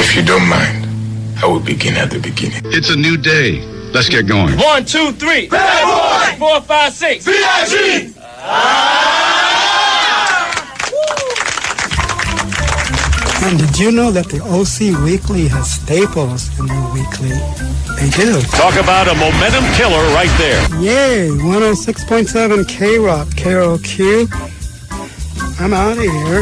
If you don't mind, I will begin at the beginning. It's a new day. Let's get going. 1, 2, 3. Bad boy! 4, 5, 6. B.I.G. And did you know that the OC Weekly has staples in their weekly? They do. Talk about a momentum killer right there. Yay, 106.7 K-Rock, KROQ. I'm out of here.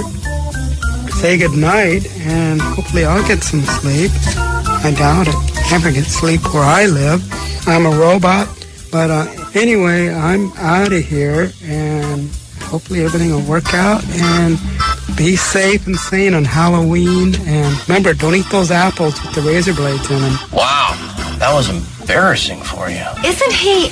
Say goodnight, and hopefully I'll get some sleep. I doubt it. Never get sleep where I live. I'm a robot. But anyway, I'm out of here, and hopefully everything will work out, and be safe and sane on Halloween. And remember, don't eat those apples with the razor blades in them. Wow, that was embarrassing for you. Isn't he,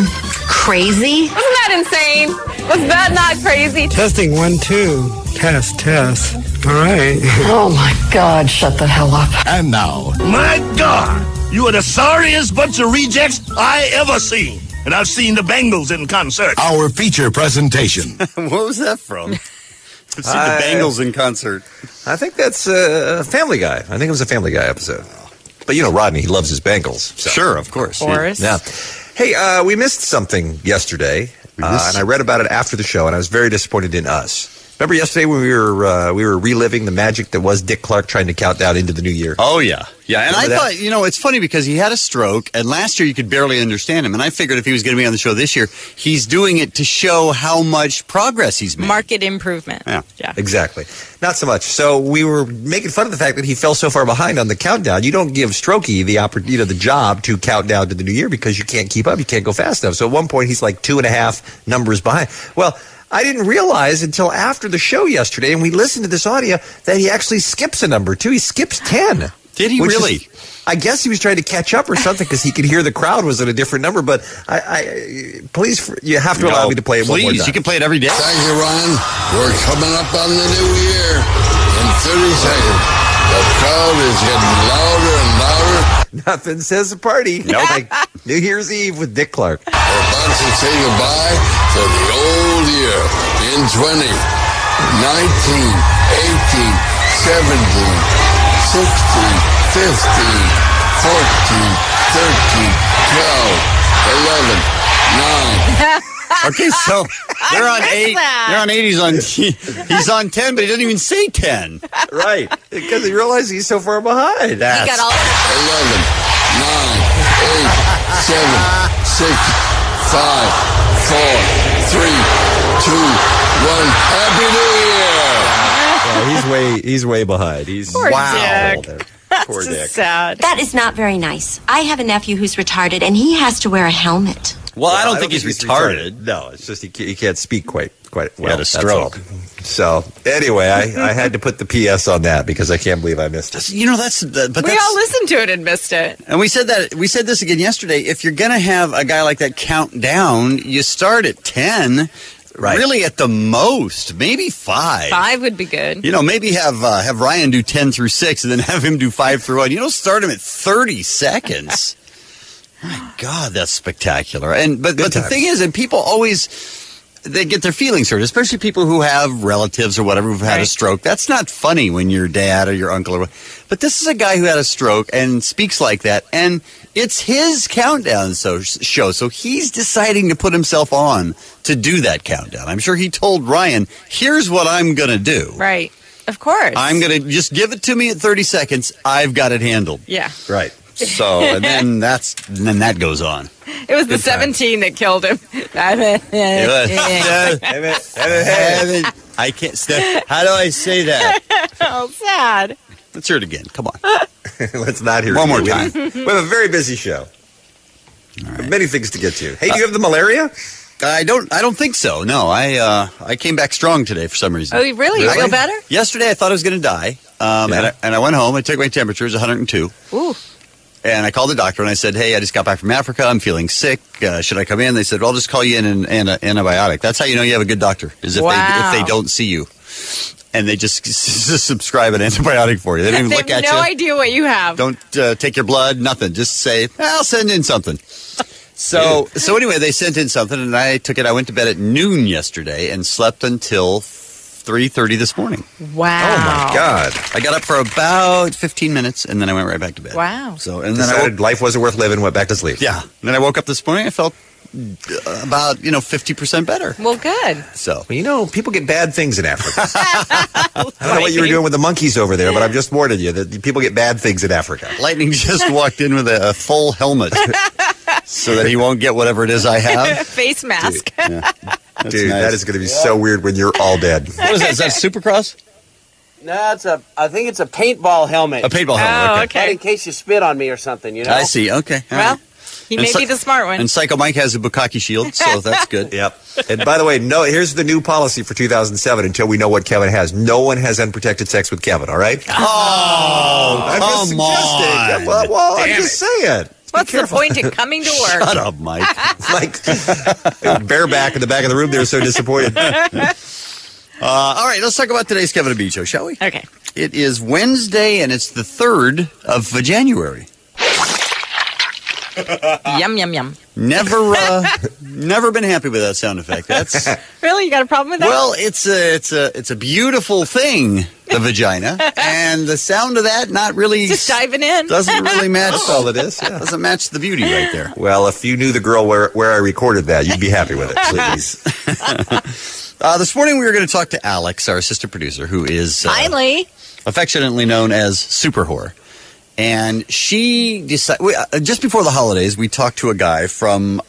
crazy? Wasn't that insane? Was that not crazy? Testing 1, 2. Test. All right. Oh, my God, shut the hell up. And now, My God, you are the sorriest bunch of rejects I ever seen. And I've seen the Bengals in concert. our feature presentation. What was that from? I've seen the Bengals in concert. I think that's Family Guy. I think it was a Family Guy episode. But you know, Rodney, he loves his Bengals. So. Sure, of course. Yeah. Hey, we missed something yesterday, and I read about it after the show, and I was very disappointed in us. Remember yesterday when we were reliving the magic that was Dick Clark trying to count down into the new year? Oh, yeah. Yeah, and Remember I thought, it's funny because he had a stroke, and last year you could barely understand him. And I figured if he was going to be on the show this year, he's doing it to show how much progress he's made. Market improvement. Yeah. Exactly. Not so much. So we were making fun of the fact that he fell so far behind on the countdown. You don't give Strokey the job to count down to the new year because you can't keep up. You can't go fast enough. So at one point he's like 2.5 numbers behind. Well, I didn't realize until after the show yesterday, and we listened to this audio, that he actually skips a number, too. He skips 10. Did he really? I guess he was trying to catch up or something because he could hear the crowd was at a different number. But please, you have to allow me to play it one more time. You can play it every day. Thank you, Ryan. We're coming up on the new year in 30 seconds. The crowd is getting louder and louder. Nothing says a party. Like New Year's Eve with Dick Clark. We're about to say goodbye to the old year in 20, 19, 18, 17, 16, 15, 14, 13, 12, 11, 9. Okay, so they're on 8. They're on 8. He's on 10, but he doesn't even say 10. Right, because he realized he's so far behind. He got all 11, 9, 8, 7, 6, 5, 4, 3, 2, 1. Happy New Year! Yeah, he's way behind. He's Poor wow. Dick. Poor That's Dick. just sad. That is not very nice. I have a nephew who's retarded, and he has to wear a helmet. Well, I don't think he's retarded. No, it's just he can't speak quite well. He had a stroke. So anyway, I had to put the PS on that because I can't believe I missed it. We all listened to it and missed it. And we said this again yesterday. If you're going to have a guy like that count down, you start at 10. Right. Really, at the most, maybe 5. 5 would be good. Maybe have Ryan do 10 through 6 and then have him do 5 through 1. Start him at 30 seconds. My God, that's spectacular. But the thing is, and people always, they get their feelings hurt, especially people who have relatives or whatever who've had a stroke. That's not funny when your dad or your uncle but this is a guy who had a stroke and speaks like that, and it's his countdown show, so he's deciding to put himself on to do that countdown. I'm sure he told Ryan, here's what I'm going to do. Right. Of course. I'm going to just give it to me at 30 seconds. I've got it handled. Yeah. Right. So, and then that goes on. It was the 17 that killed him. I can't. How do I say that? Oh, sad. Let's hear it again. Come on. Let's not hear it one more again. time. We have a very busy show. All right. Many things to get to. Hey, do you have the malaria? I don't think so. No, I came back strong today for some reason. Oh, really? You feel better? Yesterday I thought I was going to die. And I went home. I took my temperature. It was 102. Ooh. And I called the doctor and I said, hey, I just got back from Africa. I'm feeling sick. Should I come in? They said, well, I'll just call you in an antibiotic. That's how you know you have a good doctor, is if they don't see you. And they just subscribe an antibiotic for you. They don't even look at you. They have no idea what you have. Don't take your blood, nothing. Just say, I'll send in something. So anyway, they sent in something and I took it. I went to bed at noon yesterday and slept until 3:30 this morning. Wow. Oh, my God. I got up for about 15 minutes, and then I went right back to bed. Wow. So, and then Decided life wasn't worth living, went back to sleep. Yeah. And then I woke up this morning, I felt about, 50% better. Well, good. So, Well, people get bad things in Africa. I don't know what you were doing with the monkeys over there, but I'm just warning you that people get bad things in Africa. Lightning just walked in with a full helmet so that he won't get whatever it is I have. Face mask. Yeah. Dude, nice. that is going to be so weird when you're all dead. What is that? Is that Supercross? No, I think it's a paintball helmet. A paintball helmet. Oh, Okay. But in case you spit on me or something, you know? I see. Okay. All Well, right. he And may be the smart one. And Psycho Mike has a Bukkake shield, so that's good. Yep. And by the way, here's the new policy for 2007 until we know what Kevin has. No one has unprotected sex with Kevin, all right? Oh, I'm just come suggesting. on. Well, I'm just saying. What's the point in coming to work? Shut up, Mike. Like bareback in the back of the room, they're so disappointed. All right, let's talk about today's Kevin and Bean Show, shall we? Okay. It is Wednesday, and it's the 3rd of January. Yum, yum, yum. Never been happy with that sound effect. That's Really? You got a problem with that? well, it's a beautiful thing, the vagina, and the sound of that not really just diving in. doesn't really match. That's all it is. Yeah. Doesn't match the beauty right there. Well, if you knew the girl where I recorded that, you'd be happy with it, please. This morning we were going to talk to Alex, our assistant producer, who is Finally. affectionately known as Super Whore. And she decided, just before the holidays, we talked to a guy from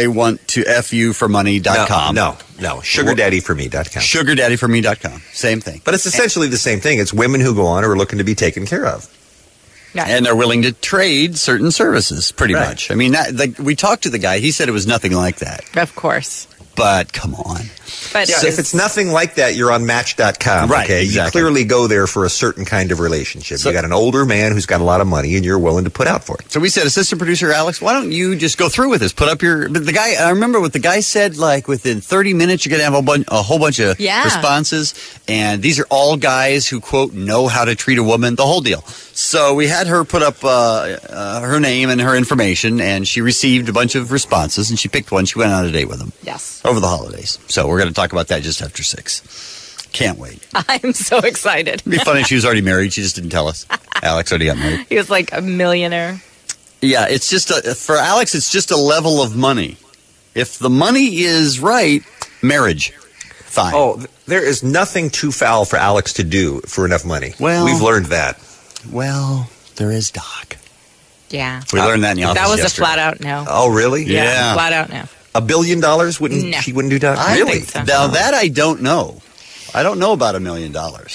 IWantToFUForMoney.com. No. SugarDaddyForMe.com. SugarDaddyForMe.com. Same thing. But it's essentially the same thing. It's women who go on who are looking to be taken care of. And they're willing to trade certain services, pretty Right. much. I mean, we talked to the guy. He said it was nothing like that. Of course. But come on. But Yeah, if it's nothing like that, you're on Match.com. Right, Okay, exactly. You clearly go there for a certain kind of relationship. So- You got an older man who's got a lot of money, and you're willing to put out for it. So we said, assistant producer Alex, why don't you just go through with this? Put up your. But the guy, I remember what the guy said. Like within 30 minutes, you're gonna have a whole bunch of responses, and these are all guys who quote know how to treat a woman. The whole deal. So we had her put up her name and her information, and she received a bunch of responses, and she picked one. She went on a date with him. Yes. Over the holidays. So we're going to talk about that just after 6. Can't wait. I'm so excited. It'd be funny if she was already married. She just didn't tell us. Alex already got married. He was like a millionaire. Yeah, it's just for Alex, it's just a level of money. If the money is right, marriage, fine. Oh, there is nothing too foul for Alex to do for enough money. Well- we've learned that. Well, there is Doc. Yeah. We learned that in the office That was yesterday. a flat out no. Oh, really? Yeah. Flat out no. $1 billion wouldn't No. she wouldn't do that? I Really? think so. Now that I don't know. I don't know about $1 million. But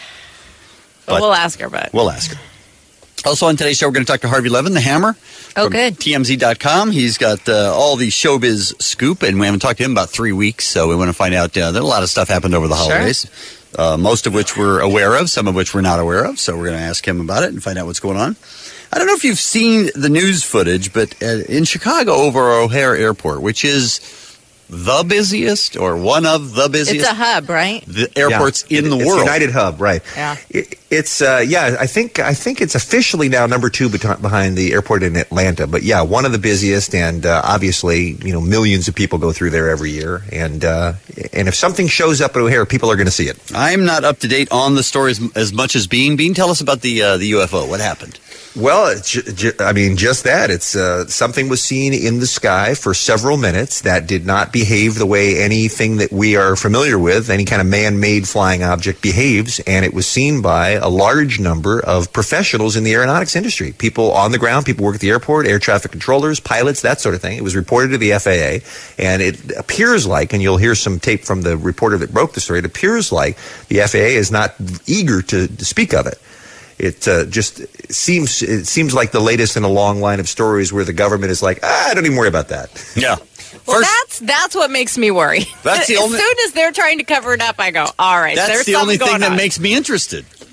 But- we'll ask her, but. We'll ask her. Also on today's show, we're going to talk to Harvey Levin, the Hammer. Oh, from good. TMZ.com. He's got all the showbiz scoop, and we haven't talked to him in about 3 weeks, so we want to find out. That a lot of stuff happened over the holidays, most of which we're aware of, some of which we're not aware of, so we're going to ask him about it and find out what's going on. I don't know if you've seen the news footage, but in Chicago over O'Hare Airport, which is the busiest or one of the busiest It's a hub, right? the airports in the It's world. United Hub, right? Yeah. It's I think it's officially now number 2 behind the airport in Atlanta. But yeah, one of the busiest, and obviously millions of people go through there every year. And if something shows up at O'Hare, people are going to see it. I'm not up to date on the story as much as Bean. Bean, tell us about the UFO. What happened? Well, just that. It's something was seen in the sky for several minutes that did not behave the way anything that we are familiar with, any kind of man-made flying object behaves, and it was seen by a large number of professionals in the aeronautics industry. People on the ground, people work at the airport, air traffic controllers, pilots, that sort of thing. It was reported to the FAA, and it appears like, and you'll hear some tape from the reporter that broke the story, it appears like the FAA is not eager to speak of it. It just seems like the latest in a long line of stories where the government is like, don't even worry about that. Yeah. Well, that's what makes me worry. That's the only- As soon as they're trying to cover it up, I go, all right, That's there's the only something thing going that on. makes me interested.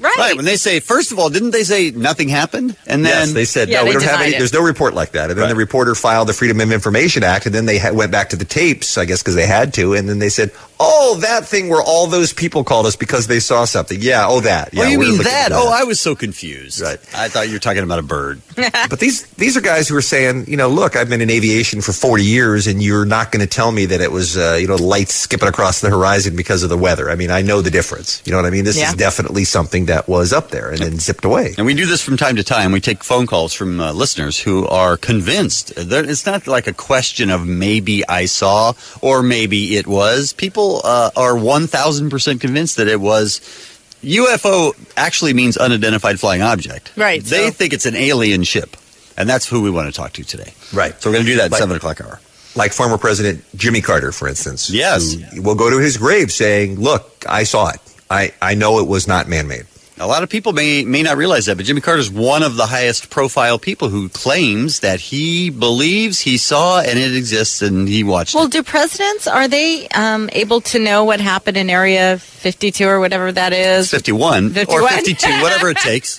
Right. When they say, first of all, didn't they say nothing happened? And then yes, they said, no, we don't have any. There's no report like that. And then the reporter filed the Freedom of Information Act, and then they went back to the tapes, I guess, because they had to. And then they said, oh, that thing where all those people called us because they saw something. Yeah, that. Yeah, you mean that? Oh, I was so confused. Right. I thought you were talking about a bird. But these are guys who are saying, look, I've been in aviation for 40 years, and you're not going to tell me that it was, lights skipping across the horizon because of the weather. I mean, I know the difference. You know what I mean? This is definitely something that was up there and then zipped away. And we do this from time to time. We take phone calls from listeners who are convinced. It's not like a question of maybe I saw or maybe it was. People are 1,000% convinced that it was. UFO actually means unidentified flying object. Right. They think it's an alien ship. And that's who we want to talk to today. Right. So we're going to do that at 7 o'clock hour. Like former President Jimmy Carter, for instance. Yes. Will go to his grave saying, look, I saw it. I know it was not man-made. A lot of people may not realize that, but Jimmy Carter is one of the highest profile people who claims that he believes he saw and it exists and he watched Well, it. do presidents, are they able to know what happened in Area 52 or whatever that is? 51 or 52, whatever it takes.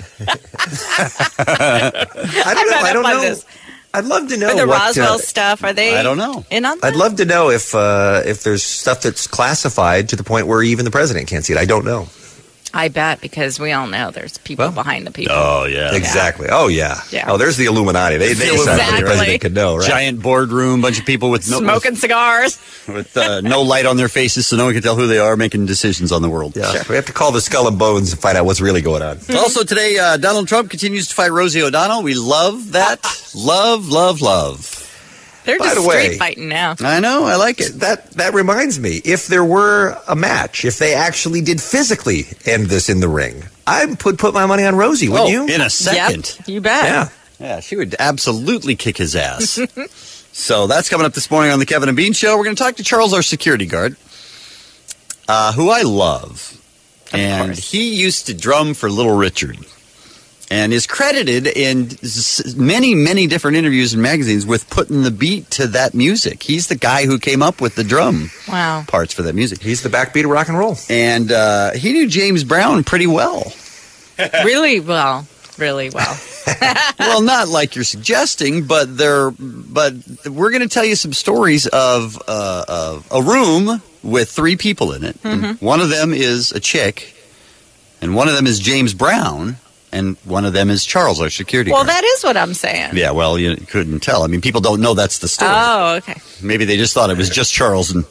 I don't know. This. I'd love to know. For the Roswell stuff, are they? I don't know. In on that? I'd love to know if there's stuff that's classified to the point where even the president can't see it. I don't know. I bet, because we all know there's people behind the people. Oh, yeah. Exactly. Oh, yeah. Oh, there's the Illuminati. They decided the president could know, right? Giant boardroom, bunch of people with smoking cigars. With no light on their faces, so no one can tell who they are, making decisions on the world. Yeah. Sure. We have to call the Skull and Bones and find out what's really going on. Also today, Donald Trump continues to fight Rosie O'Donnell. We love that. Love. They're just straight fighting now. I know. I like it. That reminds me. If there were a match, if they actually did physically end this in the ring, I would put my money on Rosie, wouldn't you? In a second. Yep, you bet. Yeah, she would absolutely kick his ass. So that's coming up this morning on the Kevin and Bean Show. We're going to talk to Charles, our security guard, who I love. And he used to drum for Little Richard. And is credited in many, many different interviews and magazines with putting the beat to that music. He's the guy who came up with the drum parts for that music. He's the backbeat of rock and roll. And he knew James Brown pretty well. Really well. Well, not like you're suggesting, but we're going to tell you some stories of a room with 3 people in it. Mm-hmm. And one of them is a chick, and one of them is James Brown. And one of them is Charles, our security guard. Well, that is what I'm saying. Yeah, well, you couldn't tell. I mean, people don't know that's the story. Oh, okay. Maybe they just thought it was just Charles and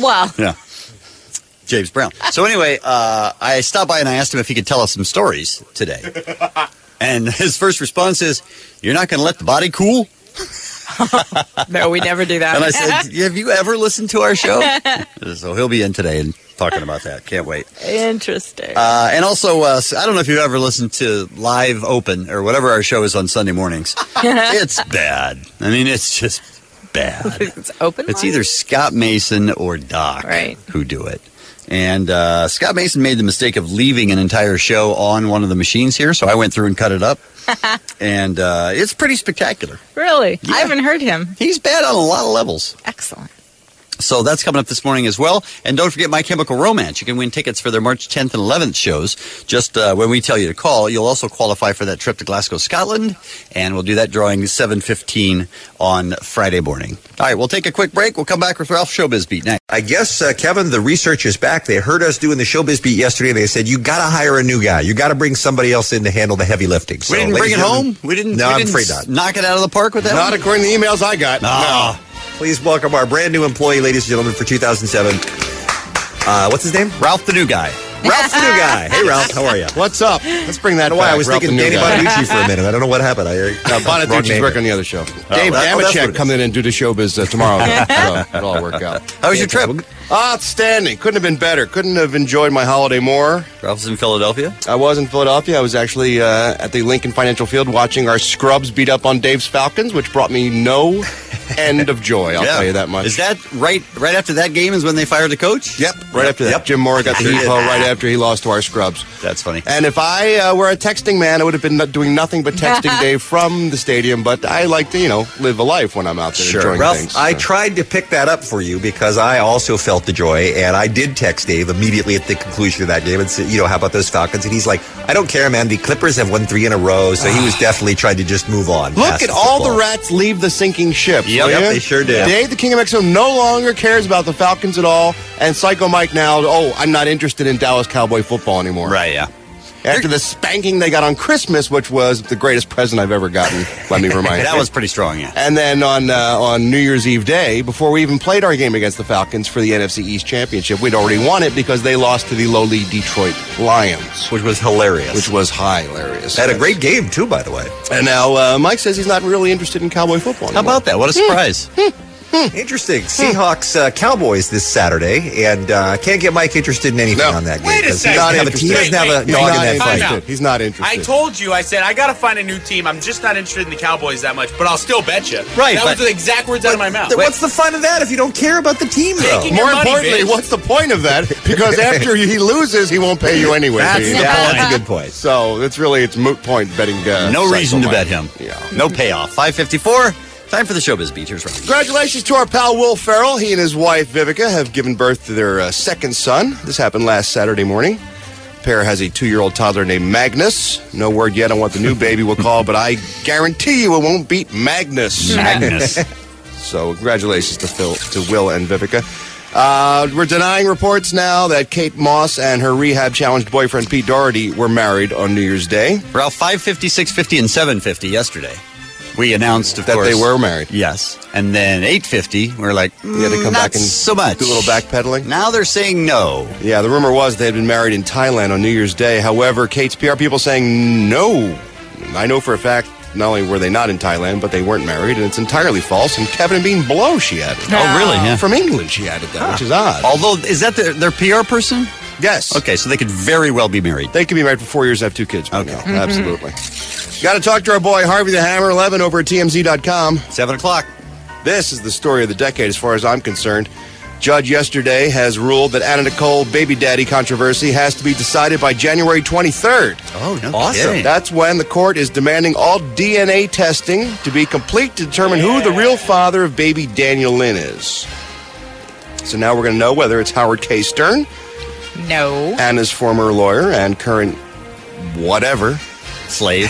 James Brown. So anyway, I stopped by and I asked him if he could tell us some stories today. And his first response is, "You're not going to let the body cool?" No, we never do that. And I said, "Have you ever listened to our show?" So he'll be in today and talking about that. Can't wait. Interesting. And also, I don't know if you've ever listened to Live Open or whatever our show is on Sunday mornings. It's bad. I mean, it's just bad. It's open. It's either Scott Mason or Doc who do it. And Scott Mason made the mistake of leaving an entire show on one of the machines here, so I went through and cut it up. And it's pretty spectacular. Really? Yeah. I haven't heard him. He's bad on a lot of levels. Excellent. So that's coming up this morning as well. And don't forget My Chemical Romance. You can win tickets for their March 10th and 11th shows. Just when we tell you to call, you'll also qualify for that trip to Glasgow, Scotland. And we'll do that drawing 7:15 on Friday morning. All right, we'll take a quick break. We'll come back with Ralph Showbiz Beat next. I guess, Kevin, the research is back. They heard us doing the Showbiz Beat yesterday. They said, you got to hire a new guy. You got to bring somebody else in to handle the heavy lifting. So, we didn't bring it home? We didn't. No, we I'm didn't afraid not. Knock it out of the park with that Not one? according to the emails I got. No. Please welcome our brand new employee, ladies and gentlemen, for 2007. What's his name? Ralph the New Guy. Ralph the New Guy. Hey, Ralph. How are you? What's up? Let's bring that I don't know back. why I was Ralph thinking the New Danny Guy. Bonaducci for a minute. I don't know what happened. Bonaducci's working on the other show. Dave that's what Damachek it coming in and do the showbiz tomorrow. So it'll all work out. How was your trip? Outstanding. Couldn't have been better. Couldn't have enjoyed my holiday more. Ralph's in Philadelphia? I was in Philadelphia. I was actually at the Lincoln Financial Field watching our scrubs beat up on Dave's Falcons, which brought me no end of joy. I'll tell you that much. Is that right after that game is when they fired the coach? Yep, right after that. Yep. Jim Mora got the heat right after he lost to our scrubs. That's funny. And if I were a texting man, I would have been doing nothing but texting Dave from the stadium. But I like to, live a life when I'm out there enjoying Ralph, things. I tried to pick that up for you because I also felt felt the joy, and I did text Dave immediately at the conclusion of that game and said, how about those Falcons? And he's like, I don't care, man. The Clippers have won 3 in a row, so he was definitely trying to just move on. Look at all the rats leave the sinking ship. Yep, they sure did. Dave, the King of Mexico, no longer cares about the Falcons at all, and Psycho Mike now, I'm not interested in Dallas Cowboy football anymore. Right, yeah. After the spanking they got on Christmas, which was the greatest present I've ever gotten, let me remind you. That was pretty strong, yeah. And then on New Year's Eve day, before we even played our game against the Falcons for the NFC East Championship, we'd already won it because they lost to the lowly Detroit Lions. Which was hilarious. Hilarious. Had a great game, too, by the way. And now Mike says he's not really interested in Cowboy football anymore. How about that? What a surprise. Interesting. Seahawks Cowboys this Saturday, and can't get Mike interested in anything on that game. Wait a second. He doesn't have a dog in that fight. He's not interested. I told you, I said, I got to find a new team. I'm just not interested in the Cowboys that much, but I'll still bet you. Right. That was the exact words out of my mouth. What's the fun of that if you don't care about the team, though? More importantly, what's the point of that? Because after he loses, he won't pay you anyway. That's a good point. So it's moot point betting. No reason to bet him. Yeah. No payoff. 5:54. Time for the Showbiz Beat. Here's Ryan. Congratulations to our pal Will Ferrell. He and his wife Vivica have given birth to their second son. This happened last Saturday morning. The pair has a 2-year-old toddler named Magnus. No word yet on what the new baby will call, but I guarantee you it won't beat Magnus. Magnus. So congratulations to Will and Vivica. We're denying reports now that Kate Moss and her rehab-challenged boyfriend Pete Doherty were married on New Year's Day. Ralph, 5:50, 6:50, and 7:50 yesterday. We announced, of that course, they were married. Yes. And then 8:50, we were like, you had to come back and so much. Do a little backpedaling. Now they're saying no. Yeah, the rumor was they had been married in Thailand on New Year's Day. However, Kate's PR people saying no. I know for a fact, not only were they not in Thailand, but they weren't married, and it's entirely false. And Kevin and Bean Blow, she added. Oh, really? Yeah. From England, she added that, which is odd. Although, is that their PR person? Yes. Okay, so they could very well be married. They could be married for 4 years, have 2 kids. Okay. Now. Absolutely. Got to talk to our boy Harvey the Hammer, 11 over at TMZ.com. 7 o'clock. This is the story of the decade as far as I'm concerned. Judge yesterday has ruled that Anna Nicole baby daddy controversy has to be decided by January 23rd. Oh, no Awesome. kidding. That's when the court is demanding all DNA testing to be complete to determine who the real father of baby Daniel Lynn is. So now we're going to know whether it's Howard K. Stern, Anna's former lawyer and current whatever. Slave.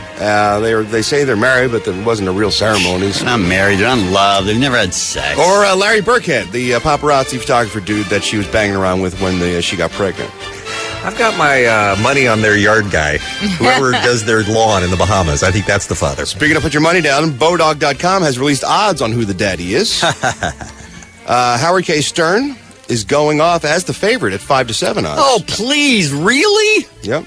They say they're married, but there wasn't a real ceremony. They're not married. They're not in love. They've never had sex. Or Larry Burkhead, the paparazzi photographer dude that she was banging around with when she got pregnant. I've got my money on their yard guy. Whoever does their lawn in the Bahamas. I think that's the father. Speaking of put your money down, Bodog.com has released odds on who the daddy is. Howard K. Stern is going off as the favorite at 5-7 odds. Oh, please. Really? Yep.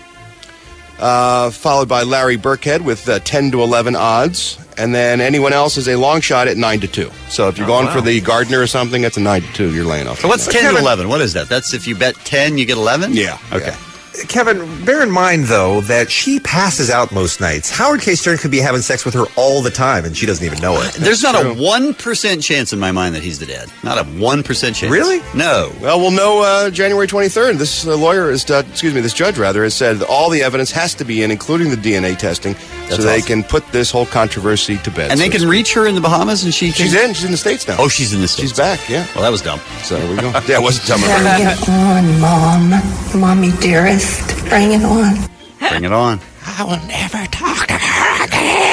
Followed by Larry Burkhead with 10-11 odds. And then anyone else is a long shot at 9-2. So if you're going for the Gardner or something, that's a 9-2. You're laying off. So what's 10-11? What is that? That's if you bet 10, you get 11? Yeah. Okay. Yeah. Kevin, bear in mind, though, that she passes out most nights. Howard K. Stern could be having sex with her all the time, and she doesn't even know it. There's not a 1% chance in my mind that he's the dad. Not a 1% chance. Really? No. Well, we'll know January 23rd. This this judge has said all the evidence has to be in, including the DNA testing, so they can put this whole controversy to bed. And they can reach her in the Bahamas, and she's in the States now. Oh, she's in the States. She's back, yeah. Well, that was dumb. So there we go. Yeah, it wasn't dumb. Bring it on, Mom. Mommy dearest. Bring it on. Bring it on. I will never talk to her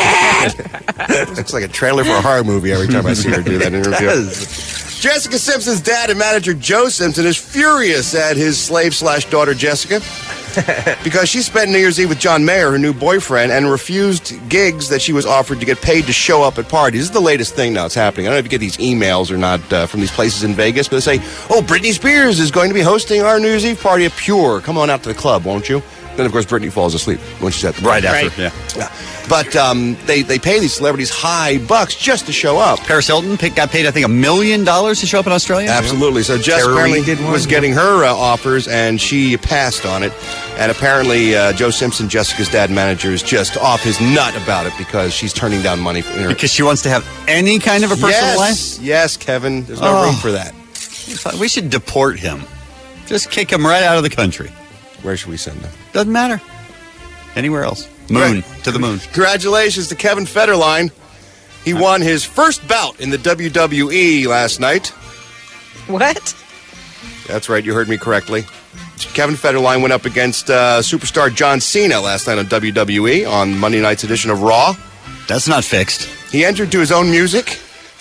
again. It looks like a trailer for a horror movie every time I see her do that interview. Jessica Simpson's dad and manager Joe Simpson is furious at his slave/daughter Jessica because she spent New Year's Eve with John Mayer, her new boyfriend, and refused gigs that she was offered to get paid to show up at parties. This is the latest thing now that's happening. I don't know if you get these emails or not from these places in Vegas, but they say, oh, Britney Spears is going to be hosting our New Year's Eve party at Pure. Come on out to the club, won't you? Then, of course, Britney falls asleep when she's at the right party. after. Right. Yeah. But they pay these celebrities high bucks just to show up. Paris Hilton got paid, I think, $1 million to show up in Australia. Absolutely. So Jess apparently was getting her offers, and she passed on it. And apparently, Joe Simpson, Jessica's dad and manager, is just off his nut about it because she's turning down money. Because she wants to have any kind of a personal life? Yes, Kevin. There's no room for that. We should deport him. Just kick him right out of the country. Where should we send him? Doesn't matter. Anywhere else. Moon. To the moon. Congratulations to Kevin Federline. He won his first bout in the WWE last night. What? That's right, you heard me correctly. Kevin Federline went up against superstar John Cena last night on WWE on Monday night's edition of Raw. That's not fixed. He entered to his own music.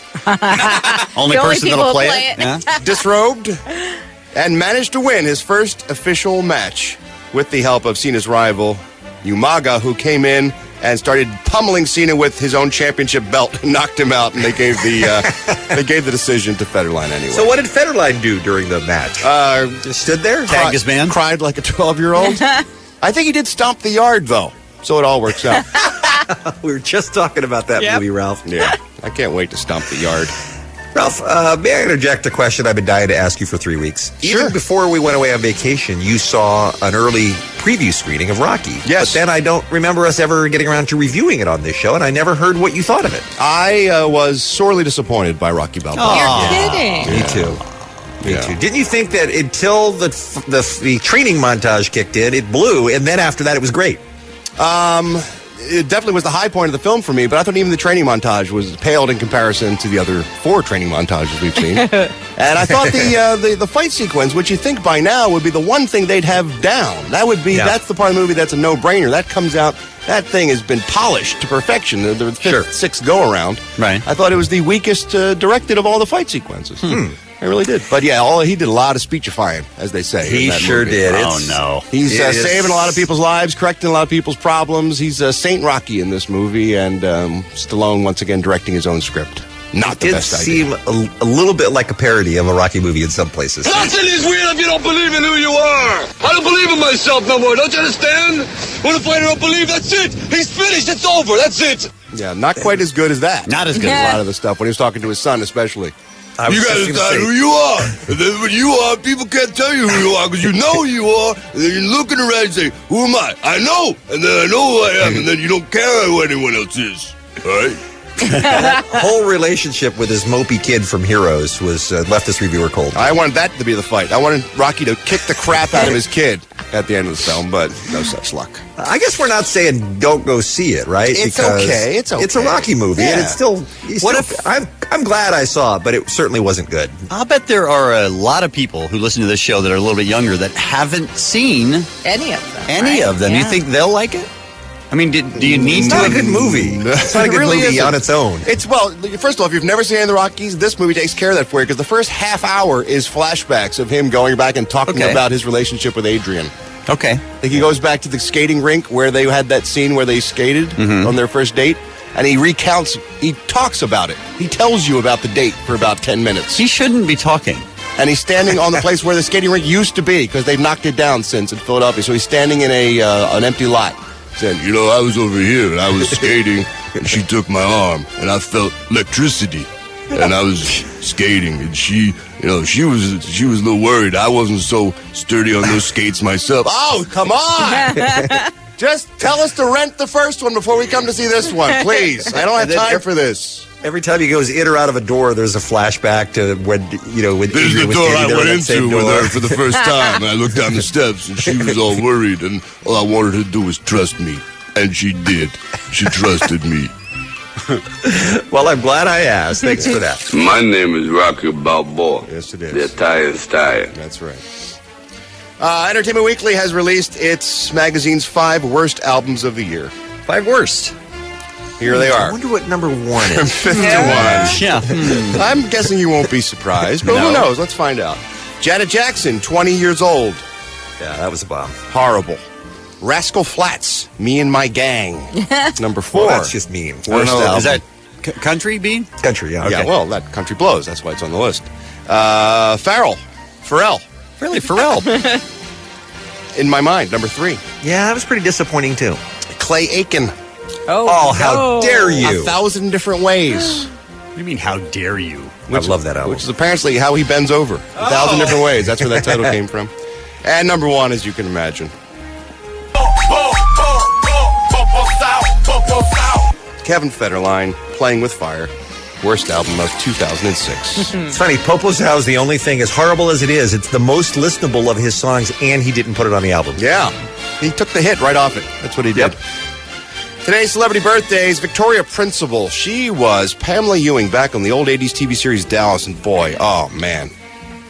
Only person that'll play it. Yeah. Disrobed and managed to win his first official match with the help of Cena's rival, Umaga, who came in and started pummeling Cena with his own championship belt and knocked him out, and they gave the decision to Federline anyway. So what did Federline do during the match? Just stood there? Tagged his man? Cried like a 12-year-old. I think he did stomp the yard, though, so it all works out. We were just talking about that movie, Ralph. Yeah, I can't wait to stomp the yard. Ralph, may I interject a question I've been dying to ask you for 3 weeks? Sure. Even before we went away on vacation, you saw an early preview screening of Rocky. Yes. But then I don't remember us ever getting around to reviewing it on this show, and I never heard what you thought of it. I was sorely disappointed by Rocky Balboa. You're kidding. Me too. Me too. Didn't you think that until the training montage kicked in, it blew, and then after that it was great? It definitely was the high point of the film for me, but I thought even the training montage was paled in comparison to the other 4 training montages we've seen. And I thought the fight sequence, which you think by now would be the one thing they'd have down. That would be, that's the part of the movie that's a no-brainer. That comes out, that thing has been polished to perfection, the 5th, 6th go-around. Right. I thought it was the weakest directed of all the fight sequences. I really did. But yeah, he did a lot of speechifying, as they say. He in that sure movie. did. Oh, no. He's saving a lot of people's lives, correcting a lot of people's problems. He's Saint Rocky in this movie, and Stallone once again directing his own script. Not the best idea. It did seem a little bit like a parody of a Rocky movie in some places. Nothing is real if you don't believe in who you are. I don't believe in myself no more. Don't you understand? When a fighter don't believe, that's it. He's finished. It's over. That's it. Yeah, not quite as good as that. Not as good. A lot of the stuff when he was talking to his son, especially. You gotta decide who you are. And then when you are, people can't tell you who you are because you know who you are. And then you're looking around and say, who am I? I know. And then I know who I am. And then you don't care who anyone else is. All right? That whole relationship with his mopey kid from Heroes was left this reviewer cold. I wanted that to be the fight. I wanted Rocky to kick the crap out of his kid at the end of the film, but no such luck. I guess we're not saying don't go see it, right? It's because okay. It's okay. It's a Rocky movie, and it's still. What if I'm glad I saw it, but it certainly wasn't good. I'll bet there are a lot of people who listen to this show that are a little bit younger that haven't seen Any of them. any of them. Yeah. You think they'll like it? I mean, do you need It's to? not a good movie. It's not a It good really movie isn't. on its own. It's, well, first of all, if you've never seen any of the Rockies, this movie takes care of that for you because the first half hour is flashbacks of him going back and talking about his relationship with Adrian. Okay. Like he goes back to the skating rink where they had that scene where they skated on their first date, and he talks about it. He tells you about the date for about 10 minutes. He shouldn't be talking. And he's standing on the place where the skating rink used to be because they've knocked it down since in Philadelphia. So he's standing in an empty lot. Saying, I was over here and I was skating and she took my arm and I felt electricity and I was skating and she was a little worried. I wasn't so sturdy on those skates myself. Oh, come on! Just tell us to rent the first one before we come to see this one, please. I don't have time for this. Every time he goes in or out of a door, there's a flashback to when when This is Adrian the was door standing I there went in that same into with door. her for the first time. And I looked down the steps and she was all worried and all I wanted her to do was trust me. And she did. She trusted me. Well, I'm glad I asked. Thanks for that. My name is Rocky Balboa. Yes, it is. The Italian style. That's right. Entertainment Weekly has released its magazine's 5 worst albums of the year. 5 worst. Here they I are. wonder what number 1 is. 51. Yeah. I'm guessing you won't be surprised, but who knows? Let's find out. Janet Jackson, 20 years old. Yeah, that was a bomb. Horrible. Rascal Flatts, Me and My Gang. Number 4. Well, that's just mean. Worst album. Is that country, Bean? Country, yeah. Yeah, well, that country blows. That's why it's on the list. Pharrell. Really, Pharrell? In My Mind, number 3. Yeah, that was pretty disappointing, too. Clay Aiken. Oh, how dare you. 1,000 different ways. What do you mean, how dare you? I love that album. Which is apparently how he bends over. 1,000 different ways. That's where that title came from. And number 1, as you can imagine. Kevin Federline, Playing with Fire. Worst album of 2006. It's funny, Popo's How is the only thing, as horrible as it is, it's the most listenable of his songs, and he didn't put it on the album. Yeah. He took the hit right off it. That's what he did. Today's celebrity birthdays, Victoria Principal. She was Pamela Ewing back on the old 80s TV series Dallas, and boy, oh man.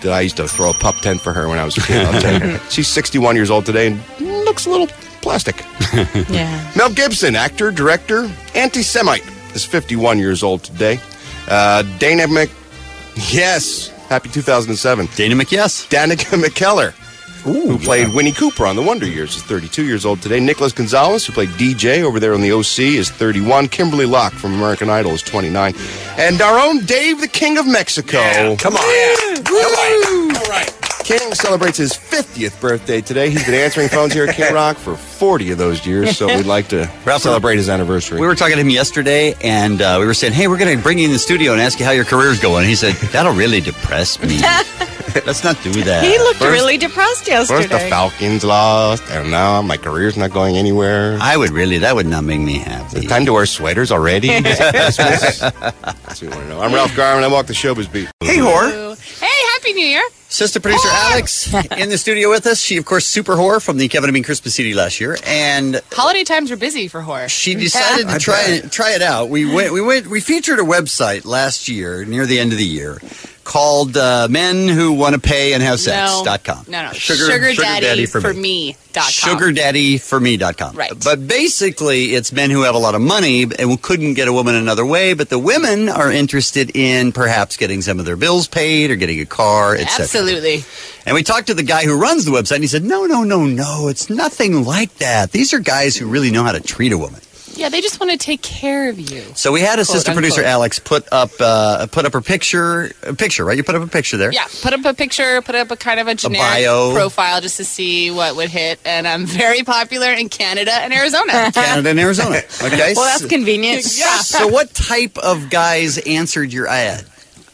that I used to throw a pup tent for her when I was a kid. I'll tell you. She's 61 years old today and looks a little plastic. Yeah. Mel Gibson, actor, director, anti-Semite, is 51 years old today. Dana Yes. Happy 2007. Danica McKellar, who played Winnie Cooper on The Wonder Years, is 32 years old today. Nicholas Gonzalez, who played DJ over there on the OC, is 31. Kimberly Locke from American Idol is 29. And our own Dave, the King of Mexico. Yeah, come on. Yeah. Come on. All right. King celebrates his 50th birthday today. He's been answering phones here at K-Rock for 40 of those years, so we'd like to celebrate his anniversary. We were talking to him yesterday, and we were saying, hey, we're going to bring you in the studio and ask you how your career's going. He said, that'll really depress me. Let's not do that. He looked really depressed yesterday. First the Falcons lost, and now my career's not going anywhere. That would not make me happy. It's time to wear sweaters already? That's what we want to know. I'm Ralph Garman. I walk the showbiz beat. Hey, whore. Hey, Happy New Year. Sister producer Alex in the studio with us. She, of course, super whore from the Kevin and Bean Christmas CD last year, and holiday times were busy for whore. she decided to try it out. We featured a website last year near the end of the year called Men Who Want to Pay and Have Sex.com. No. SugarDaddyForMe.com. SugarDaddyForMe.com. Right. But basically, it's men who have a lot of money and couldn't get a woman another way, but the women are interested in perhaps getting some of their bills paid or getting a car, etc. Absolutely. And we talked to the guy who runs the website, and he said, no, it's nothing like that. These are guys who really know how to treat a woman. Yeah, they just want to take care of you. So we had assistant producer Alex put up her picture, right? You put up a picture there. Yeah, put up a picture, put up a kind of a generic bio. profile just to see what would hit. And I'm very popular in Canada and Arizona. Canada and Arizona. Okay. Well, that's convenient. Yeah. So what type of guys answered your ad?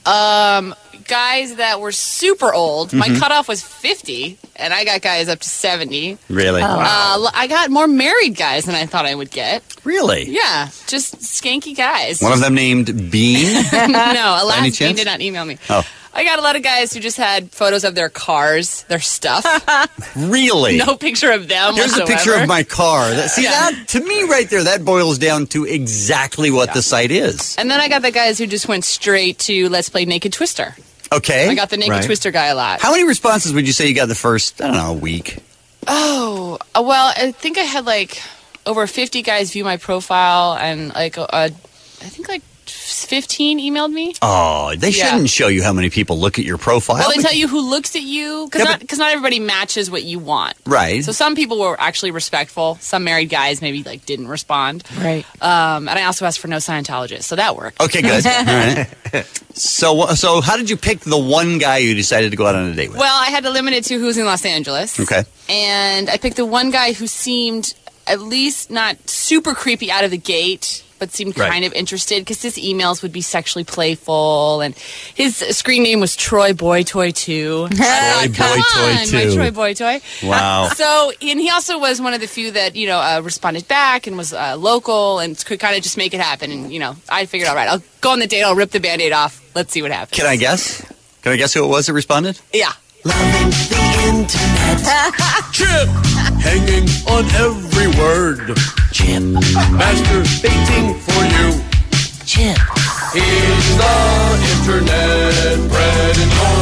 Guys that were super old. My cutoff was 50, and I got guys up to 70. Really? I got more married guys than I thought I would get. Really? Yeah, just skanky guys. One of them named Bean? No, Alas Any Bean chance? did not email me. Oh. I got a lot of guys who just had photos of their cars, their stuff. Really? No picture of them Here's whatsoever. a picture of my car. That, to me right there, that boils down to exactly what the site is. And then I got the guys who just went straight to Let's Play Naked Twister. Okay. I got the Naked Twister guy a lot. How many responses would you say you got the first, week? Oh, well, I think I had over 50 guys view my profile, and I think 15 emailed me. Oh, they shouldn't show you how many people look at your profile. Well, they tell you who looks at you, because not everybody matches what you want. Right. So some people were actually respectful. Some married guys maybe didn't respond. Right. And I also asked for no Scientologists, so that worked. Okay, good. All right. So how did you pick the one guy you decided to go out on a date with? Well, I had to limit it to who's in Los Angeles. Okay. And I picked the one guy who seemed at least not super creepy out of the gate, but seemed kind of interested, because his emails would be sexually playful, and his screen name was Troy Boy Toy 2. Troy Boy Toy 2. My Troy Boy Toy. Wow. So, and he also was one of the few that, responded back and was local and could kind of just make it happen. And, I figured, all right, I'll go on the date, I'll rip the Band-Aid off. Let's see what happens. Can I guess? Who it was that responded? Yeah. Loving the internet. Chip hanging on every word. Chip Masturbating for you. Chip. He's the internet bred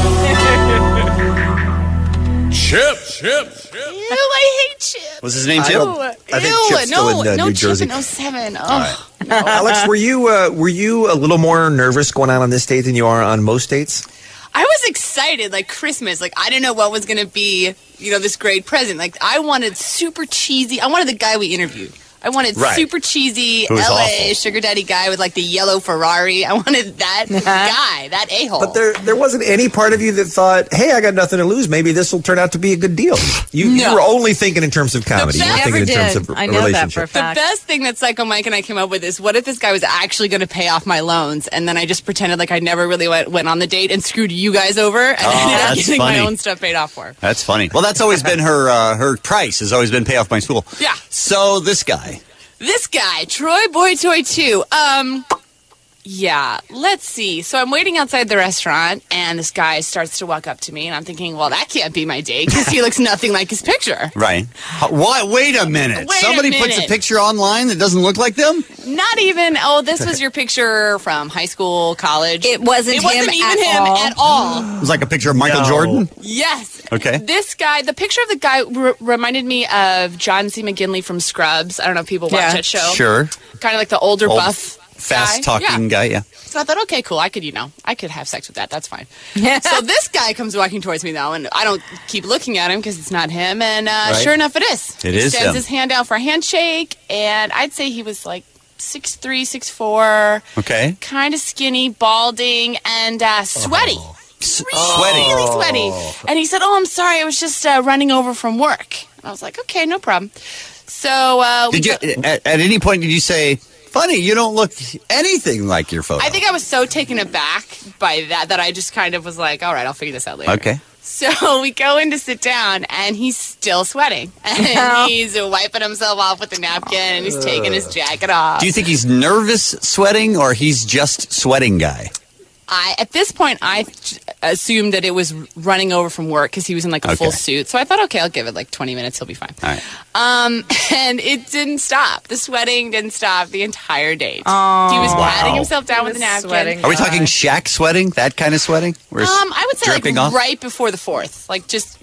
and born. Chip. Ew, I hate Chip. Was his name Chip? I think Chip's still in New Jersey. Chip in 07. Oh, right. no. Alex, were you a little more nervous going out on this date than you are on most dates? I was excited, like Christmas. I didn't know what was going to be, this great present. I wanted super cheesy. I wanted the guy we interviewed. I wanted super cheesy LA awful. sugar daddy guy with the yellow Ferrari. I wanted that guy, that a-hole. But there wasn't any part of you that thought, hey, I got nothing to lose. Maybe this will turn out to be a good deal. You were only thinking in terms of comedy. You were thinking in terms of I know that for a relationship. fact. The best thing that Psycho Mike and I came up with is, what if this guy was actually going to pay off my loans, and then I just pretended like I never really went on the date and screwed you guys over, and ended up getting my own stuff paid off for. That's funny. Well, that's always been her price, has always been pay off my school. Yeah. So this guy, Troy Boy Toy 2. Yeah, let's see. So I'm waiting outside the restaurant, and this guy starts to walk up to me, and I'm thinking, well, that can't be my date because he looks nothing like his picture. Right. What? Wait a minute. Wait a Somebody puts a minute. picture online that doesn't look like them? Not even, this was your picture from high school, college. It wasn't even him him at at all. It was like a picture of Michael Jordan? Yes. Okay. This guy, the picture of the guy reminded me of John C. McGinley from Scrubs. I don't know if people watch that show. Sure. Kind of like the older Old, buff fast-talking guy, yeah. So I thought, okay, cool. I could have sex with that. That's fine. So this guy comes walking towards me, though, and I don't keep looking at him because it's not him. And sure enough, it is. It he is stands him. his hand out for a handshake, and I'd say he was like 6'3", 6'4". Okay. Kind of skinny, balding, and sweaty. Really sweaty. And he said, oh, I'm sorry. I was just running over from work. And I was like, okay, no problem. So did you at any point did you say, funny, you don't look anything like your photo? I think I was so taken aback by that I just kind of was like, all right, I'll figure this out later. Okay. So we go in to sit down, and he's still sweating. And he's wiping himself off with a napkin, and he's taking his jacket off. Do you think he's nervous sweating or he's just sweating guy? At this point, I assumed that it was running over from work because he was in like a full suit. So I thought, okay, I'll give it like 20 minutes. He'll be fine. All right. And it didn't stop. The sweating didn't stop the entire date. Oh, he was patting himself down with a napkin. Are we talking Shaq sweating? That kind of sweating? I would say dripping like off? right before the 4th. Like just,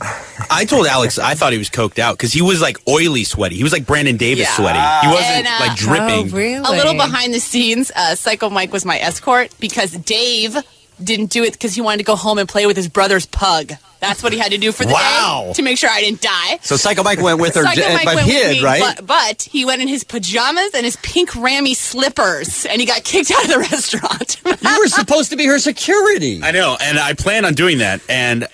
I told Alex I thought he was coked out because he was like oily sweaty. He was like Brandon Davis sweaty. He wasn't like dripping. Oh, really? A little behind the scenes, Psycho Mike was my escort because Dave didn't do it because he wanted to go home and play with his brother's pug. That's what he had to do for the day to make sure I didn't die. So Psycho Mike went with her, but hid, right? But he went in his pajamas and his pink Rammy slippers, and he got kicked out of the restaurant. You were supposed to be her security. I know, and I plan on doing that. And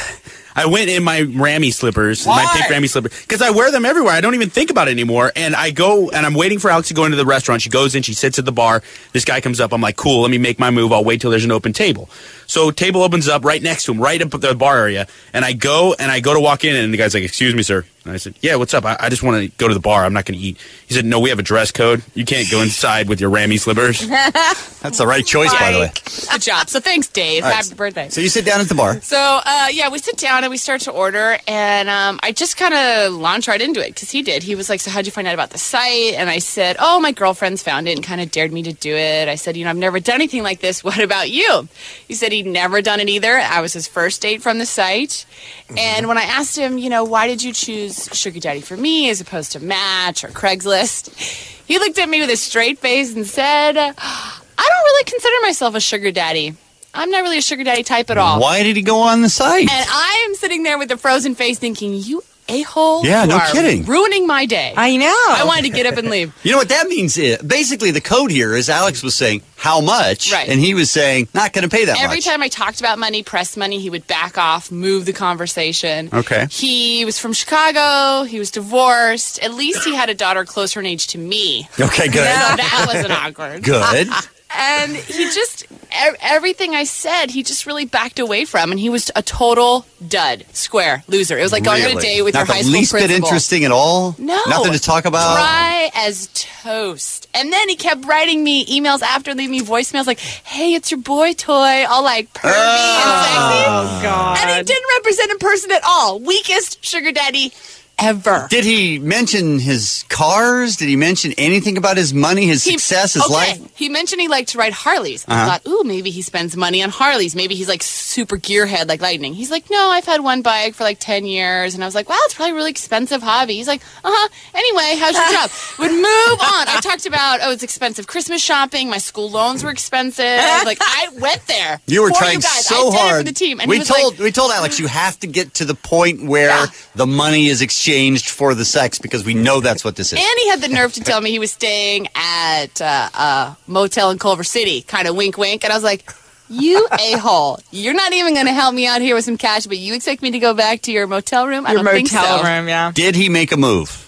I went in my Rammy slippers, my pink Rammy slippers, because I wear them everywhere. I don't even think about it anymore. And I go, and I'm waiting for Alex to go into the restaurant. She goes in, she sits at the bar. This guy comes up. I'm like, cool, let me make my move. I'll wait till there's an open table. So table opens up right next to him, right up at the bar area. And I go to walk in, and the guy's like, excuse me, sir. And I said, yeah, what's up? I just want to go to the bar. I'm not going to eat. He said, no, we have a dress code. You can't go inside with your Rammy slippers. That's the right choice, by the way. Good job. So thanks, Dave. Right. Happy birthday. So you sit down at the bar. So, we sit down and we start to order, and I just kind of launched right into it because he did. He was like, so how'd you find out about the site? And I said, oh, my girlfriends found it and kind of dared me to do it. I said, I've never done anything like this. What about you? He said he'd never done it either. I was his first date from the site. And when I asked him, why did you choose Sugar Daddy for me as opposed to Match or Craigslist? He looked at me with a straight face and said, I don't really consider myself a sugar daddy. I'm not really a sugar daddy type at all. Why did he go on the site? And I am sitting there with a frozen face thinking, you a-hole. Yeah, you no are kidding. Ruining my day. I know. I wanted to get up and leave. You know what that means? Basically, the code here is Alex was saying, how much? Right. And he was saying, not going to pay that much. Every time I talked about money, pressed money, he would back off, move the conversation. Okay. He was from Chicago. He was divorced. At least he had a daughter closer in age to me. Okay, good. So that wasn't awkward. Good. And he just, everything I said, he just really backed away from. And he was a total dud, square, loser. It was like going on a date with your high school Not the least bit interesting at all? No. Nothing to talk about? Dry as toast. And then he kept writing me emails after, leaving me voicemails like, hey, it's your boy toy, all like pervy and sexy. Oh, God. And he didn't represent a person at all. Weakest sugar daddy ever. Did he mention his cars? Did he mention anything about his money, his success, his life? He mentioned he liked to ride Harleys. I thought, ooh, maybe he spends money on Harleys. Maybe he's like super gearhead like lightning. He's like, no, I've had one bike for like 10 years. And I was like, wow, it's probably a really expensive hobby. He's like, anyway, how's your job? Would move on. I talked about, it's expensive Christmas shopping. My school loans were expensive. Like, I went there. You were for trying you guys. so I did hard. it for the team. And we he was we told Alex, you have to get to the point where the money is exchanged for the sex because we know that's what this is. And he had the nerve to tell me he was staying at a motel in Culver City, kind of wink, wink. And I was like, you a-hole. You're not even going to help me out here with some cash, but you expect me to go back to your motel room? I don't think so. Your motel room, yeah. Did he make a move?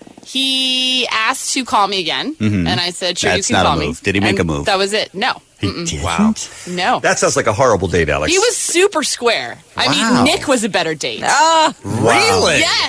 He asked to call me again, and I said, sure, That's you can not call a me. move. Did he make a move? That was it. No. He didn't? Wow. No. That sounds like a horrible date, Alex. He was super square. I Wow. mean, Nick was a better date. Really? Yes.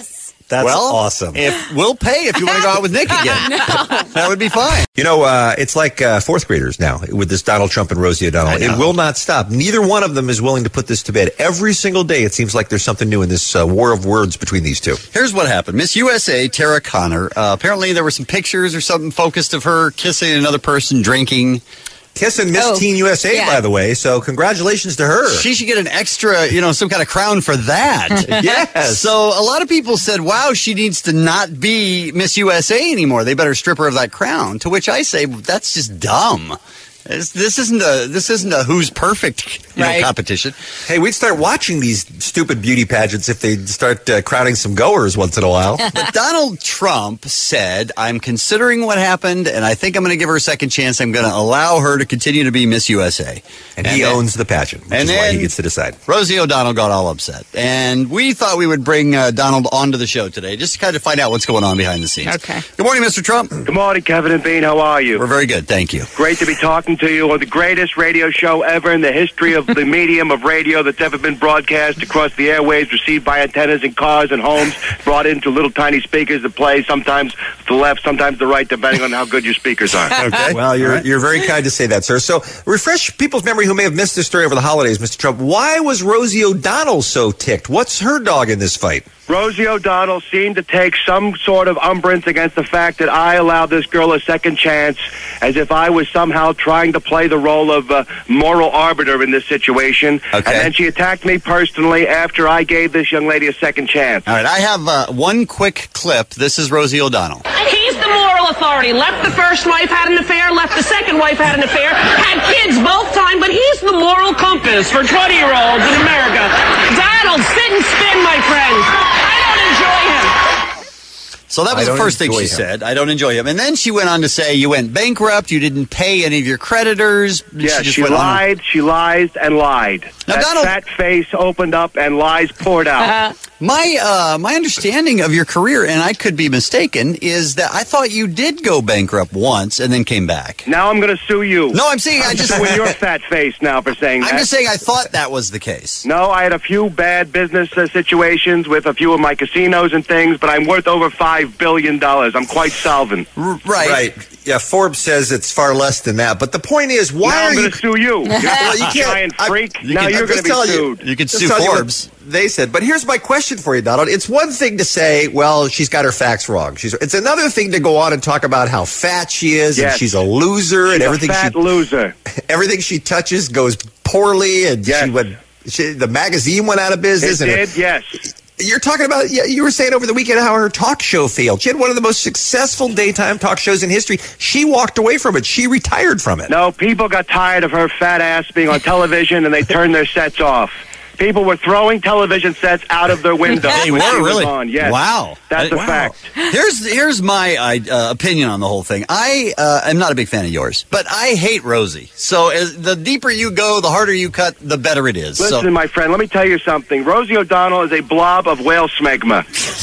That's well, awesome. If we'll pay if you want to go out with Nick again. That would be fine. You know, it's like fourth graders now with this Donald Trump and Rosie O'Donnell. It will not stop. Neither one of them is willing to put this to bed. Every single day, it seems like there's something new in this war of words between these two. Here's what happened. Miss USA, Tara Conner, apparently there were some pictures or something focused of her kissing another person, drinking. Kissing Miss Teen USA, by the way, so congratulations to her. She should get an extra, some kind of crown for that. Yes. So a lot of people said, wow, she needs to not be Miss USA anymore. They better strip her of that crown. To which I say, that's just dumb. This isn't a who's perfect competition. Hey, we'd start watching these stupid beauty pageants if they start crowding some goers once in a while. But Donald Trump said, I'm considering what happened, and I think I'm going to give her a second chance. I'm going to allow her to continue to be Miss USA. And he owns the pageant, which is why he gets to decide. Rosie O'Donnell got all upset. And we thought we would bring Donald onto the show today, just to kind of find out what's going on behind the scenes. Okay. Good morning, Mr. Trump. Good morning, Kevin and Bean. How are you? We're very good, thank you. Great to be talking to you on the greatest radio show ever in the history of the medium of radio that's ever been broadcast across the airwaves, received by antennas in cars and homes, brought into little tiny speakers that play sometimes to the left, sometimes the right, depending on how good your speakers are. Okay. Well, you're very kind to say that, sir. So refresh people's memory who may have missed this story over the holidays, Mr. Trump. Why was Rosie O'Donnell so ticked? What's her dog in this fight? Rosie O'Donnell seemed to take some sort of umbrance against the fact that I allowed this girl a second chance, as if I was somehow trying to play the role of moral arbiter in this situation. Okay. And then she attacked me personally after I gave this young lady a second chance. All right, I have one quick clip. This is Rosie O'Donnell. He's the moral authority. Left the first wife, had an affair. Left the second wife, had an affair. Had kids both time, but he's the moral compass for 20-year-olds in America. Donald, sit and spin, my friend. I don't enjoy him. So that was the first thing she said. I don't enjoy him. And then she went on to say you went bankrupt, you didn't pay any of your creditors. Yeah, she lied, she lies, and lied. Now, that Donald, fat face opened up and lies poured out. My understanding of your career, and I could be mistaken, is that I thought you did go bankrupt once and then came back. Now I'm going to sue you. No, I'm saying I just... with your fat face now for saying that. I'm just saying I thought that was the case. No, I had a few bad business situations with a few of my casinos and things, but I'm worth over $5 billion. I'm quite solvent. Right. Yeah, Forbes says it's far less than that. But the point is, why now are I'm you... going to sue you. You're a giant freak. Now you're going to be sued. You can sue Forbes. They said. But here's my question for you, Donald. It's one thing to say, well, she's got her facts wrong. It's another thing to go on and talk about how fat she is, and she's a loser, and everything. She's a fat loser. Everything she touches goes poorly, and the magazine went out of business. Yes. You're talking about, you were saying over the weekend how her talk show failed. She had one of the most successful daytime talk shows in history. She walked away from it. She retired from it. No, people got tired of her fat ass being on television, and they turned their sets off. People were throwing television sets out of their windows. They were really? Yes. Wow. That's a fact. Here's my opinion on the whole thing. I am not a big fan of yours, but I hate Rosie. So the deeper you go, the harder you cut, the better it is. Listen, my friend, let me tell you something. Rosie O'Donnell is a blob of whale smegma.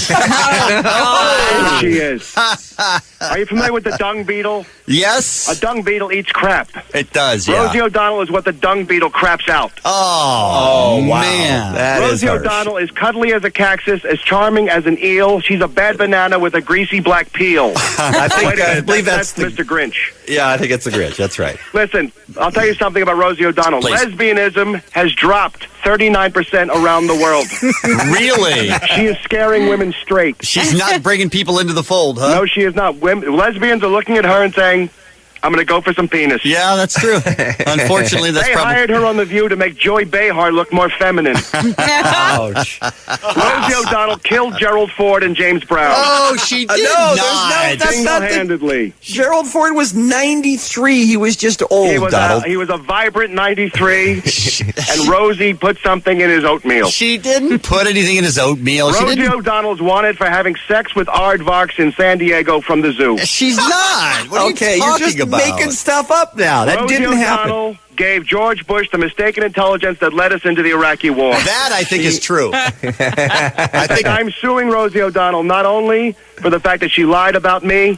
She is. Are you familiar with the dung beetle? Yes. A dung beetle eats crap. It does, yeah. Rosie O'Donnell is what the dung beetle craps out. Oh wow. Man. That Rosie is harsh. O'Donnell is cuddly as a cactus, as charming as an eel. She's a bad banana with a greasy black peel. I believe that's Mr. Grinch. Yeah, I think it's the Grinch. That's right. Listen, I'll tell you something about Rosie O'Donnell. Please. Lesbianism has dropped 39% around the world. Really? She is scaring women straight. She's not bringing people into the fold, huh? No, she is not. Lesbians are looking at her and saying, I'm going to go for some penis. Yeah, that's true. Unfortunately, that's they hired her on The View to make Joy Behar look more feminine. Ouch. Rosie O'Donnell killed Gerald Ford and James Brown. Oh, she did not. Single-handedly. Gerald Ford was 93. He was just old, Donald. He was a vibrant 93, and Rosie put something in his oatmeal. She didn't put anything in his oatmeal. Rosie O'Donnell's wanted for having sex with aardvarks in San Diego from the zoo. She's not. What are you talking you're just about? making stuff up now. That Rosie didn't happen. O'Donnell gave George Bush the mistaken intelligence that led us into the Iraqi war. That, I think, is true. I think I'm suing Rosie O'Donnell not only for the fact that she lied about me,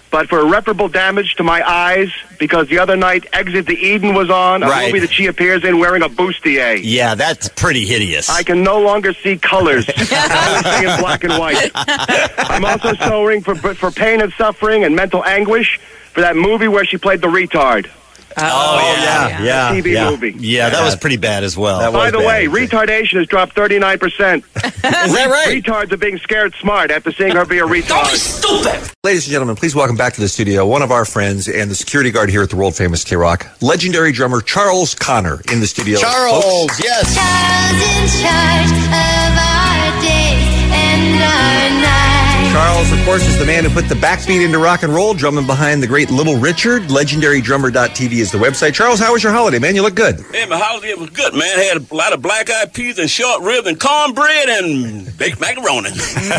but for irreparable damage to my eyes because the other night Exit to Eden was on, a Right. movie that she appears in wearing a bustier. Yeah, that's pretty hideous. I can no longer see colors. I only see in black and white. I'm also suffering for pain and suffering and mental anguish for that movie where she played the retard. yeah. TV movie. Yeah, that was pretty bad as well. By the way, retardation has dropped 39%. Is that right? Retards are being scared smart after seeing her be a retard. Don't be stupid! Ladies and gentlemen, please welcome back to the studio one of our friends and the security guard here at the world-famous K-Rock, legendary drummer Charles Connor in the studio. Charles, Folks, yes. Charles in charge of our days and our nights. Charles, of course, is the man who put the backbeat into rock and roll, drumming behind the great Little Richard. LegendaryDrummer.tv is the website. Charles, how was your holiday, man? You look good. Hey, my holiday was good, man. Had a lot of black-eyed peas and short ribs and cornbread and baked macaroni.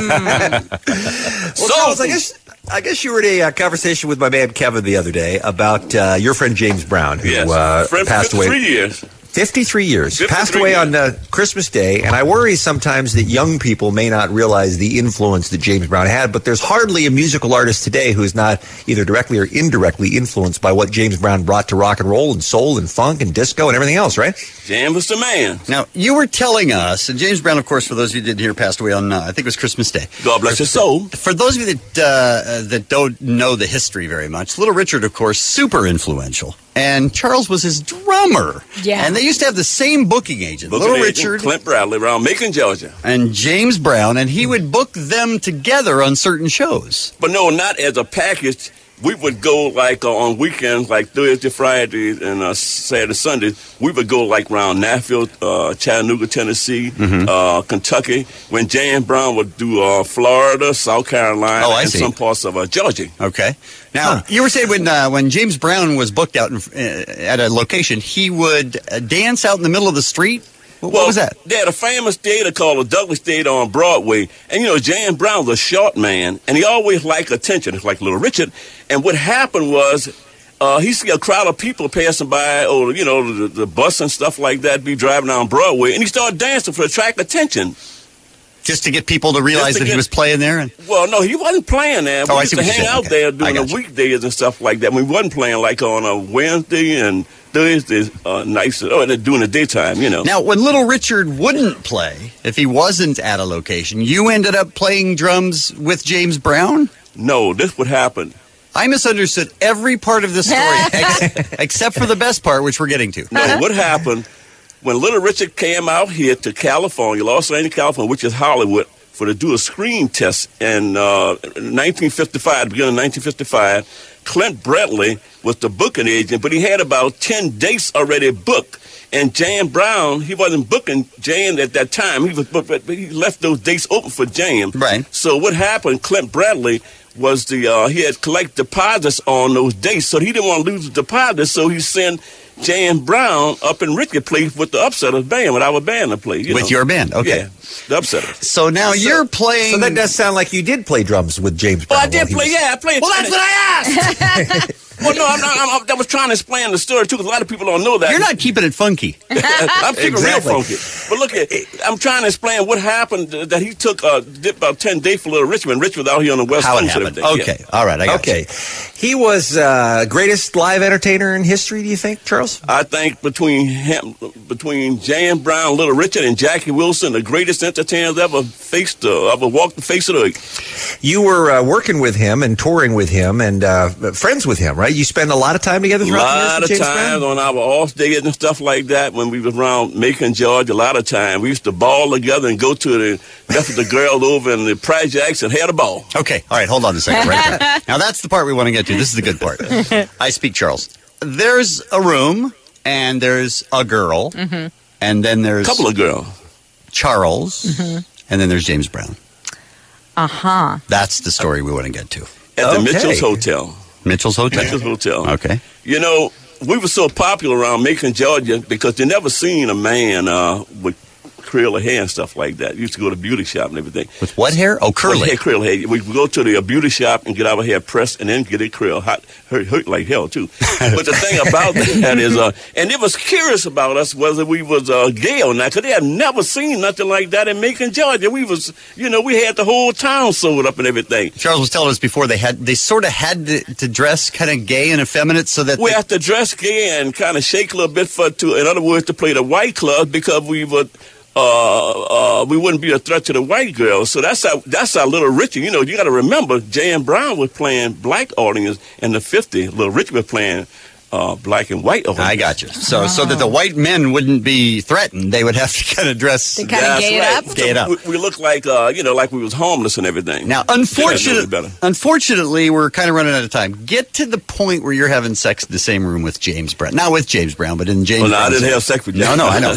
Well, Charles, I guess you were in a conversation with my man Kevin the other day about your friend James Brown, who Friend passed for away. 53 years. 53 years. 53 Passed away years. on Christmas Day, and I worry sometimes that young people may not realize the influence that James Brown had, but there's hardly a musical artist today who is not either directly or indirectly influenced by what James Brown brought to rock and roll and soul and funk and disco and everything else, right? Jam was the man. Now, you were telling us, and James Brown, of course, for those of you who didn't hear, passed away on, I think it was Christmas Day. God bless his soul. For those of you that don't know the history very much, Little Richard, of course, super influential. And Charles was his drummer. Yeah. And they used to have the same booking agent, Booking Little agent, Richard Clint Bradley around Macon, Georgia. and James Brown, and he would book them together on certain shows. But no, not as a package. We would go like on weekends, like Thursday, Friday, and Saturday, Sunday. We would go like around Nashville, Chattanooga, Tennessee, Kentucky. When James Brown would do Florida, South Carolina, Oh, I and see. some parts of Georgia. Okay. Now, you were saying when James Brown was booked out at a location, he would dance out in the middle of the street? What was that? They had a famous theater called the Douglas Theater on Broadway. And, James Brown was a short man, and he always liked attention. It's like Little Richard. And what happened was he see a crowd of people passing by, or, the bus and stuff like that, be driving down Broadway, and he started dancing to attract attention. Just to get people to realize that he was playing there? Well, no, he wasn't playing there. We used to hang out there during the weekdays and stuff like that. We wasn't playing like on a Wednesday and Thursday nights, during the daytime, Now, when Little Richard wouldn't play, if he wasn't at a location, you ended up playing drums with James Brown? No, this would happen. I misunderstood every part of this story, except for the best part, which we're getting to. No, what happened, when Little Richard came out here to California, Los Angeles, California, which is Hollywood, to do a screen test in 1955, beginning of 1955, Clint Bradley was the booking agent, but he had about 10 dates already booked. And James Brown, he wasn't booking James at that time. He left those dates open for James. Right. So what happened, Clint Bradley was he had collect deposits on those dates, so he didn't want to lose the deposits, so he sent James Brown up in Ricky Place with the Upsetters band, with our band to play. With your band, okay. Yeah, the Upsetters. So now you're playing... So that does sound like you did play drums with James Brown. Well, I did play, I played. Well, that's what I asked. Well, no, I was trying to explain the story, too, because a lot of people don't know that. You're not keeping it funky. I'm keeping it real funky. But look, I'm trying to explain what happened, that he took did about 10 days for Little Richard, when Richard was out here on the West How it Coast. happened. Yeah. Okay, all right, I got you. He was greatest live entertainer in history, do you think, Charles? I think between James Brown, Little Richard, and Jackie Wilson, the greatest entertainers ever walked the face of the earth. You were working with him and touring with him and friends with him, right? You spend a lot of time together A throughout the years lot with of James times Brown? on our off days and stuff like that, when we was around Macon, Georgia, a lot of time. We used to ball together and go to the girl over in the projects and had a ball. Okay, all right, hold on a second right there. Now that's the part we want to get to. This is the good part. I speak Charles. There's a room, and there's a girl, and then there's... Couple of girls. Charles, and then there's James Brown. Uh-huh. That's the story we want to get to. At the Mitchell's Hotel. Mitchell's Hotel? Mitchell's Hotel. Okay. We were so popular around Macon, Georgia, because they never seen a man with curl her hair and stuff like that. We used to go to beauty shop and everything. With what hair? Oh, curly. Hair, curl hair. We go to the beauty shop and get our hair pressed and then get it curled. Hurt like hell, too. But the thing about that is, and it was curious about us whether we was gay or not, because they had never seen nothing like that in Macon, Georgia. We was, we had the whole town sewed up and everything. Charles was telling us before they sort of had to dress kind of gay and effeminate so that we have to dress gay and kind of shake a little bit in other words, to play the white club because we would. We wouldn't be a threat to the white girls. So that's our Little Richie. You got to remember, Jan Brown was playing black audience in the 50s. Little Richie was playing black and white audience. I got you. So that the white men wouldn't be threatened, they would have to kind of dress. They kind of gay it up. Gay it up. We look like like we was homeless and everything. Now, unfortunately, we're kind of running out of time. Get to the point where you're having sex in the same room with James Brown. Not with James Brown, but in James. Well, no, I didn't have sex with James. No, I know.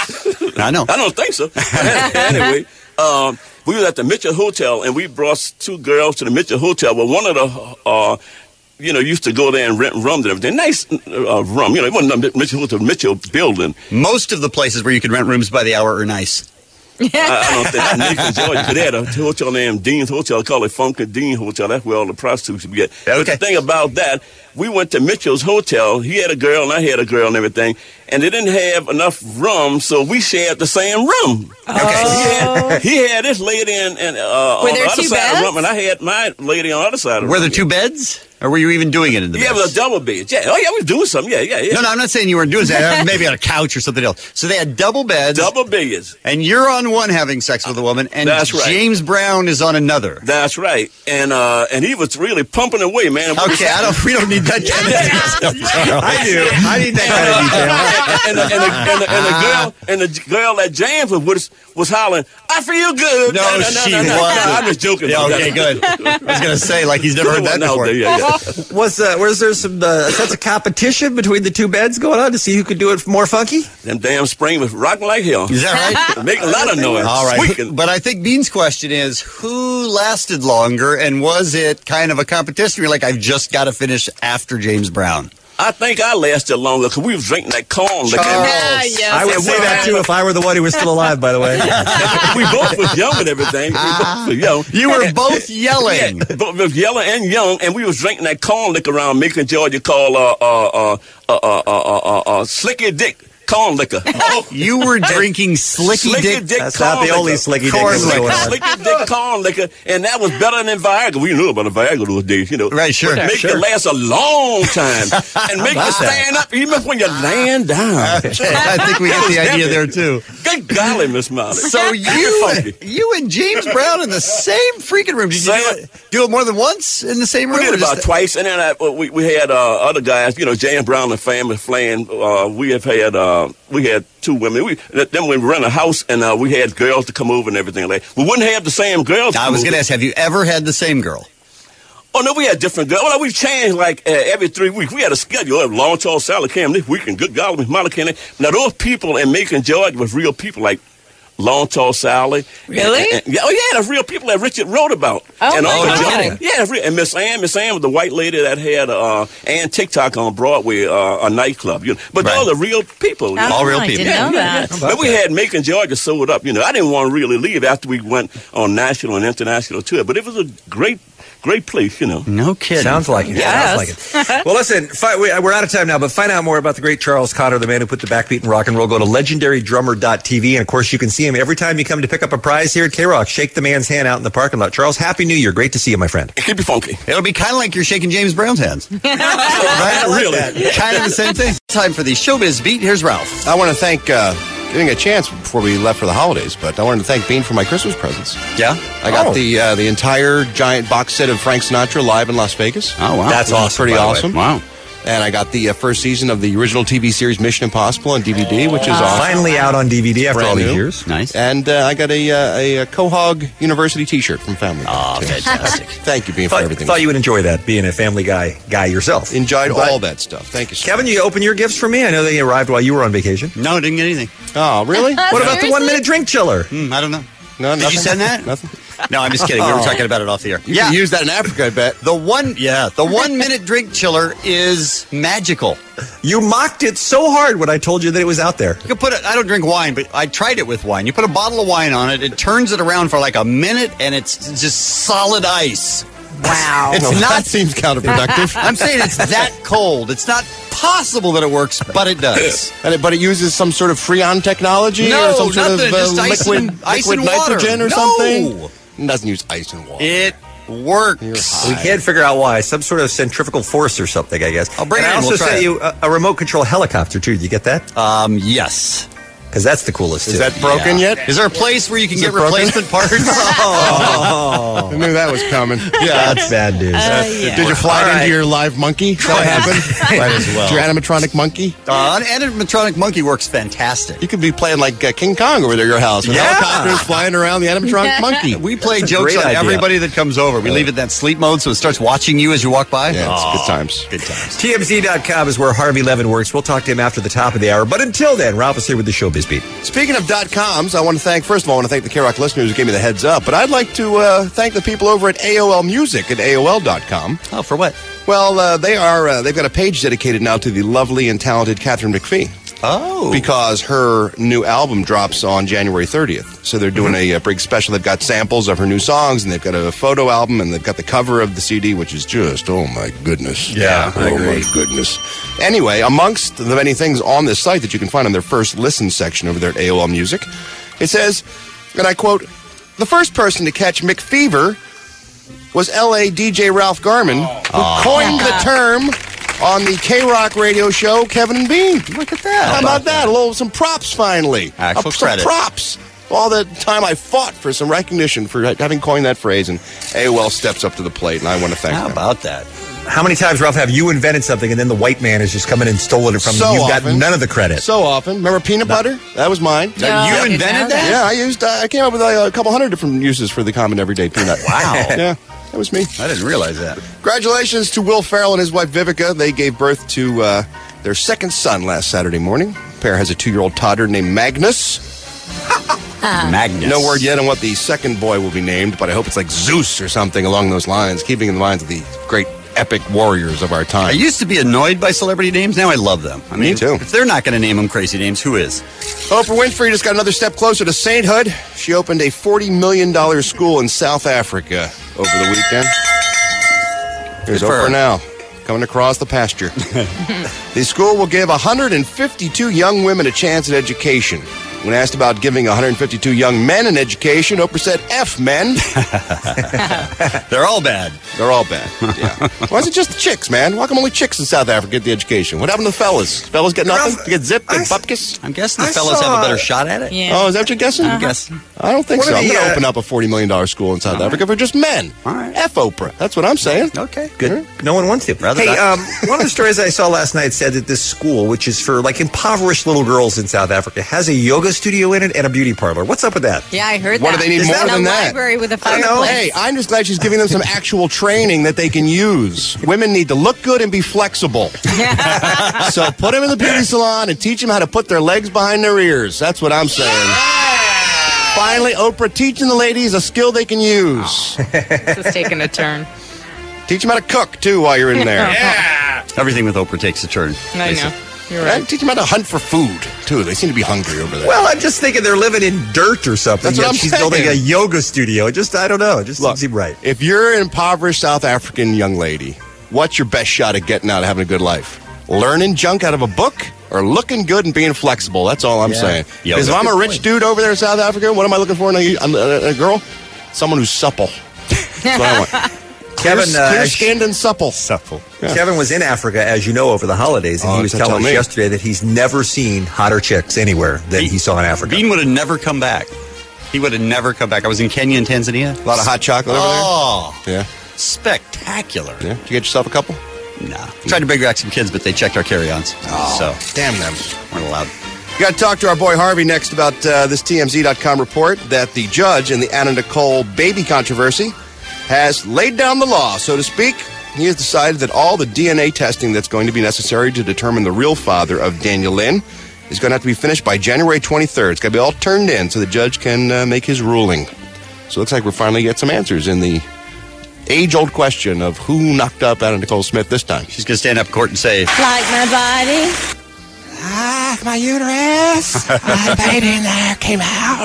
I know. I don't think so. Anyway, we were at the Mitchell Hotel, and we brought 2 girls to the Mitchell Hotel. Well, one of the, used to go there and rent rooms and everything. Nice room. It wasn't a Mitchell Hotel, Mitchell building. Most of the places where you can rent rooms by the hour are nice. I don't think Macon, Georgia. They had a hotel named Dean's Hotel, called it Funky Dean Hotel. That's where all the prostitutes would get. Okay. But the thing about that, we went to Mitchell's Hotel. He had a girl, and I had a girl and everything. And they didn't have enough room, so we shared the same room. Okay. So he had this lady on the other side of the room, and I had my lady on the other side of the room. Were there 2 beds? Or were you even doing it in the bed? Yeah, it was a double bed. Yeah. Oh, yeah, we were doing something. Yeah. No, I'm not saying you weren't doing that. Maybe on a couch or something else. So they had double beds. Double beds. And you're on one having sex with a woman, and that's right. James Brown is on another. That's right. And he was really pumping away, man. Okay, we don't need that kind of detail. I do. I need that kind of detail. And the girl that James was with was hollering, "I feel good." No, she wasn't. I'm just joking. Yeah, okay, good. I was going to say, like, he's never heard that before. Was there some sense of competition between the 2 beds going on to see who could do it more funky? Them damn spring was rocking like hell. Is that right? Making a lot of noise. All right. Squeaking. But I think Bean's question is, who lasted longer, and was it kind of a competition? You're like, I've just got to finish after James Brown. I think I lasted longer because we was drinking that corn liquor. Yes. I would say that too if I were the one who was still alive, by the way. We both was young and everything. You were both yelling. Yeah, both yelling and young, and we was drinking that corn liquor around Macon, Georgia called Slicky Dick. Corn liquor. Oh, you were drinking Slicky Dick. That's not the only Slicky Dick. Slicky Dick corn liquor, and that was better than Viagra. We knew about the Viagra those days, Right, sure. Make it last a long time, and make you stand up even when you're laying down. I think we get the idea there too. Good golly, Miss Molly. So you and James Brown in the same freaking room. Did you do it more than once in the same room? We did about twice, and then we had other guys. James Brown and family playing. We had 2 women. Then we rent a house, and we had girls to come over and everything like that. We wouldn't have the same girls. I was going to ask, have you ever had the same girl? Oh, no, we had different girls. Well, we changed like every 3 weeks. We had a schedule. Long Tall Sally came this week, and good golly, Miss Molly came in. Now, those people in Macon, Georgia was real people like Long Tall Sally. Really? The real people that Richard wrote about. And Miss Ann was the white lady that had Ann TikTok on Broadway, a nightclub. But all the real people. All real people. I didn't know that. But we had Macon, Georgia sewed up. I didn't want to really leave after we went on national and international tour. But it was a great place, No kidding. Sounds like it. Yes. Sounds like it. Well, listen, we're out of time now, but find out more about the great Charles Cotter, the man who put the backbeat in rock and roll. Go to legendarydrummer.tv, and of course, you can see him every time you come to pick up a prize here at K-Rock. Shake the man's hand out in the parking lot. Charles, Happy New Year. Great to see you, my friend. Keep it funky. It'll be kind of like you're shaking James Brown's hands. Right? Really? Kind of the same thing. Time for the Showbiz Beat. Here's Ralph. I want to thank... Didn't get a chance before we left for the holidays, but I wanted to thank Bean for my Christmas presents. Yeah? I got the entire giant box set of Frank Sinatra live in Las Vegas. Oh, wow. That's awesome. Pretty awesome. Wow. And I got the first season of the original TV series Mission Impossible on DVD, which is awesome. Finally out on DVD after all these years. Nice. And I got a Quahog University T-shirt from Family Guy. Oh, fantastic. Thank you, Bean, for everything. Thought you would enjoy that, being a Family Guy yourself. Enjoyed all that stuff. Thank you, sir. Kevin, you open your gifts for me? I know they arrived while you were on vacation. No, didn't get anything. Oh, really? What about the 1-minute drink chiller? I don't know. No, Did you send that? Nothing. No, I'm just kidding. We were talking about it off the air. You can use that in Africa, I bet. The 1 minute drink chiller is magical. You mocked it so hard when I told you that it was out there. You can put it. I don't drink wine, but I tried it with wine. You put a bottle of wine on it, it turns it around for like a minute, and it's just solid ice. Wow. It's not. That seems counterproductive. I'm saying it's that cold. It's not possible that it works, but it does. But it uses some sort of Freon technology No, or some sort nothing. of Just ice liquid, and- ice liquid and water. nitrogen or No. something. It doesn't use ice and water. It works. We can't figure out why. Some sort of centrifugal force or something, I guess. I'll bring and it I in. also We'll try sent it. you a remote control helicopter, too. Did you get that? Yes. Because that's the coolest, too. Is that broken yet? Is there a place where you can Is get it broken? replacement parts? I knew that was coming. Yeah, that's bad news. Did you fly it into your live monkey? Is that what happened? Might as well. Your animatronic monkey? An animatronic monkey works fantastic. You could be playing like King Kong over there at your house with helicopters flying around the animatronic monkey. We play jokes great on idea. everybody that comes over. We leave it in that sleep mode so it starts watching you as you walk by. Yeah, it's good times. Good times. TMZ.com is where Harvey Levin works. We'll talk to him after the top of the hour. But until then, Ralph is here with the Showbiz Beat. Speaking of .coms, I want to thank the K-Rock listeners who gave me the heads up, but I'd like to thank the people over at AOL Music at AOL.com. Oh, for what? Well, they've got a page dedicated now to the lovely and talented Catherine McPhee. Oh. Because her new album drops on January 30th. So they're doing a big special. They've got samples of her new songs, and they've got a photo album, and they've got the cover of the CD, which is just, oh my goodness. Yeah, I agree. My goodness. Anyway, amongst the many things on this site that you can find on their first listen section over there at AOL Music, it says, and I quote, "The first person to catch McFever was L.A. DJ Ralph Garman, who coined the term on the K-Rock radio show, Kevin and Bean." Look at that. How about that? Some props finally. Actual Some credit. props. All the time I fought for some recognition for having coined that phrase, and AOL steps up to the plate, and I want to thank How them. about that? How many times, Ralph, have you invented something and then the white man has just come in and stolen it from So you? You've got often. none of the credit. So often. Remember peanut butter? That was mine. No, I you didn't invented know that? Yeah, I came up with a couple hundred different uses for the common everyday peanut. Wow. Yeah, that was me. I didn't realize that. Congratulations to Will Ferrell and his wife Vivica. They gave birth to their second son last Saturday morning. The pair has a 2-year-old toddler named Magnus. Magnus. No word yet on what the second boy will be named, but I hope it's like Zeus or something along those lines, keeping in the minds of the great epic warriors of our I time. used to be annoyed by celebrity names. Now I love them. I mean, too. If they're not going to name them crazy names, who is? Oprah Winfrey just got another step closer to sainthood. She opened a $40 million school in South Africa over the weekend. Here's Good for her. Oprah now, coming across the pasture. The school will give 152 young women a chance at education. When asked about giving 152 young men an education, Oprah said, F men. They're all bad. They're all bad. Yeah. Why is it just the chicks, man? Why come only chicks in South Africa get the education? What happened to the fellas? Fellas get nothing? They get zipped and bupkis? I'm guessing the fellas have a better shot at it. Yeah. Oh, is that what you're guessing? I'm guessing. I don't think What so. are I'm the, going to open up a $40 million school in South Africa for just men. All right. F Oprah. That's what I'm saying. Okay. Good. No one wants to. Rather Hey, not. one of the stories I saw last night said that this school, which is for like impoverished little girls in South Africa, has a yoga studio in it and a beauty parlor. What's up with that? Yeah, I heard What that. do they need Is more that than a that? library with a I don't know. fireplace? Hey, I'm just glad she's giving them some actual training that they can use. Women need to look good and be flexible. So put them in the beauty salon and teach them how to put their legs behind their ears. That's what I'm saying. Finally, Oprah teaching the ladies a skill they can use. This is taking a turn. Teach them how to cook, too, while you're in there. Everything with Oprah takes a turn. I know. You're And right. teach them how to hunt for food, too. They seem to be hungry over there. Well, I'm just thinking they're living in dirt or something. That's what yet I'm she's saying. building a yoga studio. I don't know. It just Look, doesn't seem right. if you're an impoverished South African young lady, what's your best shot at getting out and having a good life? Learning junk out of a book or looking good and being flexible? That's all I'm Yeah. saying. Yeah, Because if that's I'm a a good rich point. dude over there in South Africa, what am I looking for in a girl? Someone who's supple. That's what I want. Kevin, Clear-skinned and supple. Supple. Yeah. Kevin was in Africa, as you know, over the holidays, and Oh, he was tell telling us me. yesterday that he's never seen hotter chicks anywhere than he saw in Africa. Bean would have never come back. He would have never come back. I was in Kenya and Tanzania. A lot of hot chocolate over Oh, there. Yeah. spectacular. Yeah. Did you get yourself a couple? Nah. Tried to bring back some kids, but they checked our carry-ons. So, Damn them. weren't allowed. We got to talk to our boy Harvey next about this TMZ.com report that the judge in the Anna Nicole baby controversy has laid down the law, so to speak. He has decided that all the DNA testing that's going to be necessary to determine the real father of Daniel Lynn is going to have to be finished by January 23rd. It's got to be all turned in so the judge can make his ruling. So it looks like we're finally get some answers in the age-old question of who knocked up Anna Nicole Smith this time. She's going to stand up in court and say, Like my body. my uterus. I paid in there, came out.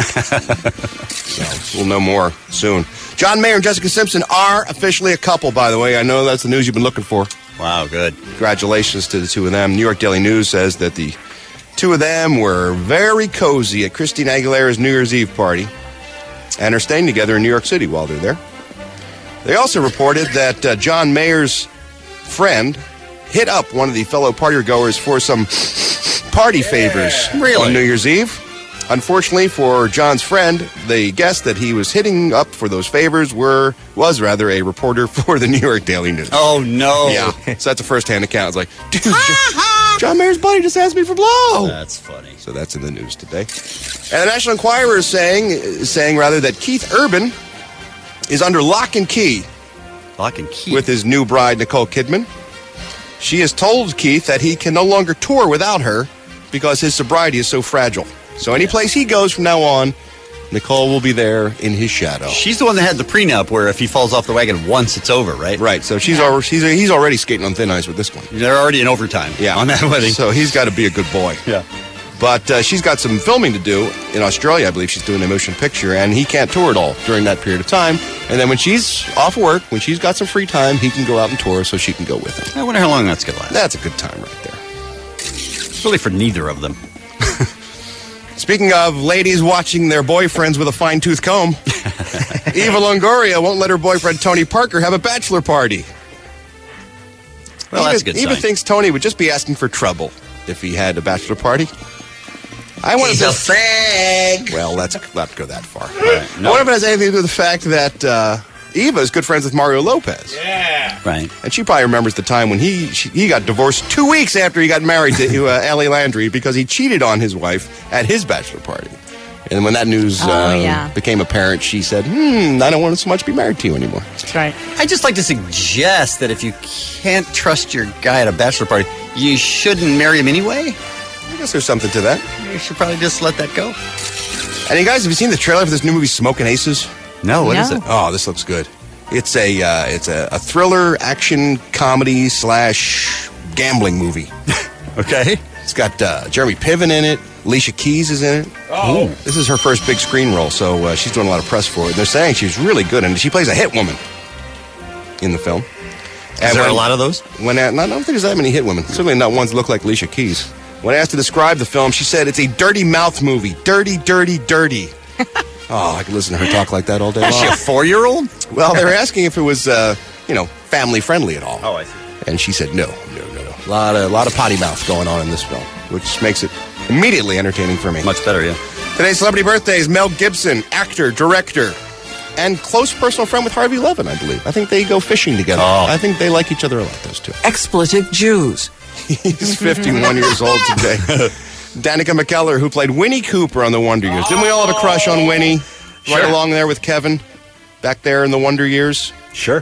So we'll know more soon. John Mayer and Jessica Simpson are officially a couple, by the way. I know that's the news you've been looking for. Wow, good. Congratulations to the two of them. New York Daily News says that the two of them were very cozy at Christina Aguilera's New Year's Eve party and are staying together in New York City while they're there. They also reported that John Mayer's friend hit up one of the fellow partygoers for some party favors on New Year's Eve. Unfortunately for John's friend, the guest that he was hitting up for those favors was rather a reporter for the New York Daily News. Oh, no. Yeah, so that's a first-hand account. It's like, dude, John Mayer's buddy just asked me for blow. That's funny. So that's in the news today. And the National Enquirer is saying rather that Keith Urban is under lock and key. Lock and key? With his new bride, Nicole Kidman. She has told Keith that he can no longer tour without her because his sobriety is so fragile. So any place he goes from now on, Nicole will be there in his shadow. She's the one that had the prenup where if he falls off the wagon once, it's over, right? Right. So he's already skating on thin ice with this one. They're already in overtime on that wedding. So he's got to be a good boy. Yeah. But she's got some filming to do in Australia. I believe she's doing a motion picture, and he can't tour at all during that period of time. And then when she's off work, when she's got some free time, he can go out and tour so she can go with him. I wonder how long that's going to last. That's a good time right there. It's really for neither of them. Speaking of ladies watching their boyfriends with a fine-tooth comb, Eva Longoria won't let her boyfriend Tony Parker have a bachelor party. Well, that's a good Eva sign. thinks Tony would just be asking for trouble if he had a bachelor party. He's a fag. Well, let's not go that far. Right. I wonder if it has anything to do with the fact that Eva is good friends with Mario Lopez. Yeah. Right. And she probably remembers the time when he got divorced 2 weeks after he got married to Allie Landry because he cheated on his wife at his bachelor party. And when that news became apparent, she said, I don't want to so much be married to you anymore. That's right. I'd just like to suggest that if you can't trust your guy at a bachelor party, you shouldn't marry him anyway. I guess there's something to that. You should probably just let that go. And you guys, have you seen the trailer for this new movie, Smoking Aces? No, what is it? Oh, this looks good. It's a thriller, action, comedy / gambling movie. Okay. It's got Jeremy Piven in it. Alicia Keys is in it. Oh. This is her first big screen role, so she's doing a lot of press for it. They're saying she's really good, and she plays a hit woman in the film. Is there a lot of those? I don't think there's that many hit women. Certainly not ones that look like Alicia Keys. When asked to describe the film, she said it's a dirty mouth movie. Dirty, dirty, dirty. Oh, I could listen to her talk like that all day long. Is she a 4-year-old? Well, they were asking if it was, family friendly at all. Oh, I see. And she said no. A lot of potty mouth going on in this film, which makes it immediately entertaining for me. Much better, yeah. Today's celebrity birthdays: Mel Gibson, actor, director, and close personal friend with Harvey Levin, I believe. I think they go fishing together. Oh. I think they like each other a lot, those two. Expletive Jews. He's 51 years old today. Danica McKellar, who played Winnie Cooper on The Wonder Years. Didn't we all have a crush on Winnie? Sure. Right along there with Kevin, back there in The Wonder Years? Sure.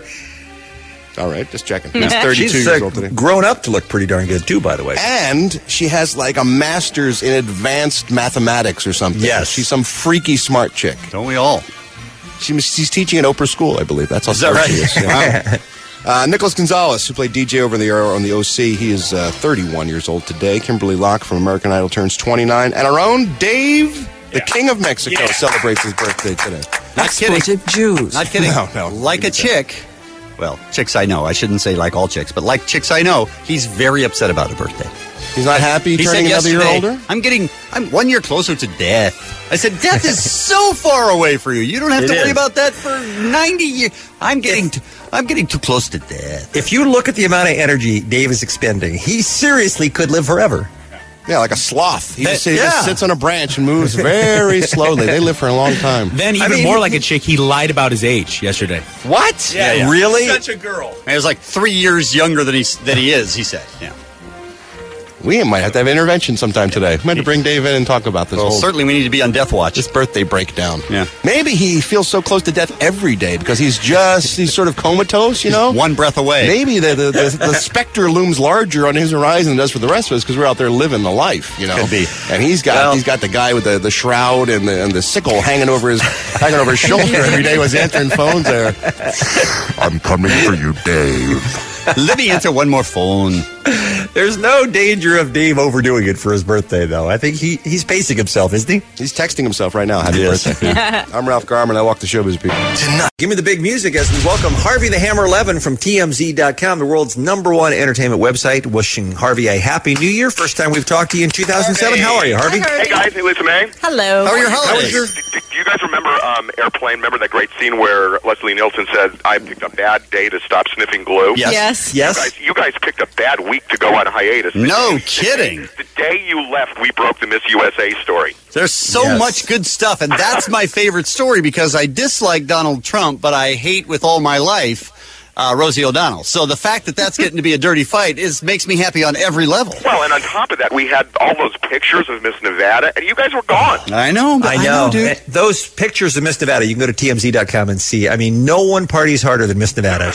All right, just checking. He's 32 years old today. Grown up to look pretty darn good, too, by the way. And she has like a master's in advanced mathematics or something. Yes. She's some freaky smart chick. Don't we all? She's teaching at Oprah School, I believe. That's how Is that smart right? she is. Yeah. Nicholas Gonzalez, who played DJ over on the OC, he is 31 years old today. Kimberly Locke from American Idol turns 29. And our own Dave, the King of Mexico, celebrates his birthday today. Not kidding. Expletive Jews. Not kidding. No. Like a chick. Well, chicks I know. I shouldn't say like all chicks, but like chicks I know, he's very upset about a birthday. He's not happy He turning said another year yesterday, older? I'm 1 year closer to death. I said, death is so far away for you. You don't have to worry about that for 90 years. I'm getting too close to death. If you look at the amount of energy Dave is expending, he seriously could live forever. Yeah, like a sloth. He just sits on a branch and moves very slowly. They live for a long time. Then even more like a chick, he lied about his age yesterday. What? Yeah. Really? Such a girl. He was like 3 years younger than he is, he said. Yeah. We might have to have intervention sometime today. We might have to bring Dave in and talk about this. Well, whole certainly we need to be on death watch. This birthday breakdown. Yeah. Maybe he feels so close to death every day because he's sort of comatose, you know? One breath away. Maybe the specter looms larger on his horizon than it does for the rest of us because we're out there living the life, you know? Could be. And he's got the guy with the shroud and the sickle hanging over his shoulder every day was answering phones there. I'm coming for you, Dave. Let me answer one more phone. There's no danger of Dave overdoing it for his birthday, though. I think he's pacing himself, isn't he? He's texting himself right now. Happy birthday. I'm Ralph Garman. I walk the showbiz people. Tonight. Give me the big music as we welcome Harvey the Hammer 11 from TMZ.com, the world's #1 entertainment website. Wishing Harvey a happy new year. First time we've talked to you in 2007. How are you, Harvey? Hey, guys. Hey, Lisa May. Hello. How are your holidays? Do you guys remember Airplane? Remember that great scene where Leslie Nielsen said, I picked a bad day to stop sniffing glue? Yes. You guys picked a bad week to go on hiatus. No kidding. The day you left, we broke the Miss USA story. There's so much good stuff, and that's my favorite story because I dislike Donald Trump, but I hate with all my life Rosie O'Donnell. So the fact that that's getting to be a dirty fight makes me happy on every level. Well, and on top of that, we had all those pictures of Miss Nevada, and you guys were gone. I know, dude. Those pictures of Miss Nevada, you can go to TMZ.com and see. I mean, no one parties harder than Miss Nevada.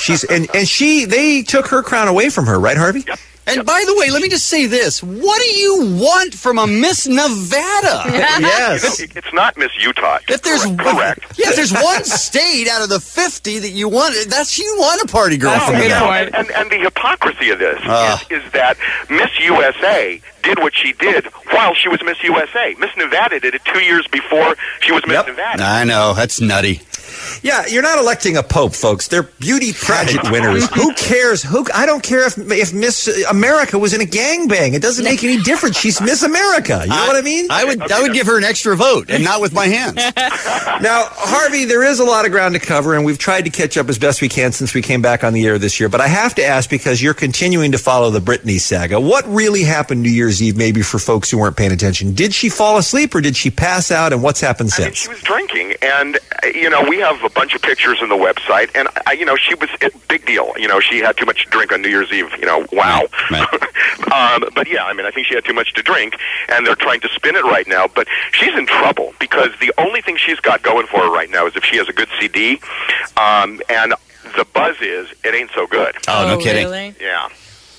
They took her crown away from her, right, Harvey? Yep. And by the way, let me just say this. What do you want from a Miss Nevada? Yes. It's not Miss Utah. If there's correct. Yeah, if there's one state out of the 50 that you want, you want a party girl from Nevada. And the hypocrisy of this is that Miss USA did what she did while she was Miss USA. Miss Nevada did it 2 years before she was Miss Nevada. I know. That's nutty. Yeah, you're not electing a pope, folks. They're beauty pageant winners. Who cares? I don't care if Miss America was in a gangbang. It doesn't make any difference. She's Miss America. You know what I mean? I would give her an extra vote, and not with my hands. Now, Harvey, there is a lot of ground to cover, and we've tried to catch up as best we can since we came back on the air this year. But I have to ask, because you're continuing to follow the Britney saga, what really happened New Year's Eve, maybe for folks who weren't paying attention? Did she fall asleep, or did she pass out, and what's happened since? She was drinking, and, we have a bunch of pictures on the website, and, she was a big deal. She had too much to drink on New Year's Eve, wow. Right. But yeah, I think she had too much to drink, and they're trying to spin it right now, but she's in trouble, because the only thing she's got going for her right now is if she has a good CD, and the buzz is, it ain't so good. Oh, no kidding. Really? Yeah.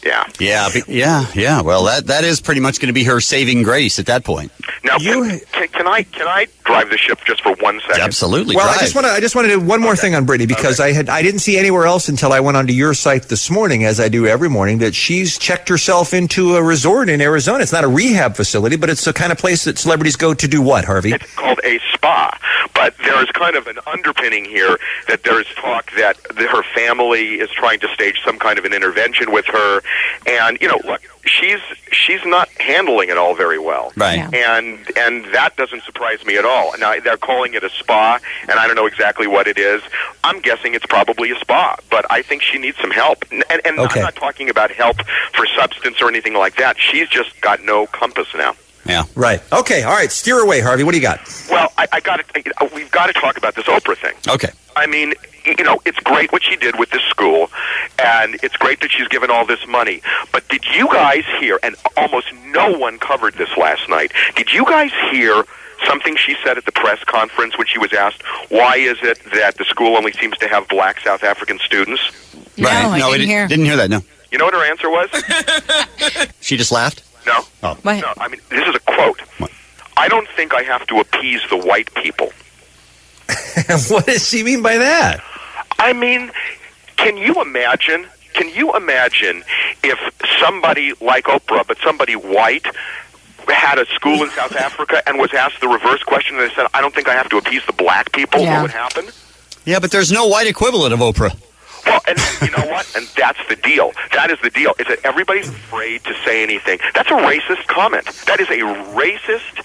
Well, that is pretty much going to be her saving grace at that point. Now, can I drive the ship just for 1 second? Absolutely. Well, drive. I just wanted to one more thing on Britney, because I didn't see anywhere else until I went onto your site this morning, as I do every morning, that she's checked herself into a resort in Arizona. It's not a rehab facility, but it's the kind of place that celebrities go to do what, Harvey? It's called a spa, but there is kind of an underpinning here that there is talk that her family is trying to stage some kind of an intervention with her, and look, she's not handling it all very well, right? Yeah. And that doesn't surprise me at all. Now they're calling it a spa, and I don't know exactly what it is. I'm guessing it's probably a spa, but I think she needs some help. And okay. I'm not talking about help for substance or anything like that. She's just got no compass now. Yeah. Right. Okay. All right. Steer away, Harvey. What do you got? Well, we've got to talk about this Oprah thing. Okay. I mean, it's great what she did with this school, and it's great that she's given all this money. But did you guys hear, and almost no one covered this last night, did you guys hear something she said at the press conference when she was asked, why is it that the school only seems to have black South African students? Right. No, I didn't hear that, no. You know what her answer was? She just laughed? No. Oh. No, I mean, this is a quote. What? I don't think I have to appease the white people. What does she mean by that? I mean, can you imagine if somebody like Oprah, but somebody white, had a school in South Africa and was asked the reverse question, and they said, I don't think I have to appease the black people? Yeah. What would happen? Yeah, but there's no white equivalent of Oprah. Well, and you know what? And that's the deal. That is the deal, is that everybody's afraid to say anything. That's a racist comment. That is a racist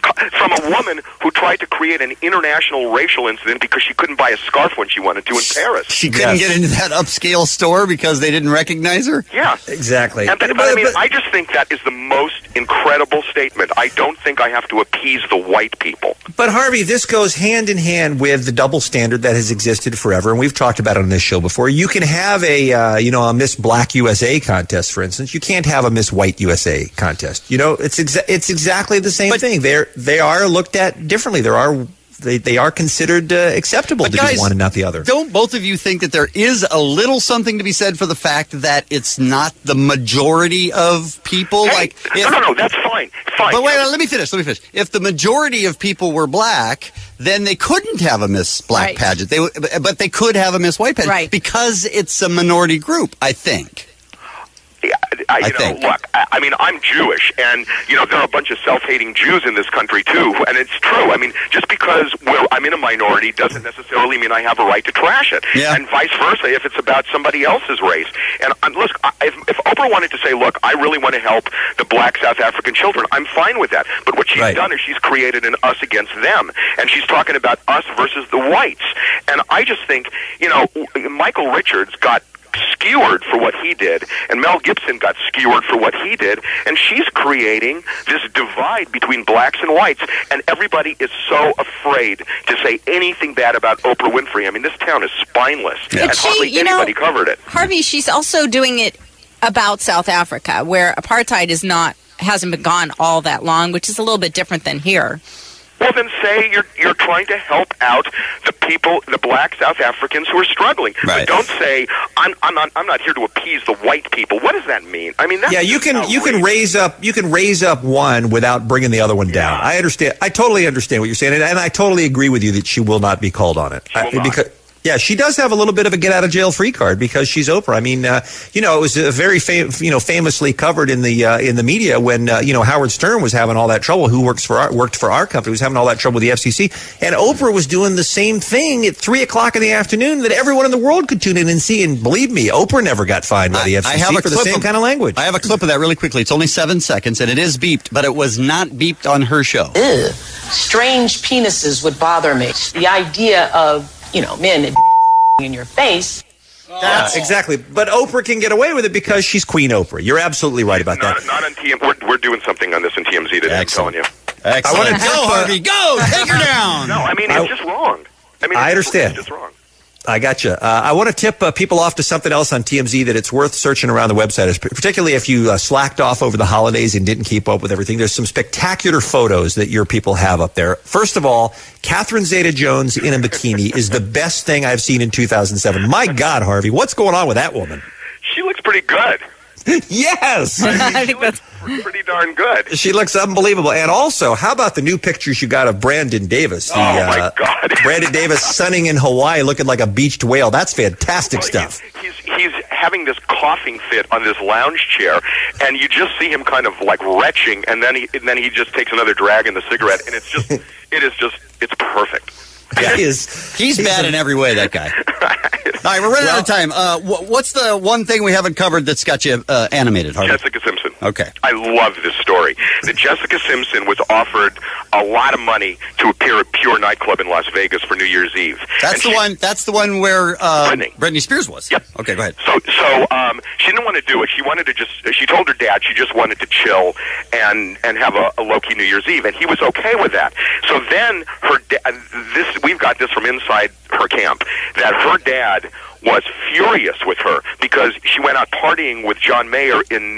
from a woman who tried to create an international racial incident because she couldn't buy a scarf when she wanted to in Paris. She couldn't get into that upscale store because they didn't recognize her? Yeah. Exactly. But I mean, I just think that is the most incredible statement. I don't think I have to appease the white people. But Harvey, this goes hand in hand with the double standard that has existed forever, and we've talked about it on this show before. You can have a Miss Black USA contest, for instance. You can't have a Miss White USA contest. It's exactly the same thing. They are looked at differently. They are considered acceptable to do one and not the other. Don't both of you think that there is a little something to be said for the fact that it's not the majority of people? Hey, no, that's fine. But wait, let me finish. If the majority of people were black, then they couldn't have a Miss Black pageant. But they could have a Miss White pageant because it's a minority group, I think. Look, I mean, I'm Jewish, and, there are a bunch of self-hating Jews in this country, too, and it's true. I mean, just because I'm in a minority doesn't necessarily mean I have a right to trash it, and vice versa if it's about somebody else's race. And, look, if Oprah wanted to say, look, I really want to help the black South African children, I'm fine with that. But what she's done is she's created an us against them, and she's talking about us versus the whites. And I just think, Michael Richards got skewered for what he did, and Mel Gibson got skewered for what he did, and she's creating this divide between blacks and whites, and everybody is so afraid to say anything bad about Oprah Winfrey. I mean, this town is spineless, and hardly anybody covered it. Harvey, she's also doing it about South Africa, where apartheid hasn't been gone all that long, which is a little bit different than here. Well, then say you're trying to help out the people, the black South Africans who are struggling. But don't say I'm not here to appease the white people. What does that mean? I mean, that's you can raise up one without bringing the other one down. I understand. I totally understand what you're saying, and I totally agree with you that she will not be called on it. Yeah, she does have a little bit of a get-out-of-jail-free card because she's Oprah. I mean, it was very famously covered in the media when Howard Stern was having all that trouble. Who worked for our company was having all that trouble with the FCC, and Oprah was doing the same thing at 3:00 in the afternoon that everyone in the world could tune in and see. And believe me, Oprah never got fined by the FCC for the same kind of language. I have a clip of that really quickly. It's only 7 seconds, and it is beeped, but it was not beeped on her show. Ew. Strange penises would bother me. The idea of men in your face. That's exactly. But Oprah can get away with it because she's Queen Oprah. You're absolutely right about that. Not on TMZ. We're doing something on this in TMZ today. I'm telling you. Excellent. I want to go, Harvey. Go. Take her down. No, I mean, it's just wrong. I understand. It's just wrong. I gotcha. I want to tip people off to something else on TMZ that it's worth searching around the website, particularly if you slacked off over the holidays and didn't keep up with everything. There's some spectacular photos that your people have up there. First of all, Catherine Zeta-Jones in a bikini is the best thing I've seen in 2007. My God, Harvey, what's going on with that woman? She looks pretty good. Yes. I think that's pretty darn good. She looks unbelievable. And also, how about the new pictures you got of Brandon Davis? My God. Brandon Davis sunning in Hawaii looking like a beached whale. That's fantastic stuff. He's having this coughing fit on this lounge chair, and you just see him kind of like retching, and then he just takes another drag in the cigarette, and it's perfect. Yeah, he's bad in every way, that guy. All right, we're running out of time. What's the one thing we haven't covered that's got you animated, Harvey? Jessica Simpson. Okay. I love this story. That Jessica Simpson was offered a lot of money to appear at Pure nightclub in Las Vegas for New Year's Eve. That's the one where Britney Spears was. Yep. Okay, go ahead. So she didn't want to do it. She wanted to she told her dad she just wanted to chill and have a low-key New Year's Eve, and he was okay with that. So then her we've got this from inside her camp, that her dad was furious with her because she went out partying with John Mayer in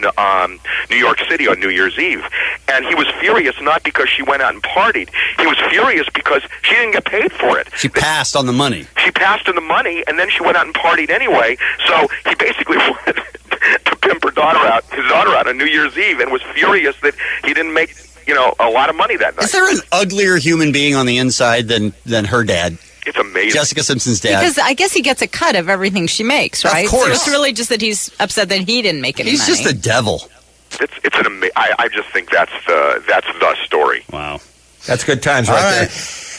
New York City on New Year's Eve. And he was furious not because she went out and partied. He was furious because she didn't get paid for it. She passed on the money. She passed on the money, and then she went out and partied anyway. So he basically wanted to pimp his daughter out on New Year's Eve, and was furious that he didn't make a lot of money that night. Is there an uglier human being on the inside than her dad? It's amazing. Jessica Simpson's dad. Because I guess he gets a cut of everything she makes, right? Of course. So it's really just that he's upset that he didn't make any money. He's just the devil. It's an amazing. I just think that's the story. Wow. That's good times right there.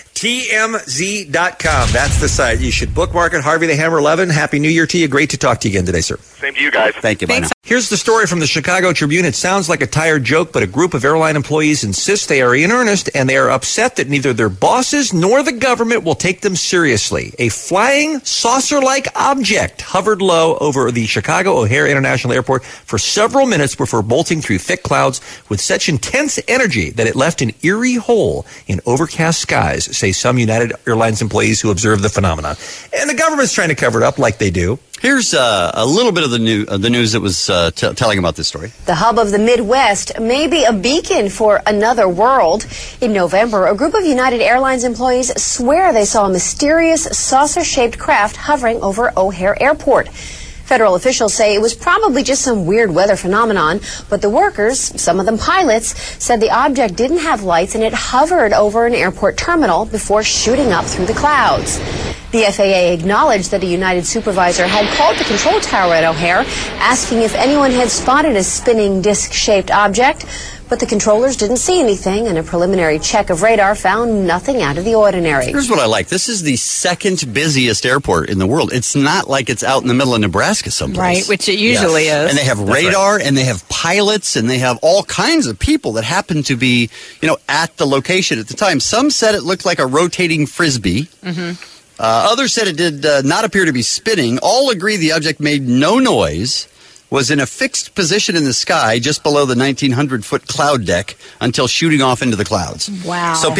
TMZ.com. That's the site. You should bookmark it. Harvey the Hammer 11. Happy New Year to you. Great to talk to you again today, sir. Same to you guys. Thank you. Bye now. Here's the story from the Chicago Tribune. It sounds like a tired joke, but a group of airline employees insist they are in earnest, and they are upset that neither their bosses nor the government will take them seriously. A flying saucer-like object hovered low over the Chicago O'Hare International Airport for several minutes before bolting through thick clouds with such intense energy that it left an eerie hole in overcast skies, say some United Airlines employees who observed the phenomenon. And the government's trying to cover it up like they do. Here's a little bit of the news that was telling about this story. The hub of the Midwest may be a beacon for another world. In November, a group of United Airlines employees swear they saw a mysterious saucer-shaped craft hovering over O'Hare Airport. Federal officials say it was probably just some weird weather phenomenon, but the workers, some of them pilots, said the object didn't have lights and it hovered over an airport terminal before shooting up through the clouds. The FAA acknowledged that a United supervisor had called the control tower at O'Hare, asking if anyone had spotted a spinning disc-shaped object, but the controllers didn't see anything, and a preliminary check of radar found nothing out of the ordinary. Here's what I like. This is the second busiest airport in the world. It's not like it's out in the middle of Nebraska someplace. Right, which it usually is. And they have radar, and they have pilots, and they have all kinds of people that happen to be, at the location at the time. Some said it looked like a rotating Frisbee. Mm-hmm. Others said it did not appear to be spinning. All agree the object made no noise, was in a fixed position in the sky just below the 1,900-foot cloud deck until shooting off into the clouds. Wow. So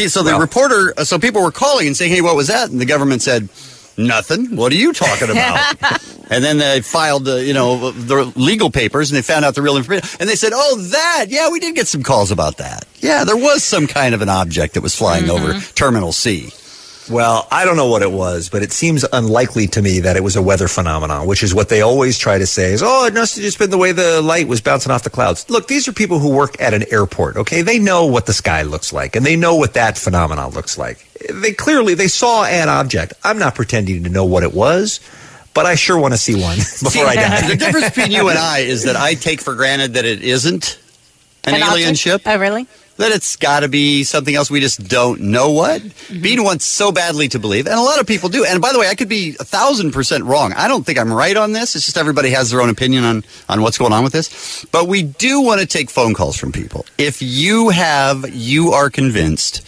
people were calling and saying, hey, what was that? And the government said, nothing. What are you talking about? And then they filed, the legal papers, and they found out the real information. And they said, yeah, we did get some calls about that. Yeah, there was some kind of an object that was flying over Terminal C. Well, I don't know what it was, but it seems unlikely to me that it was a weather phenomenon, which is what they always try to say is, it must have just been the way the light was bouncing off the clouds. Look, these are people who work at an airport, okay? They know what the sky looks like, and they know what that phenomenon looks like. They saw an object. I'm not pretending to know what it was, but I sure want to see one before I die. The difference between you and I is that I take for granted that it isn't an alien ship. Oh, really? That it's got to be something else. We just don't know what. Bean wants so badly to believe, and a lot of people do. And by the way, I could be 1,000% wrong. I don't think I'm right on this. It's just everybody has their own opinion on what's going on with this. But we do want to take phone calls from people. If you are convinced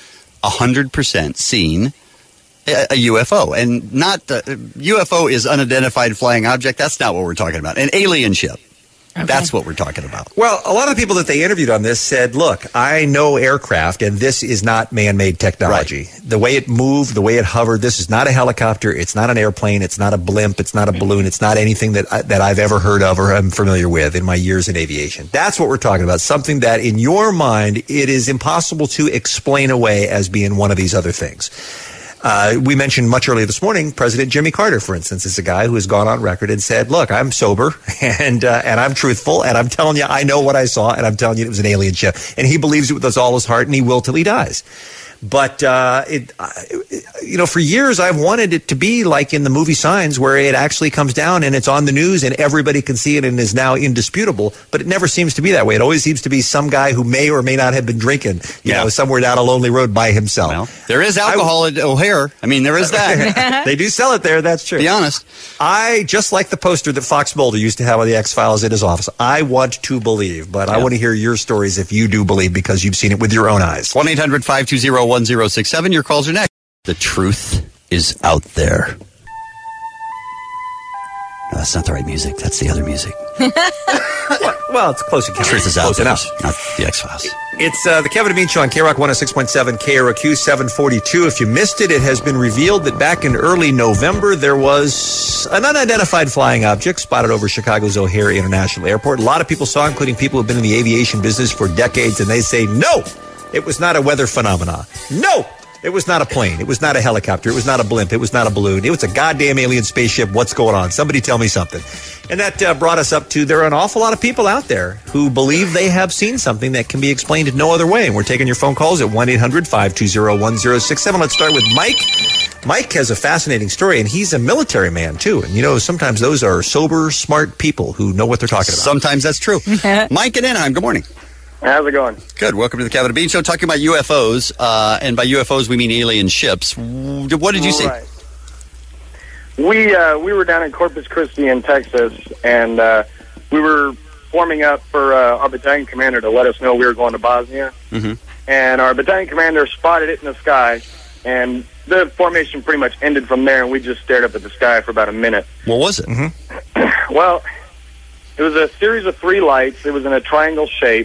100% seen a UFO, and not UFO is unidentified flying object. That's not what we're talking about. An alien ship. Okay. That's what we're talking about. Well, a lot of the people that they interviewed on this said, look, I know aircraft, and this is not man-made technology. Right. The way it moved, the way it hovered, this is not a helicopter, it's not an airplane, it's not a blimp, it's not a balloon, it's not anything that I've ever heard of or I'm familiar with in my years in aviation. That's what we're talking about, something that in your mind it is impossible to explain away as being one of these other things. We mentioned much earlier this morning, President Jimmy Carter, for instance, is a guy who has gone on record and said, look, I'm sober and I'm truthful and I'm telling you I know what I saw and I'm telling you it was an alien ship. And he believes it with all his heart and he will till he dies. But, for years I've wanted it to be like in the movie Signs where it actually comes down and it's on the news and everybody can see it and is now indisputable. But it never seems to be that way. It always seems to be some guy who may or may not have been drinking, somewhere down a lonely road by himself. Well, there is alcohol at O'Hare. I mean, there is that. They do sell it there. That's true. Be honest. I just like the poster that Fox Mulder used to have on the X-Files in his office. I want to believe, but I want to hear your stories if you do believe because you've seen it with your own eyes. 1-800-520-1067. Your calls are next. The truth is out there. No, that's not the right music. That's the other music. Well, it's close. Truth is out there. Not the X-Files. It's the Kevin and Bean Show on K-Rock 106.7, KROQ 742. If you missed it, it has been revealed that back in early November, there was an unidentified flying object spotted over Chicago's O'Hare International Airport. A lot of people saw, including people who have been in the aviation business for decades, and they say, no, it was not a weather phenomenon. No! It was not a plane. It was not a helicopter. It was not a blimp. It was not a balloon. It was a goddamn alien spaceship. What's going on? Somebody tell me something. And that brought us up to there are an awful lot of people out there who believe they have seen something that can be explained in no other way. And we're taking your phone calls at 1-800-520-1067. Let's start with Mike. Mike has a fascinating story, and he's a military man, too. And, sometimes those are sober, smart people who know what they're talking about. Sometimes that's true. Mike in Anaheim, good morning. How's it going? Good. Welcome to the Kevin and Bean Show. Talking about UFOs, and by UFOs we mean alien ships. What did you see? Right. We were down in Corpus Christi in Texas, and we were forming up for our battalion commander to let us know we were going to Bosnia. Mm-hmm. And our battalion commander spotted it in the sky, and the formation pretty much ended from there, and we just stared up at the sky for about a minute. What was it? Well, it was a series of 3 lights. It was in a triangle shape.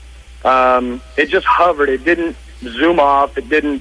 It just hovered. It didn't zoom off. It didn't,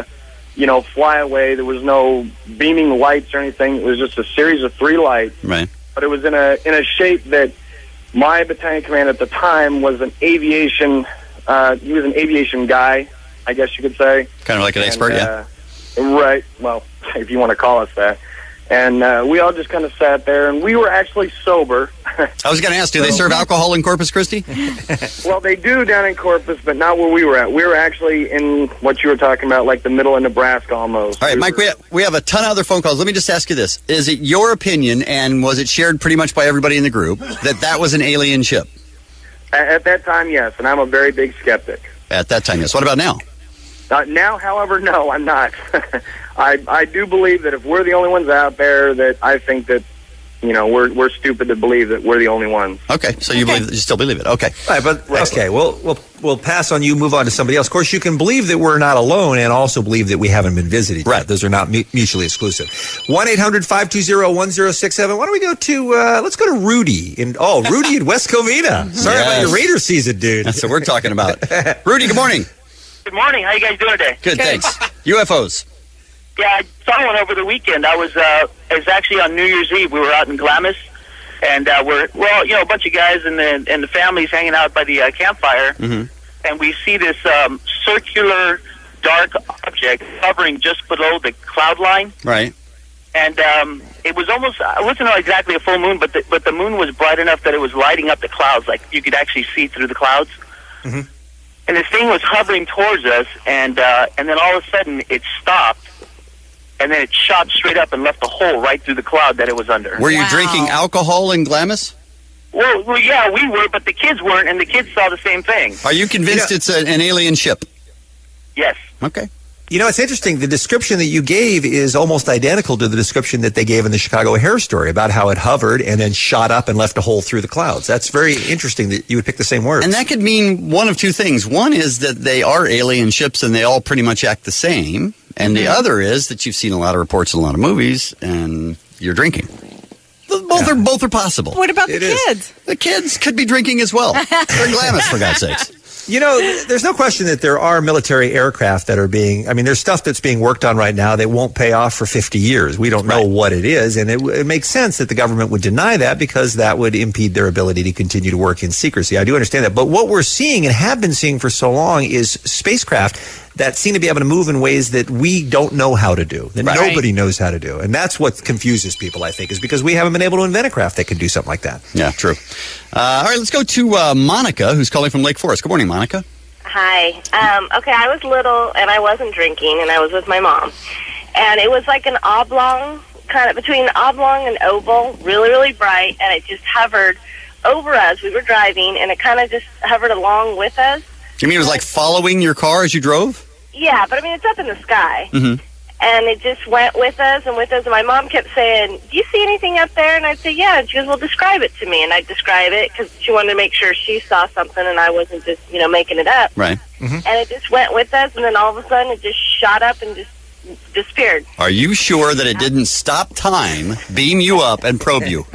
fly away. There was no beaming lights or anything. It was just a series of 3 lights. Right. But it was in a shape that my battalion commander at the time was an aviation. He was an aviation guy, I guess you could say. Kind of like an expert, yeah. Right. Well, if you want to call us that. And we all just kind of sat there, and we were actually sober. I was going to ask, do they serve alcohol in Corpus Christi? Well, they do down in Corpus, but not where we were at. We were actually in what you were talking about, like the middle of Nebraska almost. All right, Mike, we have a ton of other phone calls. Let me just ask you this. Is it your opinion, and was it shared pretty much by everybody in the group, that was an alien ship? At that time, yes, and I'm a very big skeptic. At that time, yes. What about now? Now, however, no, I'm not. I do believe that if we're the only ones out there, that I think that, we're stupid to believe that we're the only ones. Okay, so you still believe it. Okay. All right, but okay, we'll pass on you, move on to somebody else. Of course, you can believe that we're not alone and also believe that we haven't been visited. Right. Those are not mutually exclusive. 1-800-520-1067. Why don't we go to, let's go to Rudy. Rudy in West Covina. Sorry about your Raider season, dude. That's what we're talking about. Rudy, good morning. Good morning. How you guys doing today? Good, thanks. UFOs. Yeah, I saw one over the weekend. It was actually on New Year's Eve. We were out in Glamis, and we're a bunch of guys and the families hanging out by the campfire, and we see this circular dark object hovering just below the cloud line. Right. And it was almost, it wasn't exactly a full moon, but the moon was bright enough that it was lighting up the clouds, like you could actually see through the clouds. Mm-hmm. And this thing was hovering towards us, and then all of a sudden it stopped, and then it shot straight up and left a hole right through the cloud that it was under. Were you drinking alcohol in Glamis? Well, yeah, we were, but the kids weren't, and the kids saw the same thing. Are you convinced it's an alien ship? Yes. Okay. It's interesting. The description that you gave is almost identical to the description that they gave in the Chicago O'Hare story about how it hovered and then shot up and left a hole through the clouds. That's very interesting that you would pick the same words. And that could mean one of two things. One is that they are alien ships and they all pretty much act the same. And the other is that you've seen a lot of reports in a lot of movies and you're drinking. Both are possible. What about the kids? The kids could be drinking as well. They're in Glamis, for God's sakes. There's no question that there are military aircraft that are there's stuff that's being worked on right now that won't pay off for 50 years. We don't know what it is, and it makes sense that the government would deny that because that would impede their ability to continue to work in secrecy. I do understand that. But what we're seeing and have been seeing for so long is spacecraft that seem to be able to move in ways that we don't know how to do, that nobody knows how to do. And that's what confuses people, I think, is because we haven't been able to invent a craft that can do something like that. Yeah, true. All right, let's go to Monica, who's calling from Lake Forest. Good morning, Monica. Hi. Okay, I was little, and I wasn't drinking, and I was with my mom. And it was like an oblong, kind of between oblong and oval, really, really bright, and it just hovered over us. We were driving, and it kind of just hovered along with us. You mean it was like following your car as you drove? Yeah, but it's up in the sky. Mm-hmm. And it just went with us and with us. And my mom kept saying, do you see anything up there? And I'd say, yeah. And she goes, well, describe it to me. And I'd describe it because she wanted to make sure she saw something and I wasn't just, making it up. Right. Mm-hmm. And it just went with us. And then all of a sudden it just shot up and just disappeared. Are you sure that it didn't stop time, beam you up, and probe you?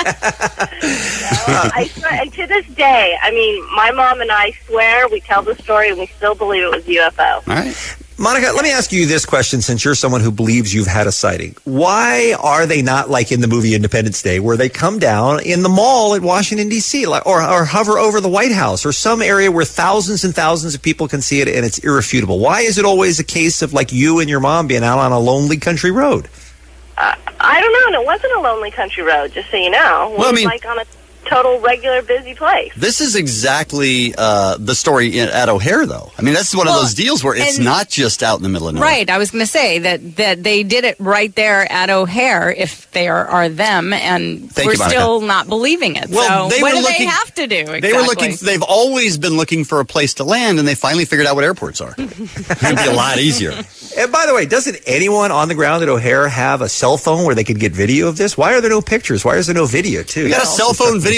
I swear, and to this day, my mom and I swear, we tell the story and we still believe it was UFO. All right. Monica, let me ask you this question since you're someone who believes you've had a sighting. Why are they not like in the movie Independence Day where they come down in the mall at Washington, D.C. or hover over the White House or some area where thousands and thousands of people can see it and it's irrefutable? Why is it always a case of like you and your mom being out on a lonely country road? I don't know. And it wasn't a lonely country road, just so you know. It was like on a total regular busy place. This is exactly the story at O'Hare, though. That's one of those deals where it's not just out in the middle of nowhere. Right. I was going to say that they did it right there at O'Hare, if they are them, and we're still not believing it. Well, so what do they have to do? Exactly? They were looking. They've always been looking for a place to land, and they finally figured out what airports are. It'd be a lot easier. And by the way, doesn't anyone on the ground at O'Hare have a cell phone where they could get video of this? Why are there no pictures? Why is there no video, too? You got a cell phone video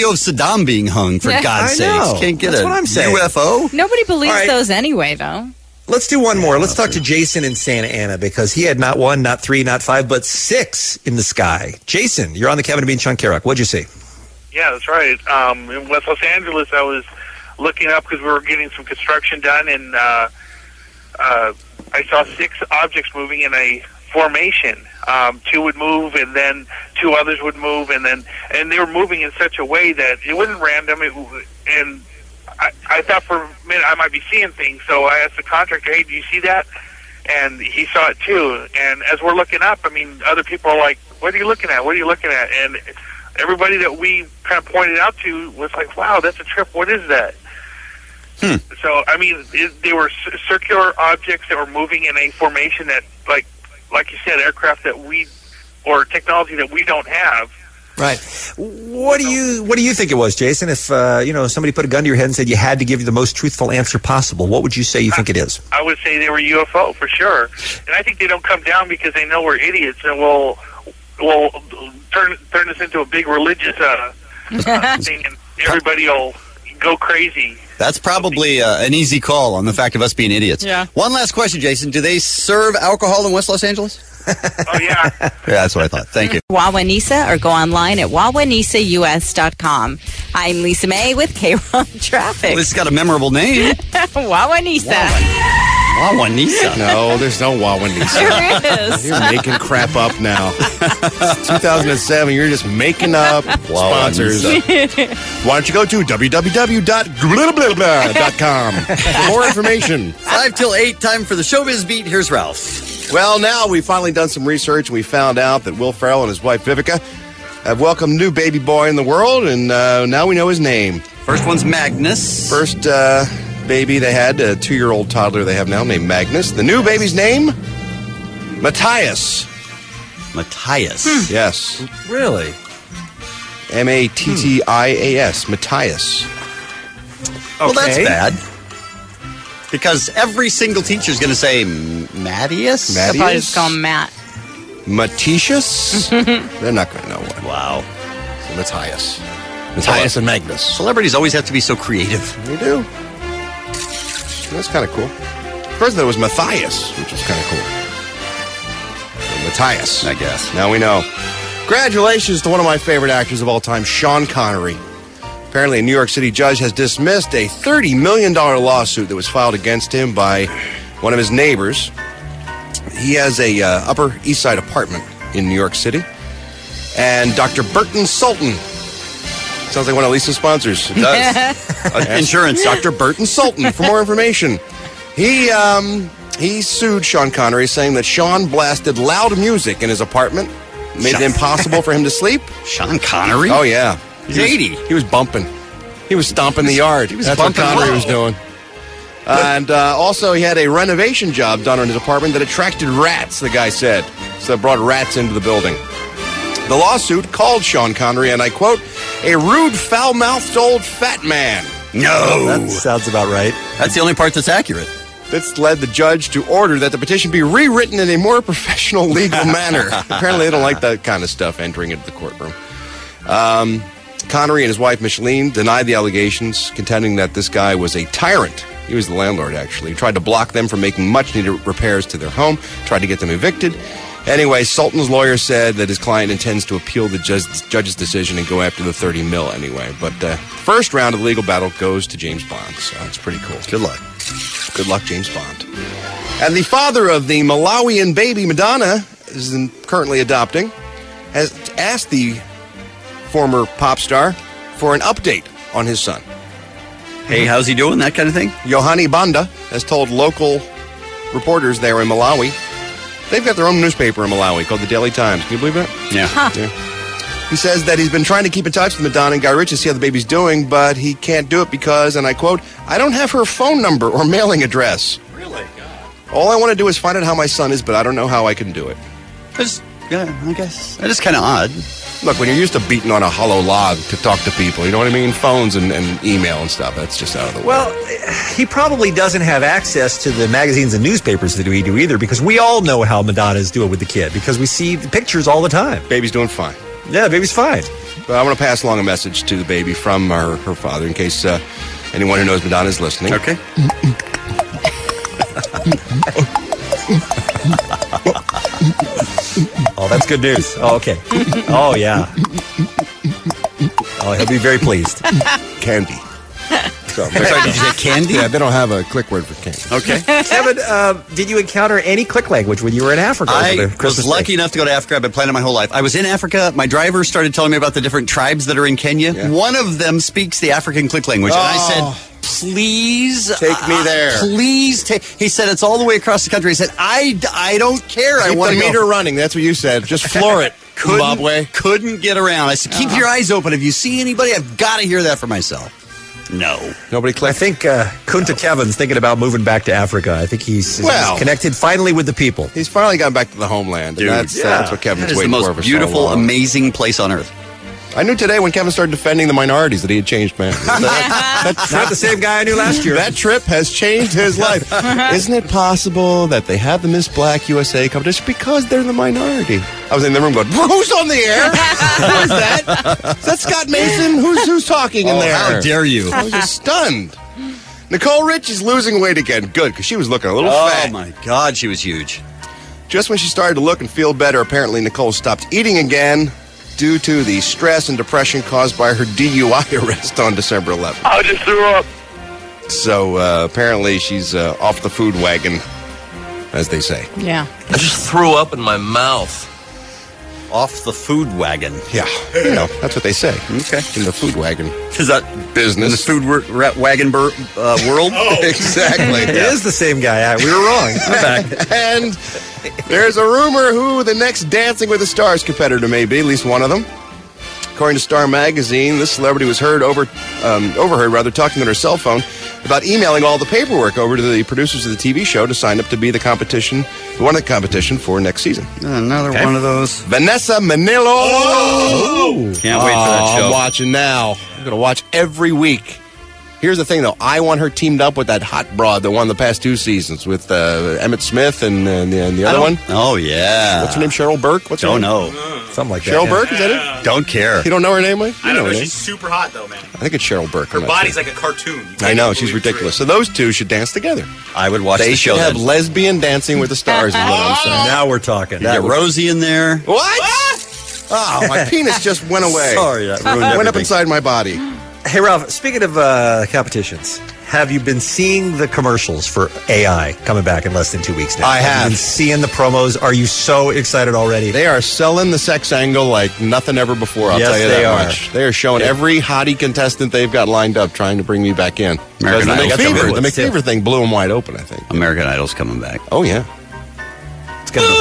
video of Saddam being hung, for God's I know. sakes. Can't get That's a what I'm saying. UFO? Nobody believes All right. those anyway, though. Let's do one more. Let's talk to Jason in Santa Ana because he had not 1, not 3, not 5, but 6 in the sky. Jason, you're on the Kevin and Bean Sean Kerouac. What'd you see? Yeah, that's right. In West Los Angeles, I was looking up because we were getting some construction done, and I saw 6 objects moving in a formation. 2 would move, and then 2 others would move, and they were moving in such a way that it wasn't random. And I thought for a minute I might be seeing things, so I asked the contractor, "Hey, do you see that?" And he saw it too. And as we're looking up, I mean, other people are like, "What are you looking at? What are you looking at?" And everybody that we kind of pointed out to was like, "Wow, that's a trip. What is that?" So, I mean, they were circular objects that were moving in a formation that, like you said, aircraft that or technology that we don't have. Right. What do you think it was, Jason? If somebody put a gun to your head and said you had to give you the most truthful answer possible, what would you say you think it is? I would say they were UFO for sure, and I think they don't come down because they know we're idiots and will turn this into a big religious thing, and everybody will go crazy. That's probably an easy call on the fact of us being idiots. Yeah. One last question, Jason. Do they serve alcohol in West Los Angeles? Oh, yeah. Yeah, that's what I thought. Thank you. Wawanisa, or go online at wawanisaus.com. I'm Lisa May with K-Rock Traffic. Well, it's got a memorable name. Wawanisa. Wawanisa. No, there's no Wawanisa. There is. You're making crap up now. It's 2007. You're just making up sponsors. Why don't you go to www.com for more information. 5 till 8, time for the Showbiz Beat. Here's Ralph. Well, now we've finally done some research, and we found out that Will Ferrell and his wife Vivica have welcomed a new baby boy in the world, and now we know his name. First one's Magnus. First baby they had, a 2-year-old toddler they have now named Magnus. The new baby's name? Matthias. Matthias? Yes. Really? Mattias. Matthias. Well, that's bad. Because every single teacher is going to say Mattias. They'll probably just call him Matt. Matitius? They're not going to know what. Wow. So Matthias. Matthias and Magnus. Celebrities always have to be so creative. They do. That's kind of cool. First, there was Matthias, which was kind of cool. So Matthias, I guess. Now we know. Congratulations to one of my favorite actors of all time, Sean Connery. Apparently, a New York City judge has dismissed a $30 million lawsuit that was filed against him by one of his neighbors. He has a Upper East Side apartment in New York City. And Dr. Burton Sultan. Sounds like one of Lisa's sponsors. It does. Insurance. Dr. Burton Sultan. For more information, he sued Sean Connery, saying that Sean blasted loud music in his apartment, made it impossible for him to sleep. Sean Connery? Oh, yeah. He's 80. He was bumping. He was stomping the yard. That's what Connery was doing. And also, he had a renovation job done on his apartment that attracted rats, the guy said. So that brought rats into the building. The lawsuit called Sean Connery, and I quote, a rude, foul-mouthed old fat man. No. That sounds about right. That's the only part that's accurate. This led the judge to order that the petition be rewritten in a more professional legal manner. Apparently, they don't like that kind of stuff entering into the courtroom. Connery and his wife, Micheline, denied the allegations, contending that this guy was a tyrant. He was the landlord, actually. He tried to block them from making much-needed repairs to their home, tried to get them evicted. Anyway, Sultan's lawyer said that his client intends to appeal the judge's decision and go after the $30 million anyway. But the first round of the legal battle goes to James Bond, so it's pretty cool. Good luck. Good luck, James Bond. And the father of the Malawian baby Madonna is currently adopting, has asked the former pop star for an update on his son. Hey, how's he doing? That kind of thing? Yohani Banda has told local reporters there in Malawi. They've got their own newspaper in Malawi called the Daily Times. Can you believe that? Yeah. Yeah. He says that he's been trying to keep in touch with Madonna and Guy Ritchie to see how the baby's doing, but he can't do it because, and I quote, I don't have her phone number or mailing address. Really? All I want to do is find out how my son is, but I don't know how I can do it. Yeah, I guess. That is kind of odd. Look, when you're used to beating on a hollow log to talk to people, you know what I mean? Phones and email and stuff, that's just out of the way. Well, he probably doesn't have access to the magazines and newspapers that we do either, because we all know how Madonna's doing with the kid, because we see the pictures all the time. Baby's doing fine. Yeah, the baby's fine. But I want to pass along a message to the baby from her father in case anyone who knows Madonna is listening. Okay. Oh, that's good news. Oh, okay. Oh, yeah. Oh, he'll be very pleased. Candy. So, Sorry, did you say candy? Yeah, they don't have a click word for candy. Okay. Kevin, did you encounter any click language when you were in Africa? I was lucky enough to go to Africa. I've been planning my whole life. I was in Africa. My driver started telling me about the different tribes that are in Kenya. Yeah. One of them speaks the African click language. And I said, please take me there. Please take. He said it's all the way across the country. He said I don't care. Keep I want the to meter running. That's what you said. Just floor it. Zimbabwe. Couldn't get around. I said, keep your eyes open. If you see anybody, I've got to hear that for myself. No. Nobody clicked? I think Kunta Kevin's thinking about moving back to Africa. I think he's connected finally with the people. He's finally gone back to the homeland. And that's what Kevin's waiting for. That is the most beautiful, amazing place on earth. I knew today when Kevin started defending the minorities that he had changed, man. Not the same guy I knew last year. That trip has changed his life. Isn't it possible that they have the Miss Black USA competition because they're the minority? I was in the room going, who's on the air? Who is that? Is that Scott Mason? Who's talking in there? How dare you? I was just stunned. Nicole Rich is losing weight again. Good, because she was looking a little fat. Oh, my God, she was huge. Just when she started to look and feel better, apparently Nicole stopped eating again due to the stress and depression caused by her DUI arrest on December 11th. I just threw up. So apparently she's off the food wagon, as they say. Yeah. I just threw up in my mouth. Off the food wagon. Yeah, that's what they say. Okay. In the food wagon. Is that business? In the food wagon world? Exactly. It is the same guy. We were wrong. I'm back. And there's a rumor who the next Dancing with the Stars competitor may be, at least one of them. According to Star Magazine, this celebrity was overheard talking on her cell phone about emailing all the paperwork over to the producers of the TV show to sign up to be the competition for next season. Another one of those. Vanessa Manillo. Oh. Can't wait for that show. I'm watching now. I'm going to watch every week. Here's the thing, though. I want her teamed up with that hot broad that won the past 2 seasons with Emmett Smith and the other one. Oh, yeah. What's her name? Cheryl Burke? What's her Don't name? know. Something like that. Cheryl Burke? Is that it? Don't care. You don't know her name, Mike? I don't know. her She's super hot, though, man. I think it's Cheryl Burke. Her body's like a cartoon. I know. She's ridiculous. So those two should dance together. I would watch the show. They should have lesbian Dancing with the Stars is what I'm saying. Now we're talking. Get Rosie in there. What? Oh, my penis just went away. Sorry, that ruined everything. Went up inside my body. Hey, Ralph, speaking of competitions, have you been seeing the commercials for AI coming back in less than 2 weeks now? I have. Have you been seeing the promos? Are you so excited already? They are selling the sex angle like nothing ever before, I'll tell you that much. They are showing every hottie contestant they've got lined up trying to bring me back in. The The McFever thing blew them wide open, I think. American Idol's coming back. Oh, yeah. It's going to be.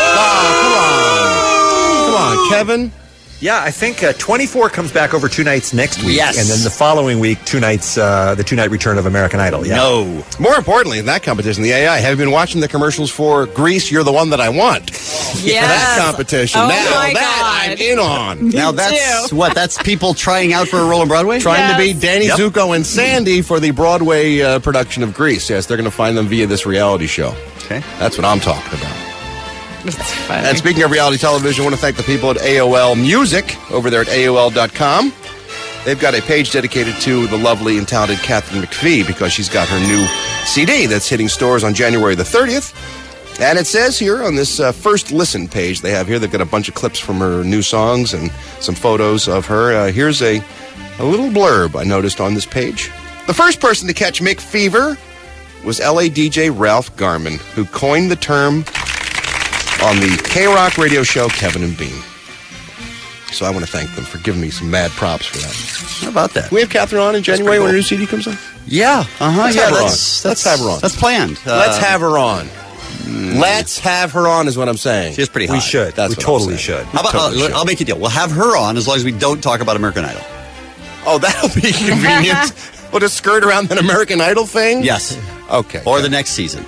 Come on, Kevin. Yeah, I think 24 comes back over 2 nights next week. Yes. And then the following week, 2 nights, the 2-night return of American Idol. Yeah. No. More importantly, in that competition, the AI, have you been watching the commercials for Grease, You're the One That I Want? Yes. For that competition. Oh, now my that God. I'm in on. Now that's what? That's people trying out for a role on Broadway? Trying to beat Danny Zuko and Sandy for the Broadway production of Grease. Yes, they're going to find them via this reality show. Okay. That's what I'm talking about. That's funny. And speaking of reality television, I want to thank the people at AOL Music over there at AOL.com. They've got a page dedicated to the lovely and talented Katharine McPhee because she's got her new CD that's hitting stores on January the 30th. And it says here on this first listen page they have here, they've got a bunch of clips from her new songs and some photos of her. Here's a little blurb I noticed on this page. The first person to catch Mick Fever was LA DJ Ralph Garman, who coined the term on the K-Rock radio show Kevin and Bean. So I want to thank them for giving me some mad props for that. How about that? We have Catherine on in January when her new CD comes out? Yeah. Uh-huh. Let's have her on. Let's have her on. That's planned. Let's have her on. Let's have her on is what I'm saying. She's pretty hot. We should. That's we what totally I'm saying. should. How about, I'll make a deal. We'll have her on as long as we don't talk about American Idol. Oh, that'll be convenient. We'll just skirt around that American Idol thing? Yes. Okay. Or the next season.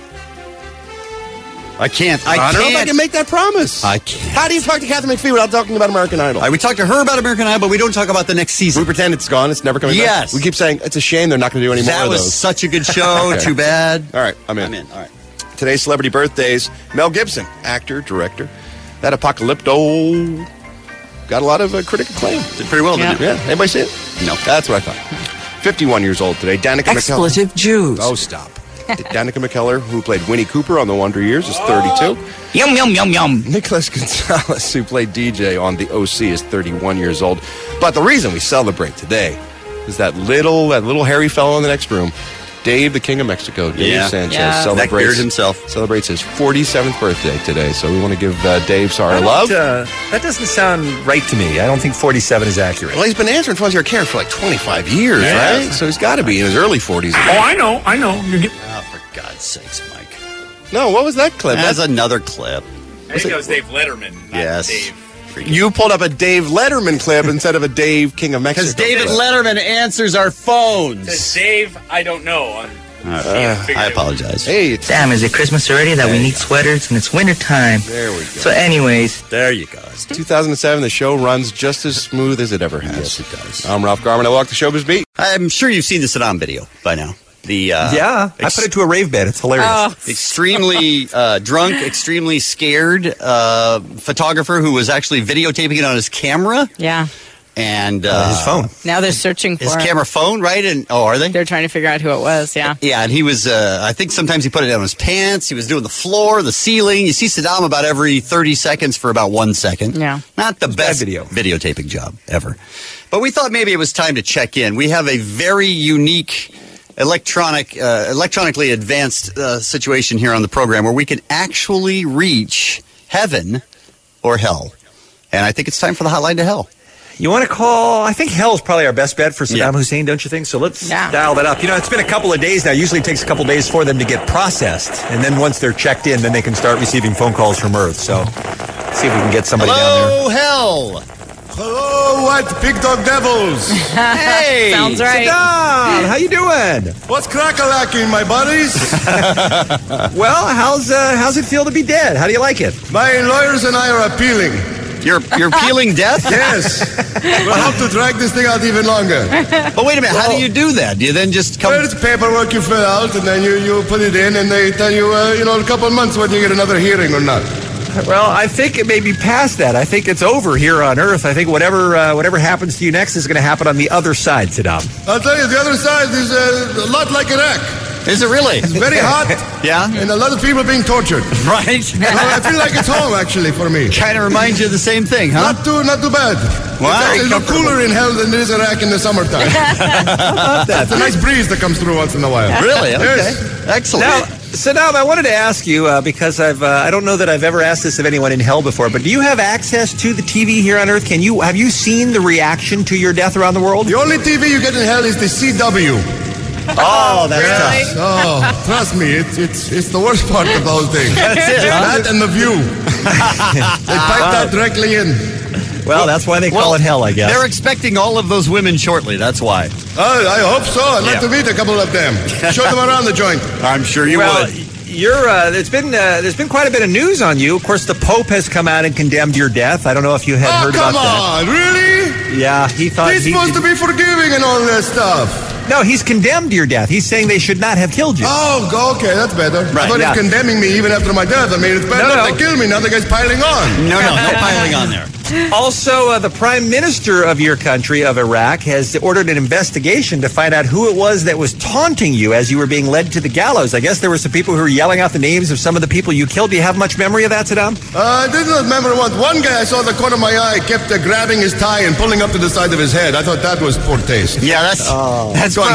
I can't. I don't know if I can make that promise. I can't. How do you talk to Katharine McPhee without talking about American Idol? We talk to her about American Idol, but we don't talk about the next season. We pretend it's gone. It's never coming back. Yes. We keep saying it's a shame they're not going to do any more That of was those. such a good show. Okay. Too bad. All right, I'm in. I'm in. All right. Today's celebrity birthdays. Mel Gibson, actor, director. That Apocalypto got a lot of critic acclaim. Did pretty well, didn't it? Yeah. Anybody see it? No. That's what I thought. 51 years old today. Danica McKellar. Expletive Jews. Oh, stop. Danica McKellar, who played Winnie Cooper on The Wonder Years, is 32. Yum, yum, yum, yum. Nicholas Gonzalez, who played DJ on The OC, is 31 years old. But the reason we celebrate today is that little hairy fellow in the next room, Dave, the King of Mexico, Dave Sanchez, celebrates himself. Celebrates his 47th birthday today. So we want to give Dave our love. That doesn't sound right to me. I don't think 47 is accurate. Well, he's been answering phones here for like 25 years, right? So he's got to be in his early 40s. Oh, I know. Oh, for God's sakes, Mike. No, what was that clip? That's another clip. I think it was Dave Letterman, not Yes. Dave. You pulled up a Dave Letterman clip instead of a Dave King of Mexico. Because David clip. Letterman answers our phones. Says Dave, I don't know. I apologize. Hey, Damn, is it Christmas already that we need sweaters and it's winter time? There we go. So anyways. There you go. 2007, the show runs just as smooth as it ever has. Yes, it does. I'm Ralph Garman. I walk the showbiz beat. I'm sure you've seen the Saddam video by now. I put it to a rave bed. It's hilarious. Extremely drunk, extremely scared photographer who was actually videotaping it on his camera. Yeah. And his phone. Now they're searching for his it. camera phone, right? And are they? They're trying to figure out who it was. Yeah. Yeah, and he was. I think sometimes he put it down his pants. He was doing the floor, the ceiling. You see Saddam about every 30 seconds for about 1 second. Yeah. Not the best videotaping job ever. But we thought maybe it was time to check in. We have a very unique electronically advanced situation here on the program where we can actually reach heaven or hell. And I think it's time for the hotline to hell. You want to call? I think hell is probably our best bet for Saddam Hussein, don't you think? So let's dial that up. You know, it's been a couple of days now. Usually it takes a couple of days for them to get processed. And then once they're checked in, then they can start receiving phone calls from Earth. So let's see if we can get somebody down there. Hello, hell. Hello, white pig dog devils. Hey, sounds right. Saddam, how you doing? What's crack-a-lacking, my buddies? Well, how's it feel to be dead? How do you like it? My lawyers and I are appealing. You're appealing death? Yes. We'll have to drag this thing out even longer. But wait a minute, how do you do that? Do you then just come... Well, it's paperwork you fill out, and then you put it in, and they tell you, in a couple of months whether you get another hearing or not. Well, I think it may be past that. I think it's over here on Earth. I think whatever happens to you next is going to happen on the other side, Saddam. I'll tell you, the other side is a lot like Iraq. Is it really? It's very hot. Yeah? And a lot of people being tortured. Right. I feel like it's home, actually, for me. Kind of reminds you of the same thing, huh? Not too bad. Wow. It's actually cooler in hell than it is Iraq in the summertime. It's a nice breeze that comes through once in a while. Really? Okay. Yes. Excellent. Now, Saddam, I wanted to ask you, because I don't know that I've ever asked this of anyone in hell before, but do you have access to the TV here on Earth? Have you seen the reaction to your death around the world? The only TV you get in hell is the CW. Oh, that's tough. Oh, trust me, it's the worst part of the whole thing. That's it, huh? That and the View. They pipe that directly in. Well, that's why they call it hell, I guess. They're expecting all of those women shortly. That's why. I hope so. I'd like to meet a couple of them. Show them around the joint. I'm sure you would. There's been quite a bit of news on you. Of course, the Pope has come out and condemned your death. I don't know if you had heard about that. Come on, really? Yeah, he thought he's supposed to be forgiving and all that stuff. No, he's condemned your death. He's saying they should not have killed you. Oh, okay, that's better. Right, I thought yeah. he was condemning me even after my death. I mean, it's better if they kill me. Now the guy's piling on. No piling on there. Also, the prime minister of your country, of Iraq, has ordered an investigation to find out who it was that was taunting you as you were being led to the gallows. I guess there were some people who were yelling out the names of some of the people you killed. Do you have much memory of that, Saddam? I didn't remember one guy I saw the corner of my eye kept grabbing his tie and pulling up to the side of his head. I thought that was poor taste. Yeah, that's going...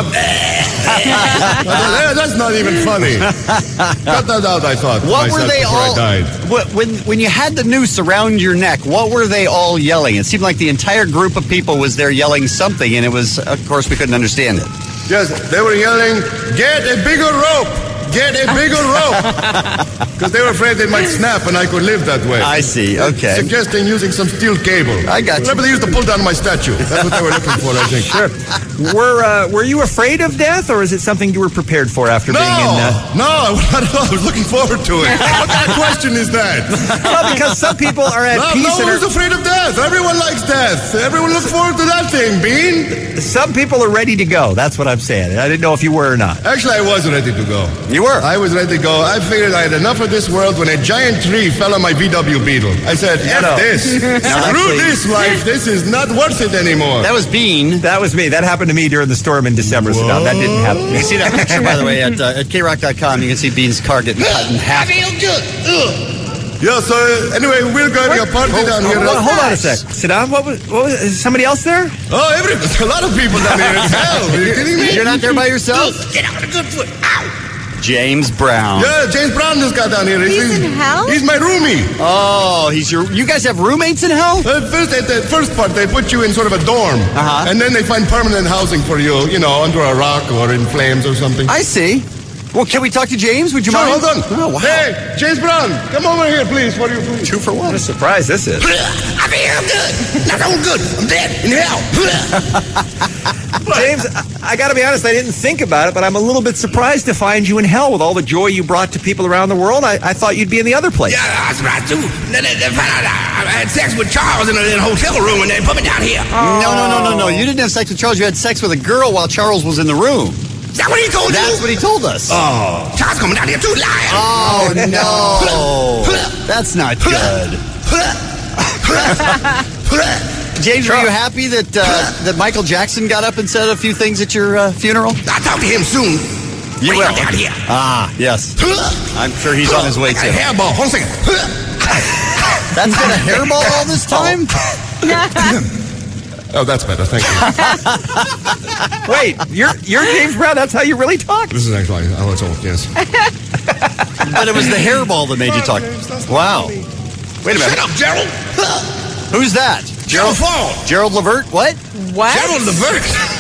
That's not even funny. Cut that out, I thought. What were they all... I died. When you had the noose around your neck, what were they all yelling? It seemed like the entire group of people was there yelling something, and it was, of course, we couldn't understand it. Yes, they were yelling, "Get a bigger rope! Get a bigger rope!" Because they were afraid they might snap and I could live that way. I see, okay. Suggesting using some steel cable. I got you. Remember they used to pull down my statue. That's what they were looking for, I think. Sure. Were you afraid of death, or is it something you were prepared for after being in... No, I was looking forward to it. What kind of question is that? Well, because some people are at peace... No one's afraid of death. Everyone likes death. Everyone looks forward to that thing, Bean. Some people are ready to go. That's what I'm saying. I didn't know if you were or not. Actually, I was ready to go. You were? I was ready to go. I figured I had enough of this world when a giant tree fell on my VW Beetle. I said, F this. Screw this life. This is not worth it anymore. That was Bean. That was me. That happened to me during the storm in December. So no, that didn't happen. You can see that picture, by the way, at krock.com. You can see Bean's car getting cut in half. I feel good. Yeah, so anyway, we're going to a party down here. Hold on a sec. Sit down. What was is somebody else there? Oh, a lot of people down here. It's hell. Are you kidding me? You're not there by yourself? Get out of the good foot. Ow. James Brown. Yeah, James Brown just got down here. He's in hell? He's my roomie. Oh, you guys have roommates in hell? At the first part, they put you in sort of a dorm. Uh-huh. And then they find permanent housing for you, under a rock or in flames or something. I see. Well, can we talk to James? Would you Sure, mind? hold on. Oh, wow. Hey, James Brown, come over here, please. What are you doing? 2 for 1. What a surprise this is. I mean, I'm good. Not I'm good. I'm dead in hell. James, I got to be honest, I didn't think about it, but I'm a little bit surprised to find you in hell with all the joy you brought to people around the world. I thought you'd be in the other place. Yeah, I was surprised too. I had sex with Charles in a hotel room and they put me down here. No. You didn't have sex with Charles. You had sex with a girl while Charles was in the room. Is that what he told you? That's what he told us. Oh. Charles coming down here too, lying. Oh, no. That's not good. James, were you happy that Michael Jackson got up and said a few things at your funeral? I'll talk to him soon. You will. Down here. Ah, yes. I'm sure he's on his way to. A hairball. Hold on a second. That's been a hairball all this time? Oh, that's better. Thank you. Wait, you're James Brown? That's how you really talk? This is actually how it's all, yes. But it was the hairball that made you talk. Wow. Wait a minute. Shut up, Gerald. Who's that? Gerald Fall. Gerald Levert? What? Gerald Levert.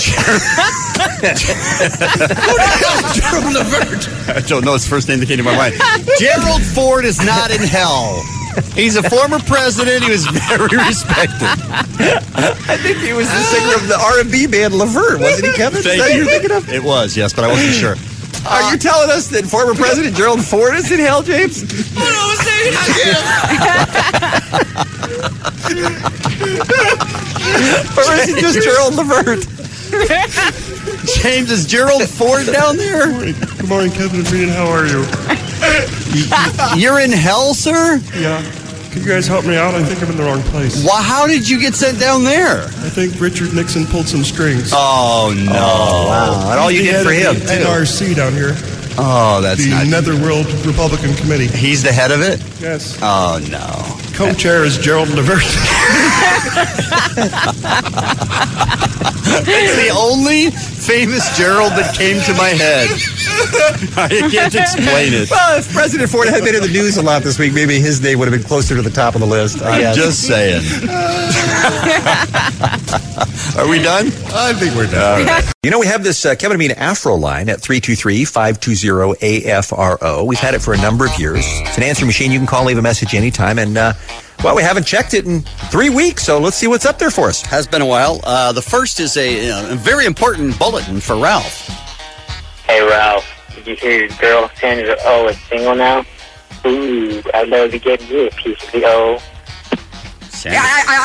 Who the hell is Gerald Levert? I don't know. His first name that came to my mind. Gerald Ford is not in hell. He's a former president. He was very respected. I think he was the singer of the R&B band Levert, wasn't he, Kevin? Is that who you're thinking of? It was, yes, but I wasn't sure. Are you telling us that former President Gerald Ford is in hell, James? Or is it just Gerald Levert? James, is Gerald Ford down there? Good morning, Kevin and Bean. How are you? You're in hell, sir? Yeah. Can you guys help me out? I think I'm in the wrong place. Well, how did you get sent down there? I think Richard Nixon pulled some strings. Oh, no. Oh, wow. And all you did for him, too. NRC down here. Oh, that's not... The Netherworld Republican Committee. He's the head of it? Yes. Oh, no. Co-chair is Gerald Levert. It's the only famous Gerald that came to my head. I can't explain it. Well, if President Ford had been in the news a lot this week, maybe his name would have been closer to the top of the list. I'm just saying. Are we done? I think we're done. Right. You know, we have this Kevin and Bean Afro line at 323-520-AFRO. We've had it for a number of years. It's an answering machine. You can call, leave a message anytime. And, well, we haven't checked it in 3 weeks, so let's see what's up there for us. Has been a while. The first is a very important bulletin for Ralph. Hey, Ralph, did you hear your girl Sandra Oh is single now? Ooh, I'd love to get you a piece of the O. Yeah,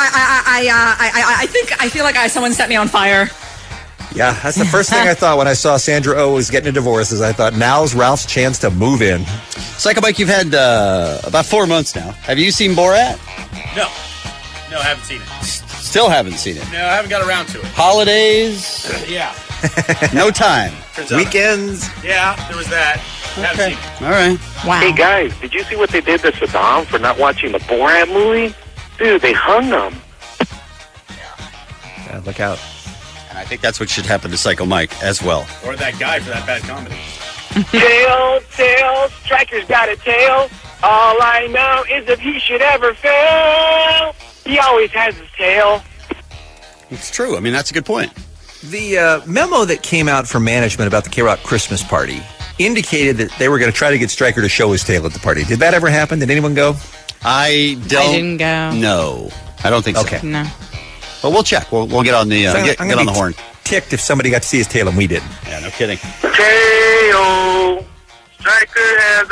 I feel like someone set me on fire. Yeah, that's the first thing I thought when I saw Sandra Oh was getting a divorce. Is I thought, now's Ralph's chance to move in. Psycho Mike, you've had about 4 months now. Have you seen Borat? No, I haven't seen it. Still haven't seen it. No, I haven't got around to it. Holidays? Yeah. No time. Weekends? Yeah, there was that. Haven't seen it. All right. Wow. Hey, guys, did you see what they did to Saddam for not watching the Borat movie? Dude, they hung him. Yeah, look out. And I think that's what should happen to Psycho Mike as well. Or that guy for that bad comedy. Tail, Striker's got a tail. All I know is if he should ever fail, he always has his tail. It's true. I mean, that's a good point. The memo that came out from management about the K-Rock Christmas party indicated that they were going to try to get Stryker to show his tail at the party. Did that ever happen? Did anyone go? I didn't go. No, I don't think so. Okay. No. But we'll check. We'll get on the get on the horn. Ticked if somebody got to see his tail and we didn't. Yeah, no kidding. Tail, Stryker has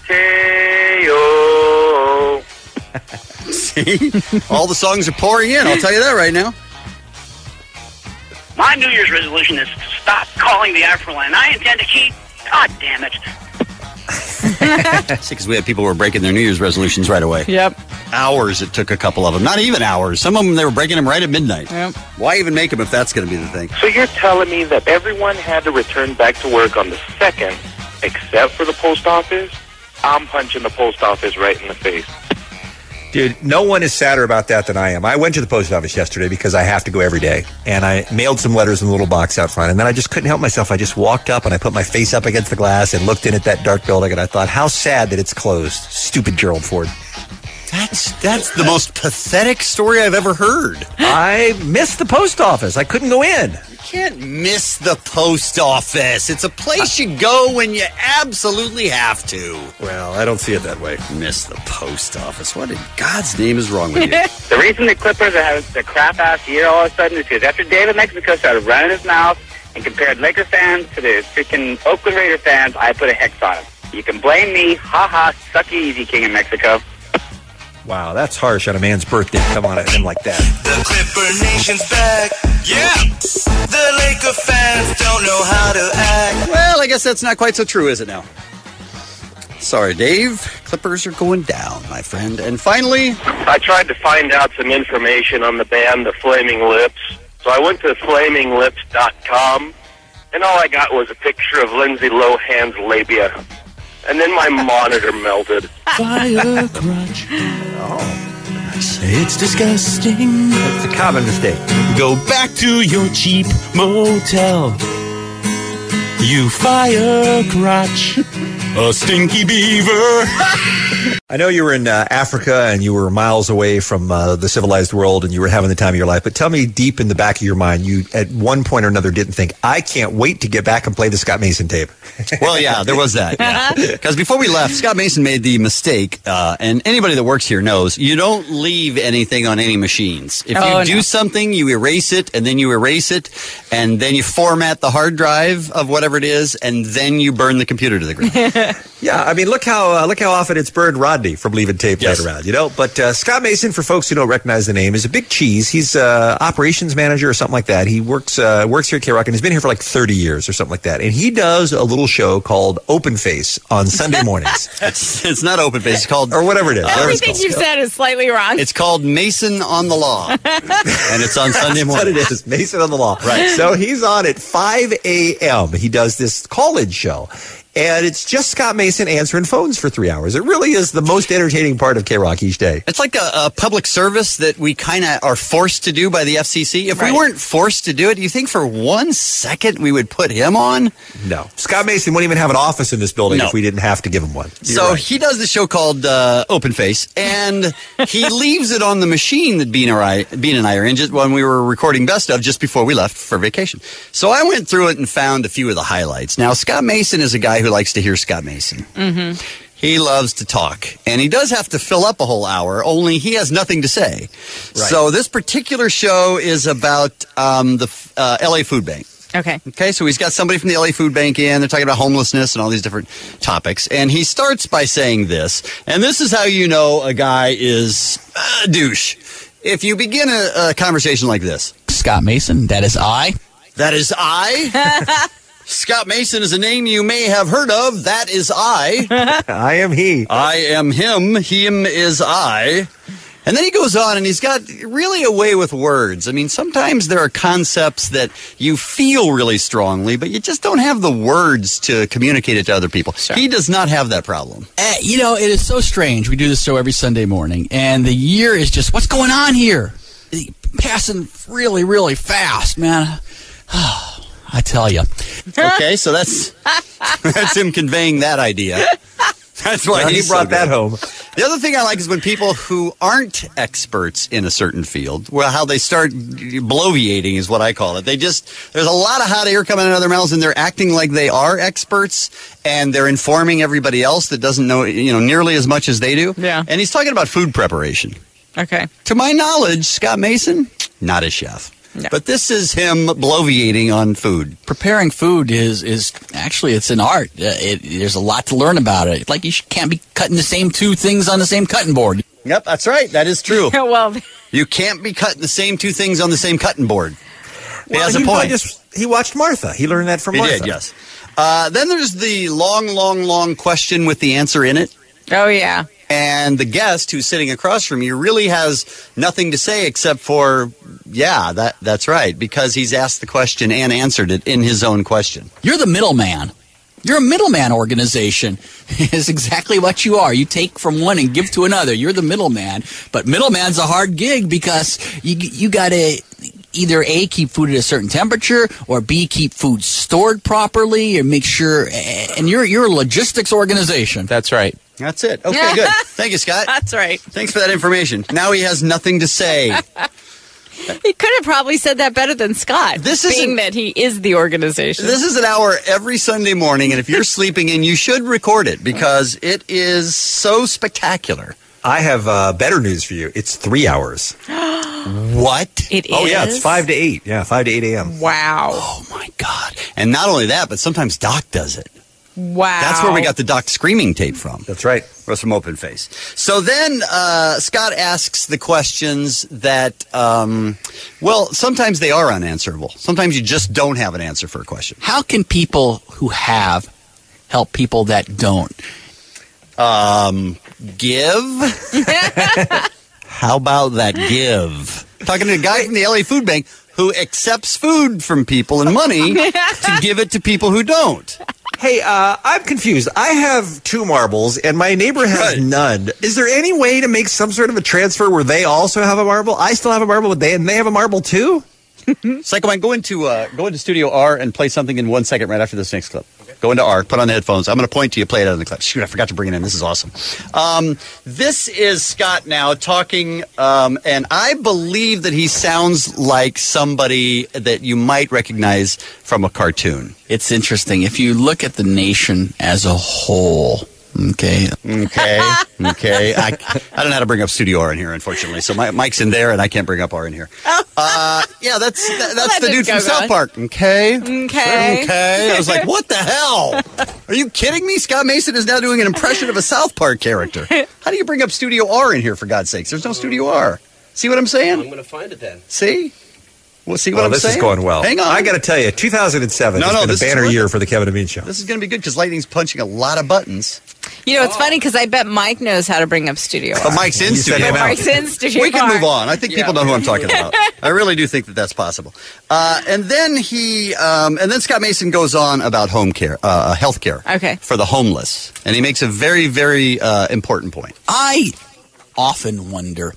a tail. See, all the songs are pouring in. I'll tell you that right now. My New Year's resolution is to stop calling the Afro line. I intend to keep. God damn it. Because we had people who were breaking their New Year's resolutions right away. Yep. Hours it took a couple of them. Not even hours. Some of them, they were breaking them right at midnight. Yep. Why even make them if that's going to be the thing? So you're telling me that everyone had to return back to work on the 2nd, except for the post office? I'm punching the post office right in the face. Dude, no one is sadder about that than I am. I went to the post office yesterday because I have to go every day. And I mailed some letters in a little box out front. And then I just couldn't help myself. I just walked up and I put my face up against the glass and looked in at that dark building. And I thought, how sad that it's closed. Stupid Gerald Ford. That's the most pathetic story I've ever heard. I missed the post office. I couldn't go in. You can't miss the post office. It's a place you go when you absolutely have to. Well, I don't see it that way. Miss the post office. What in God's name is wrong with you? The reason the Clippers are having the crap-ass year all of a sudden is because after David Mexico started running his mouth and compared Laker fans to the freaking Oakland Raider fans, I put a hex on him. You can blame me. Ha-ha, suck it easy, King of Mexico. Wow, that's harsh on a man's birthday to come on at him like that. The Clipper Nation's back. Yeah. The Laker fans don't know how to act. Well, I guess that's not quite so true, is it now? Sorry, Dave. Clippers are going down, my friend. And finally, I tried to find out some information on the band The Flaming Lips. So I went to flaminglips.com, and all I got was a picture of Lindsay Lohan's labia. And then my monitor melted. Fire crotch. Oh. Say it's disgusting. That's a common mistake. Go back to your cheap motel. You fire crotch. A stinky beaver. I know you were in Africa and you were miles away from the civilized world and you were having the time of your life, but tell me deep in the back of your mind, you at one point or another didn't think, I can't wait to get back and play the Scott Mason tape. Well, yeah, there was that. Because before we left, Scott Mason made the mistake, and anybody that works here knows, you don't leave anything on any machines. If you do something, you erase it, and then you erase it, and then you format the hard drive of whatever it is, and then you burn the computer to the ground. Yeah, I mean, look how often it's burned Rodney from leaving tape laid around, you know? But Scott Mason, for folks who don't recognize the name, is a big cheese. He's operations manager or something like that. He works here at K-Rock and he's been here for like 30 years or something like that. And he does a little show called Open Face on Sunday mornings. It's not Open Face. It's called... Or whatever it is. Everything you've said is slightly wrong. It's called Mason on the Law. And it's on Sunday morning. That's what it is. Mason on the Law. Right. So he's on at 5 a.m. He does this call-in show. And it's just Scott Mason answering phones for 3 hours. It really is the most entertaining part of K-Rock each day. It's like a public service that we kind of are forced to do by the FCC. If we weren't forced to do it, do you think for 1 second we would put him on? No. Scott Mason wouldn't even have an office in this building if we didn't have to give him one. So he does the show called Open Face, and he leaves it on the machine that Bean and I are in just when we were recording Best Of just before we left for vacation. So I went through it and found a few of the highlights. Now, Scott Mason is a guy who likes to hear Scott Mason. Mm-hmm. He loves to talk, and he does have to fill up a whole hour, only he has nothing to say. Right. So this particular show is about the LA Food Bank. Okay, so he's got somebody from the LA Food Bank in. They're talking about homelessness and all these different topics. And he starts by saying this, and this is how you know a guy is a douche. If you begin a conversation like this. Scott Mason, that is I. That is I. Scott Mason is a name you may have heard of. That is I. I am he. I am him. Him is I. And then he goes on, and he's got really a way with words. I mean, sometimes there are concepts that you feel really strongly, but you just don't have the words to communicate it to other people. Sure. He does not have that problem. You know, it is so strange. We do this show every Sunday morning, and the year is just, what's going on here? Passing really, really fast, man. I tell you. Okay, so that's him conveying that idea. That's why he brought that home. The other thing I like is when people who aren't experts in a certain field, well, how they start bloviating is what I call it. There's a lot of hot air coming out of their mouths, and they're acting like they are experts, and they're informing everybody else that doesn't know, nearly as much as they do. Yeah. And he's talking about food preparation. Okay. To my knowledge, Scott Mason, not a chef. No. But this is him bloviating on food. Preparing food is actually, it's an art. There's a lot to learn about it. Like you can't be cutting the same two things on the same cutting board. Yep, that's right. That is true. Well, you can't be cutting the same two things on the same cutting board. He has a point. He watched Martha. He learned that from Martha. He did, yes. Then there's the long question with the answer in it. Oh, yeah. And the guest who's sitting across from you really has nothing to say except for, yeah, that's right, because he's asked the question and answered it in his own question. You're the middleman. You're a middleman organization. Is exactly what you are. You take from one and give to another. You're the middleman. But middleman's a hard gig because you got to either A, keep food at a certain temperature, or B, keep food stored properly and make sure. And you're a logistics organization. That's right. That's it. Okay, good. Thank you, Scott. That's right. Thanks for that information. Now he has nothing to say. He could have probably said that better than Scott, being that he is the organization. This is an hour every Sunday morning, and if you're sleeping in, you should record it because it is so spectacular. I have better news for you. It's 3 hours. What? It is? Oh, yeah, it's 5 to 8. Yeah, 5 to 8 a.m. Wow. Oh, my God. And not only that, but sometimes Doc does it. Wow. That's where we got the Doc screaming tape from. That's right. It was from Open Face. So then Scott asks the questions that, sometimes they are unanswerable. Sometimes you just don't have an answer for a question. How can people who have help people that don't? Give? How about that give? Talking to a guy from the LA Food Bank who accepts food from people and money to give it to people who don't. Hey, I'm confused. I have 2 marbles, and my neighbor has none. Is there any way to make some sort of a transfer where they also have a marble? I still have a marble, and they have a marble too? Psycho Man, go into Studio R and play something in 1 second right after this next clip. Okay. Go into R, put on the headphones. I'm going to point to you, play it out in the clip. Shoot, I forgot to bring it in. This is awesome. This is Scott now talking, and I believe that he sounds like somebody that you might recognize from a cartoon. It's interesting. If you look at the nation as a whole, okay. I don't know how to bring up Studio R in here, unfortunately. So my mic's in there, and I can't bring up R in here. Yeah, that's the dude from South Park. Okay. I was like, what the hell? Are you kidding me? Scott Mason is now doing an impression of a South Park character. How do you bring up Studio R in here, for God's sakes? There's no Studio R. See what I'm saying? I'm going to find it then. See? We'll see what I'm this saying. Is going well. Hang on. I got to tell you, 2007 has been a banner year for the Kevin and Bean Show. This is going to be good because Lightning's punching a lot of buttons. You know, it's funny because I bet Mike knows how to bring up Studio R. But Mike's in Studio R. Mike's in Studio R. We can move on. I think people know who I'm talking about. I really do think that that's possible. And then Scott Mason goes on about home care, health care for the homeless. And he makes a very, very important point. I often wonder,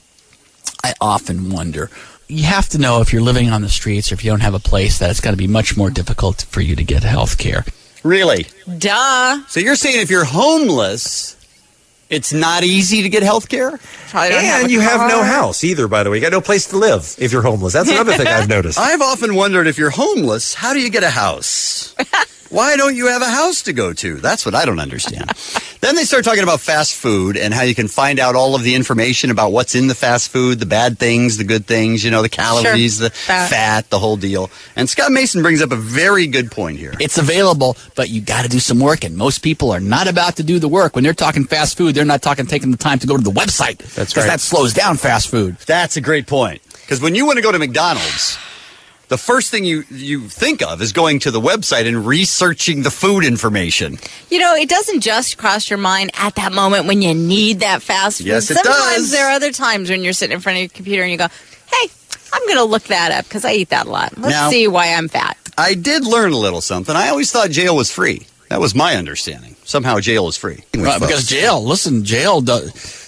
you have to know if you're living on the streets or if you don't have a place that it's going to be much more difficult for you to get health care. Really? Duh. So you're saying if you're homeless, it's not easy to get health care? And you have no house either, by the way. You got no place to live if you're homeless. That's another thing I've noticed. I've often wondered if you're homeless, how do you get a house? Why don't you have a house to go to? That's what I don't understand. Then they start talking about fast food and how you can find out all of the information about what's in the fast food, the bad things, the good things, the calories, the fat, the whole deal. And Scott Mason brings up a very good point here. It's available, but you got to do some work, and most people are not about to do the work. When they're talking fast food, they're not taking the time to go to the website. That's right. Because that slows down fast food. That's a great point. Because when you want to go to McDonald's, the first thing you think of is going to the website and researching the food information. It doesn't just cross your mind at that moment when you need that fast food. Yes, it Sometimes does. there are other times when you're sitting in front of your computer and you go, hey, I'm going to look that up because I eat that a lot. Let's see why I'm fat. I did learn a little something. I always thought jail was free. That was my understanding. Somehow jail is free. Because jail does.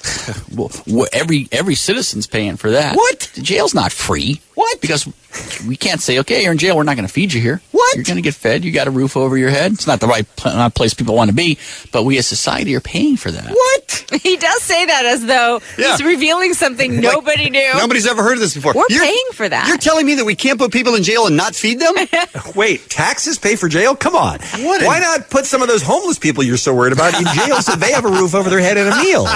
Every citizen's paying for that. What? The jail's not free. What? Because we can't say, okay, you're in jail, we're not going to feed you here. What? You're going to get fed. You got a roof over your head. It's not the right place people want to be, but we as society are paying for that. What? He does say that as though he's revealing something nobody knew. Nobody's ever heard of this before. We're paying for that. You're telling me that we can't put people in jail and not feed them? Wait, taxes pay for jail? Come on. Why not put some of those homeless people you're so worried about in jail so they have a roof over their head and a meal?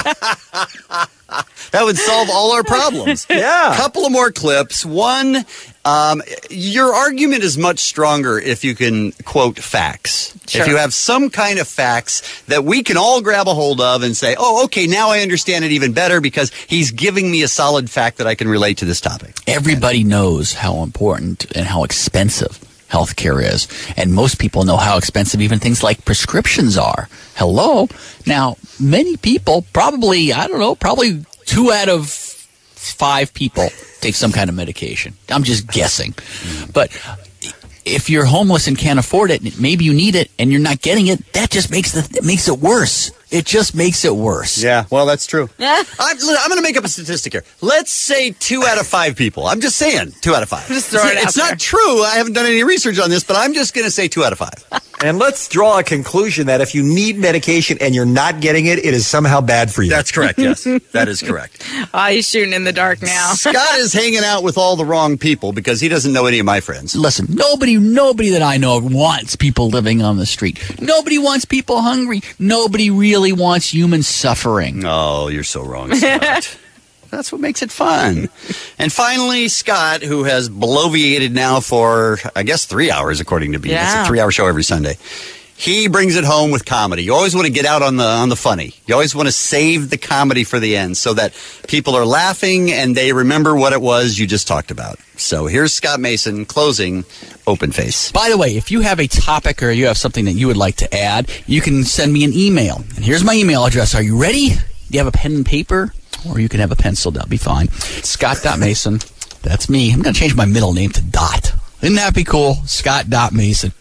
That would solve all our problems. Yeah. A couple of more clips. One, your argument is much stronger if you can quote facts. Sure. If you have some kind of facts that we can all grab a hold of and say, oh, okay, now I understand it even better because he's giving me a solid fact that I can relate to this topic. Everybody knows how important and how expensive healthcare is. And most people know how expensive even things like prescriptions are. Hello? Now, many people, probably 2 out of 5 people take some kind of medication. I'm just guessing. But if you're homeless and can't afford it, maybe you need it and you're not getting it, that just makes it worse. It just makes it worse. Yeah, well, that's true. I'm going to make up a statistic here. Let's say 2 out of 5 people. I'm just saying 2 out of 5. Just throw it out It's not true. I haven't done any research on this, but I'm just going to say 2 out of 5. And let's draw a conclusion that if you need medication and you're not getting it, it is somehow bad for you. That's correct, yes. That is correct. He's shooting in the dark now. Scott is hanging out with all the wrong people because he doesn't know any of my friends. Listen, nobody that I know wants people living on the street. Nobody wants people hungry. Nobody really wants human suffering. Oh, you're so wrong, Scott. That's what makes it fun. And finally, Scott, who has bloviated now for, I guess, 3 hours, according to Bean. Yeah. It's a 3-hour show every Sunday. He brings it home with comedy. You always want to get out on the funny. You always want to save the comedy for the end so that people are laughing and they remember what it was you just talked about. So here's Scott Mason closing Open Face. By the way, if you have a topic or you have something that you would like to add, you can send me an email. And here's my email address. Are you ready? Do you have a pen and paper? Or you can have a pencil. That'll be fine. Scott.Mason. That's me. I'm going to change my middle name to Dot. Wouldn't that be cool? Scott.Mason.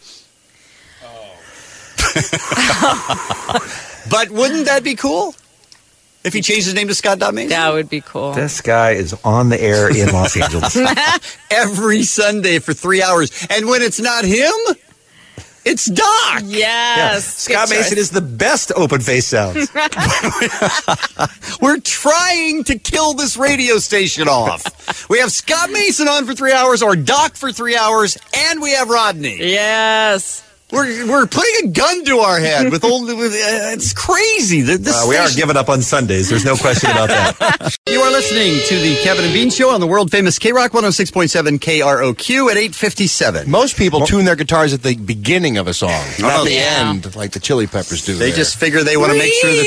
But wouldn't that be cool? If he changed his name to Scott.Mason? That would be cool. This guy is on the air in Los Angeles. Every Sunday for 3 hours. And when it's not him, it's Doc. Yes. Scott Mason is the best open face sounds. We're trying to kill this radio station off. We have Scott Mason on for 3 hours or Doc for 3 hours, and we have Rodney. Yes. We're putting a gun to our head with old. It's crazy. We are giving up on Sundays. There's no question about that. You are listening to the Kevin and Bean Show on the world famous K-Rock 106.7 KROQ at 8:57. Most people tune their guitars at the beginning of a song, not the Yeah. end, like the Chili Peppers do. They just figure they want to make sure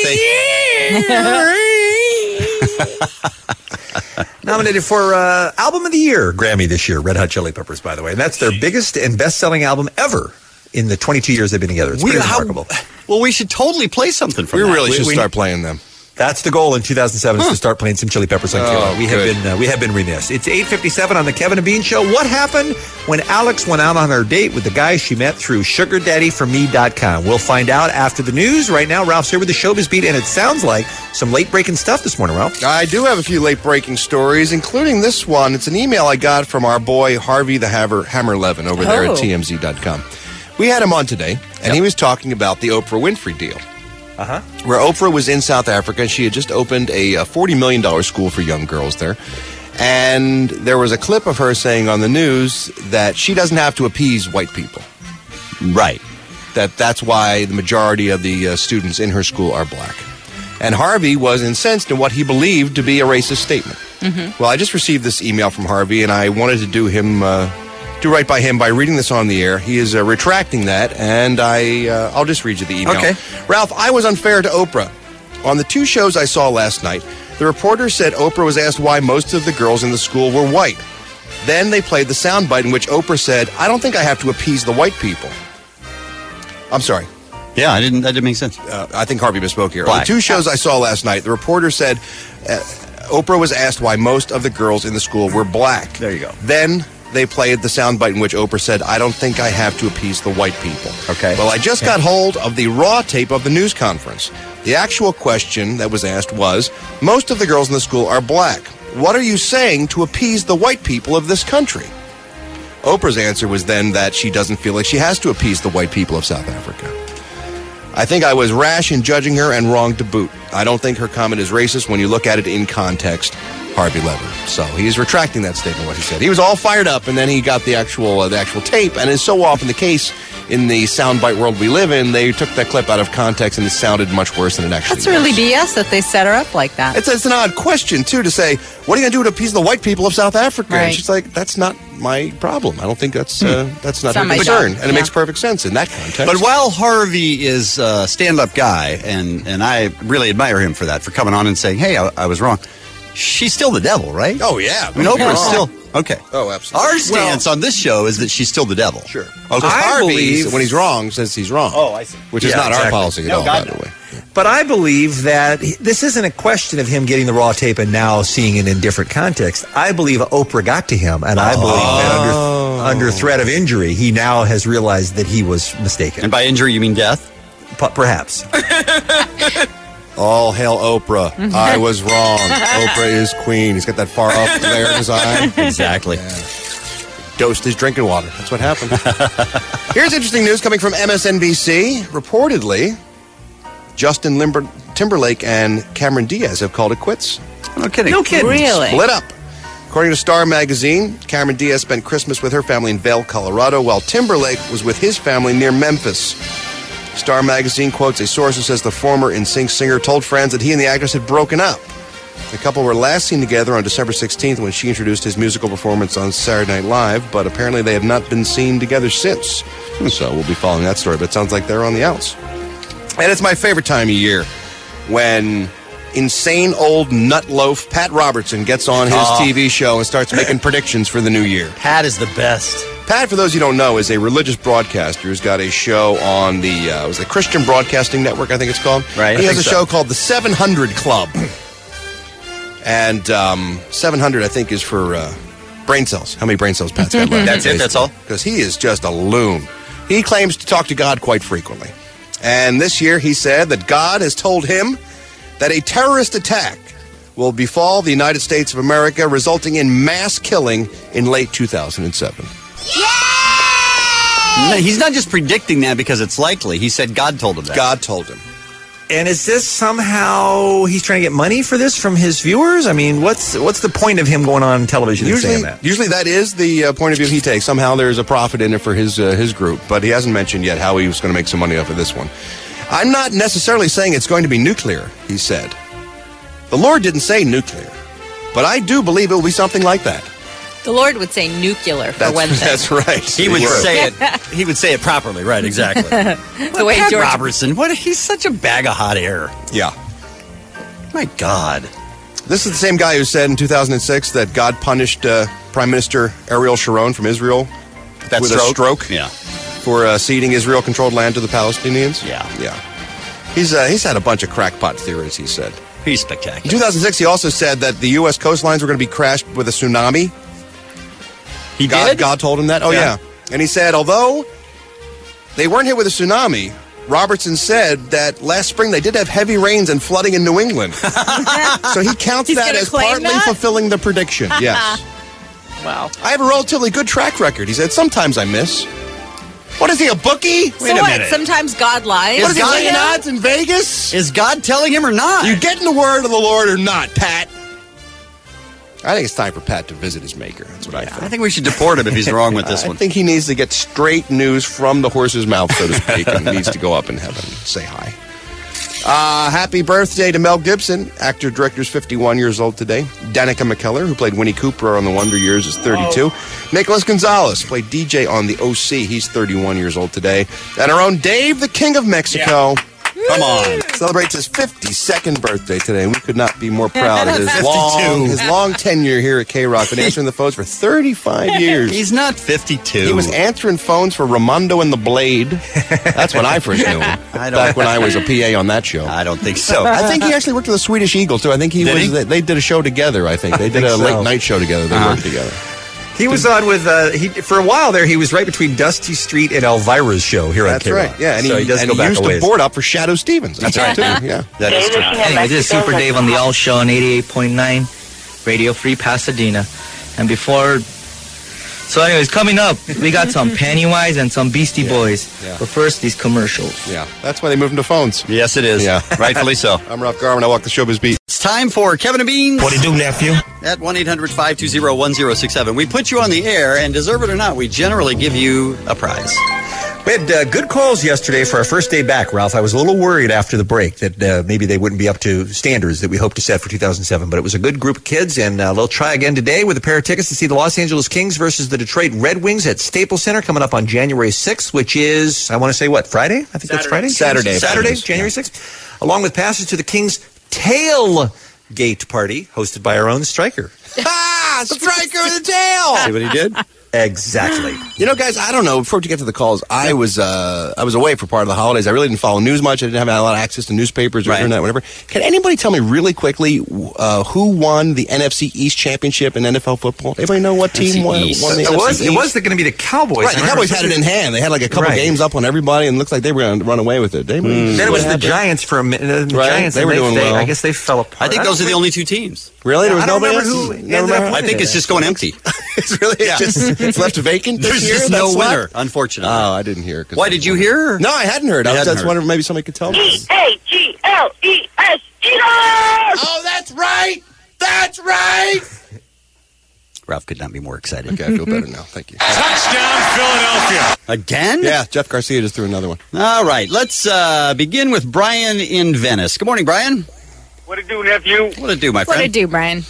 that they. Nominated for Album of the Year Grammy this year, Red Hot Chili Peppers, by the way. And that's their biggest and best-selling album ever in the 22 years they've been together. It's pretty remarkable. Well, we should totally play something from We that. really should start playing them. That's the goal in 2007 is to start playing some Chili Peppers on K-Rock. We have been remiss. It's 8:57 on the Kevin and Bean Show. What happened when Alex went out on her date with the guy she met through SugarDaddyForMe.com? We'll find out after the news. Right now, Ralph's here with the Showbiz Beat, and it sounds like some late-breaking stuff this morning, Ralph. I do have a few late-breaking stories, including this one. It's an email I got from our boy Harvey the Hammer Levin over there at TMZ.com. We had him on today, and he was talking about the Oprah Winfrey deal. Where Oprah was in South Africa, and she had just opened a $40 million school for young girls there. And there was a clip of her saying on the news that she doesn't have to appease white people. Right. That's why the majority of the students in her school are black. And Harvey was incensed in what he believed to be a racist statement. Well, I just received this email from Harvey, and I wanted to do right by him by reading this on the air. He is retracting that, and I'll just read you the email. Okay. Ralph, I was unfair to Oprah. On the 2 shows I saw last night, the reporter said Oprah was asked why most of the girls in the school were white. Then they played the soundbite in which Oprah said, I don't think I have to appease the white people. I'm sorry. Yeah, that didn't make sense. I think Harvey misspoke here. Black. On the 2 shows I saw last night, the reporter said Oprah was asked why most of the girls in the school were black. There you go. Then they played the soundbite in which Oprah said, I don't think I have to appease the white people. Okay. Well, I just got hold of the raw tape of the news conference. The actual question that was asked was, most of the girls in the school are black. What are you saying to appease the white people of this country? Oprah's answer was then that she doesn't feel like she has to appease the white people of South Africa. I think I was rash in judging her and wrong to boot. I don't think her comment is racist when you look at it in context. Harvey Levin. So he's retracting that statement, what he said. He was all fired up, and then he got the actual tape, and it's so often the case in the soundbite world we live in, they took that clip out of context, and it sounded much worse than it actually That's really was. BS that they set her up like that. It's an odd question, too, to say, what are you going to do to appease the white people of South Africa? Right. And she's like, that's not my problem. I don't think that's not It's her not my concern. job. And it makes perfect sense in that context. But while Harvey is a stand-up guy, and I really admire him for that, for coming on and saying, hey, I was wrong, she's still the devil, right? Oh, yeah. I mean, Oprah's still... Okay. Oh, absolutely. Our stance on this show is that she's still the devil. Sure. Okay. Harvey, when he's wrong, says he's wrong. Oh, I see. Which is not our policy at all, by the way. But I believe that this isn't a question of him getting the raw tape and now seeing it in different context. I believe Oprah got to him, and I believe that under threat of injury, he now has realized that he was mistaken. And by injury, you mean death? Perhaps. All hail Oprah. I was wrong. Oprah is queen. He's got that far up there in his eye. Exactly. Yeah. Dosed his drinking water. That's what happened. Here's interesting news coming from MSNBC. Reportedly, Justin Timberlake and Cameron Diaz have called it quits. No kidding. No kidding. Really? Split up. According to Star Magazine, Cameron Diaz spent Christmas with her family in Vail, Colorado, while Timberlake was with his family near Memphis. Star Magazine quotes a source who says the former NSYNC singer told friends that he and the actress had broken up. The couple were last seen together on December 16th when she introduced his musical performance on Saturday Night Live, but apparently they have not been seen together since. So we'll be following that story, but it sounds like they're on the outs. And it's my favorite time of year when insane old nutloaf Pat Robertson gets on his TV show and starts making predictions for the new year. Pat is the best. Pat, for those you don't know, is a religious broadcaster who's got a show on the Christian Broadcasting Network, I think it's called. Right. He has a show called the 700 Club. And 700, I think, is for brain cells. How many brain cells Pat's got left? That's it? That's all? Because he is just a loon. He claims to talk to God quite frequently. And this year he said that God has told him that a terrorist attack will befall the United States of America, resulting in mass killing in late 2007. No, he's not just predicting that because it's likely. He said God told him that. God told him. And is this somehow he's trying to get money for this from his viewers? I mean, what's the point of him going on television and saying that? Usually that is the point of view he takes. Somehow there's a profit in it for his group, but he hasn't mentioned yet how he was going to make some money off of this one. I'm not necessarily saying it's going to be nuclear, he said. The Lord didn't say nuclear, but I do believe it will be something like that. The Lord would say nuclear for one thing. That's right. He would say it. He would say it properly, right? Exactly. The way Pat George Robertson, he's such a bag of hot air. Yeah. My God. This is the same guy who said in 2006 that God punished Prime Minister Ariel Sharon from Israel with a stroke. Yeah. For ceding Israel-controlled land to the Palestinians. Yeah. Yeah. He's had a bunch of crackpot theories, he said. He's spectacular. In 2006, he also said that the U.S. coastlines were going to be crashed with a tsunami. He did? God told him that? Oh, yeah. And he said, although they weren't hit with a tsunami, Robertson said that last spring they did have heavy rains and flooding in New England. So he counts that as partly fulfilling the prediction. Yes. Wow. I have a relatively good track record. He said, sometimes I miss. What is he, a bookie? So what? Sometimes God lies? What is he, laying odds in Vegas? Is God telling him or not? You getting the word of the Lord or not, Pat? I think it's time for Pat to visit his maker. That's what I think. I think we should deport him if he's wrong with this one. I think he needs to get straight news from the horse's mouth, so to speak, and needs to go up in heaven and say hi. Happy birthday to Mel Gibson. Actor-director's 51 years old today. Danica McKellar, who played Winnie Cooper on The Wonder Years, is 32. Nicholas Gonzalez played DJ on The OC. He's 31 years old today. And our own Dave, the King of Mexico. Yeah. Come on. Celebrates his 52nd birthday today. We could not be more proud of his long tenure here at K-Rock. Been answering the phones for 35 years. He's not 52. He was answering phones for Ramondo and the Blade. That's when I first knew him. Back when I was a PA on that show. I don't think so. I think he actually worked with the Swedish Eagles, too. I think they did a show together, I think. They did a late night show together. They worked together. He was on with, for a while there, he was right between Dusty Street and Elvira's show here on K-Rock. That's right, yeah. And so he does go back used to board up for Shadow Stevens. That's right, too. Yeah. That is true. Anyway, this is Super Dave on the All Show on 88.9 Radio Free Pasadena. And before... So anyways, coming up, we got some Pennywise and some Beastie Boys. Yeah. But first, these commercials. Yeah, that's why they moved them to phones. Yes, it is. Yeah, rightfully so. I'm Ralph Garman. I walk the showbiz beat. It's time for Kevin and Beans. What do you do, nephew? At 1-800-520-1067. We put you on the air, and deserve it or not, we generally give you a prize. We had good calls yesterday for our first day back, Ralph. I was a little worried after the break that maybe they wouldn't be up to standards that we hoped to set for 2007, but it was a good group of kids, and they'll try again today with a pair of tickets to see the Los Angeles Kings versus the Detroit Red Wings at Staples Center coming up on January 6th, which is, I want to say what, Friday? I think that's Friday? Saturday, January 6th. Along with passes to the Kings tailgating gate party hosted by our own Striker. Ah, Striker in the tail. See what he did? Exactly. You know, guys, I don't know. Before we get to the calls, I was away for part of the holidays. I really didn't follow news much. I didn't have a lot of access to newspapers or internet, whatever. Can anybody tell me really quickly who won the NFC East championship in NFL football? Anybody know what team won the NFC East? It was going to be the Cowboys. Right, the Cowboys had it in hand. They had like a couple games up on everybody, and it looked like they were going to run away with it. Then it was the Giants for a minute. The Giants, they were doing well. I guess they fell apart. I think those are the only two teams. Really? There was nobody else? I think it's just going empty. It's really it's left vacant this There's year? just no winner, unfortunately. Oh, I didn't hear. Why, did you hear? No, I hadn't heard. I was just wondering if maybe somebody could tell me. EAGLES, Eagles! Oh, that's right! That's right! Ralph could not be more excited. Okay, I feel better now. Thank you. Touchdown, Philadelphia. Again? Yeah, Jeff Garcia just threw another one. All right, let's begin with Brian in Venice. Good morning, Brian. What it do, nephew? What it do, my friend? What it do, Brian?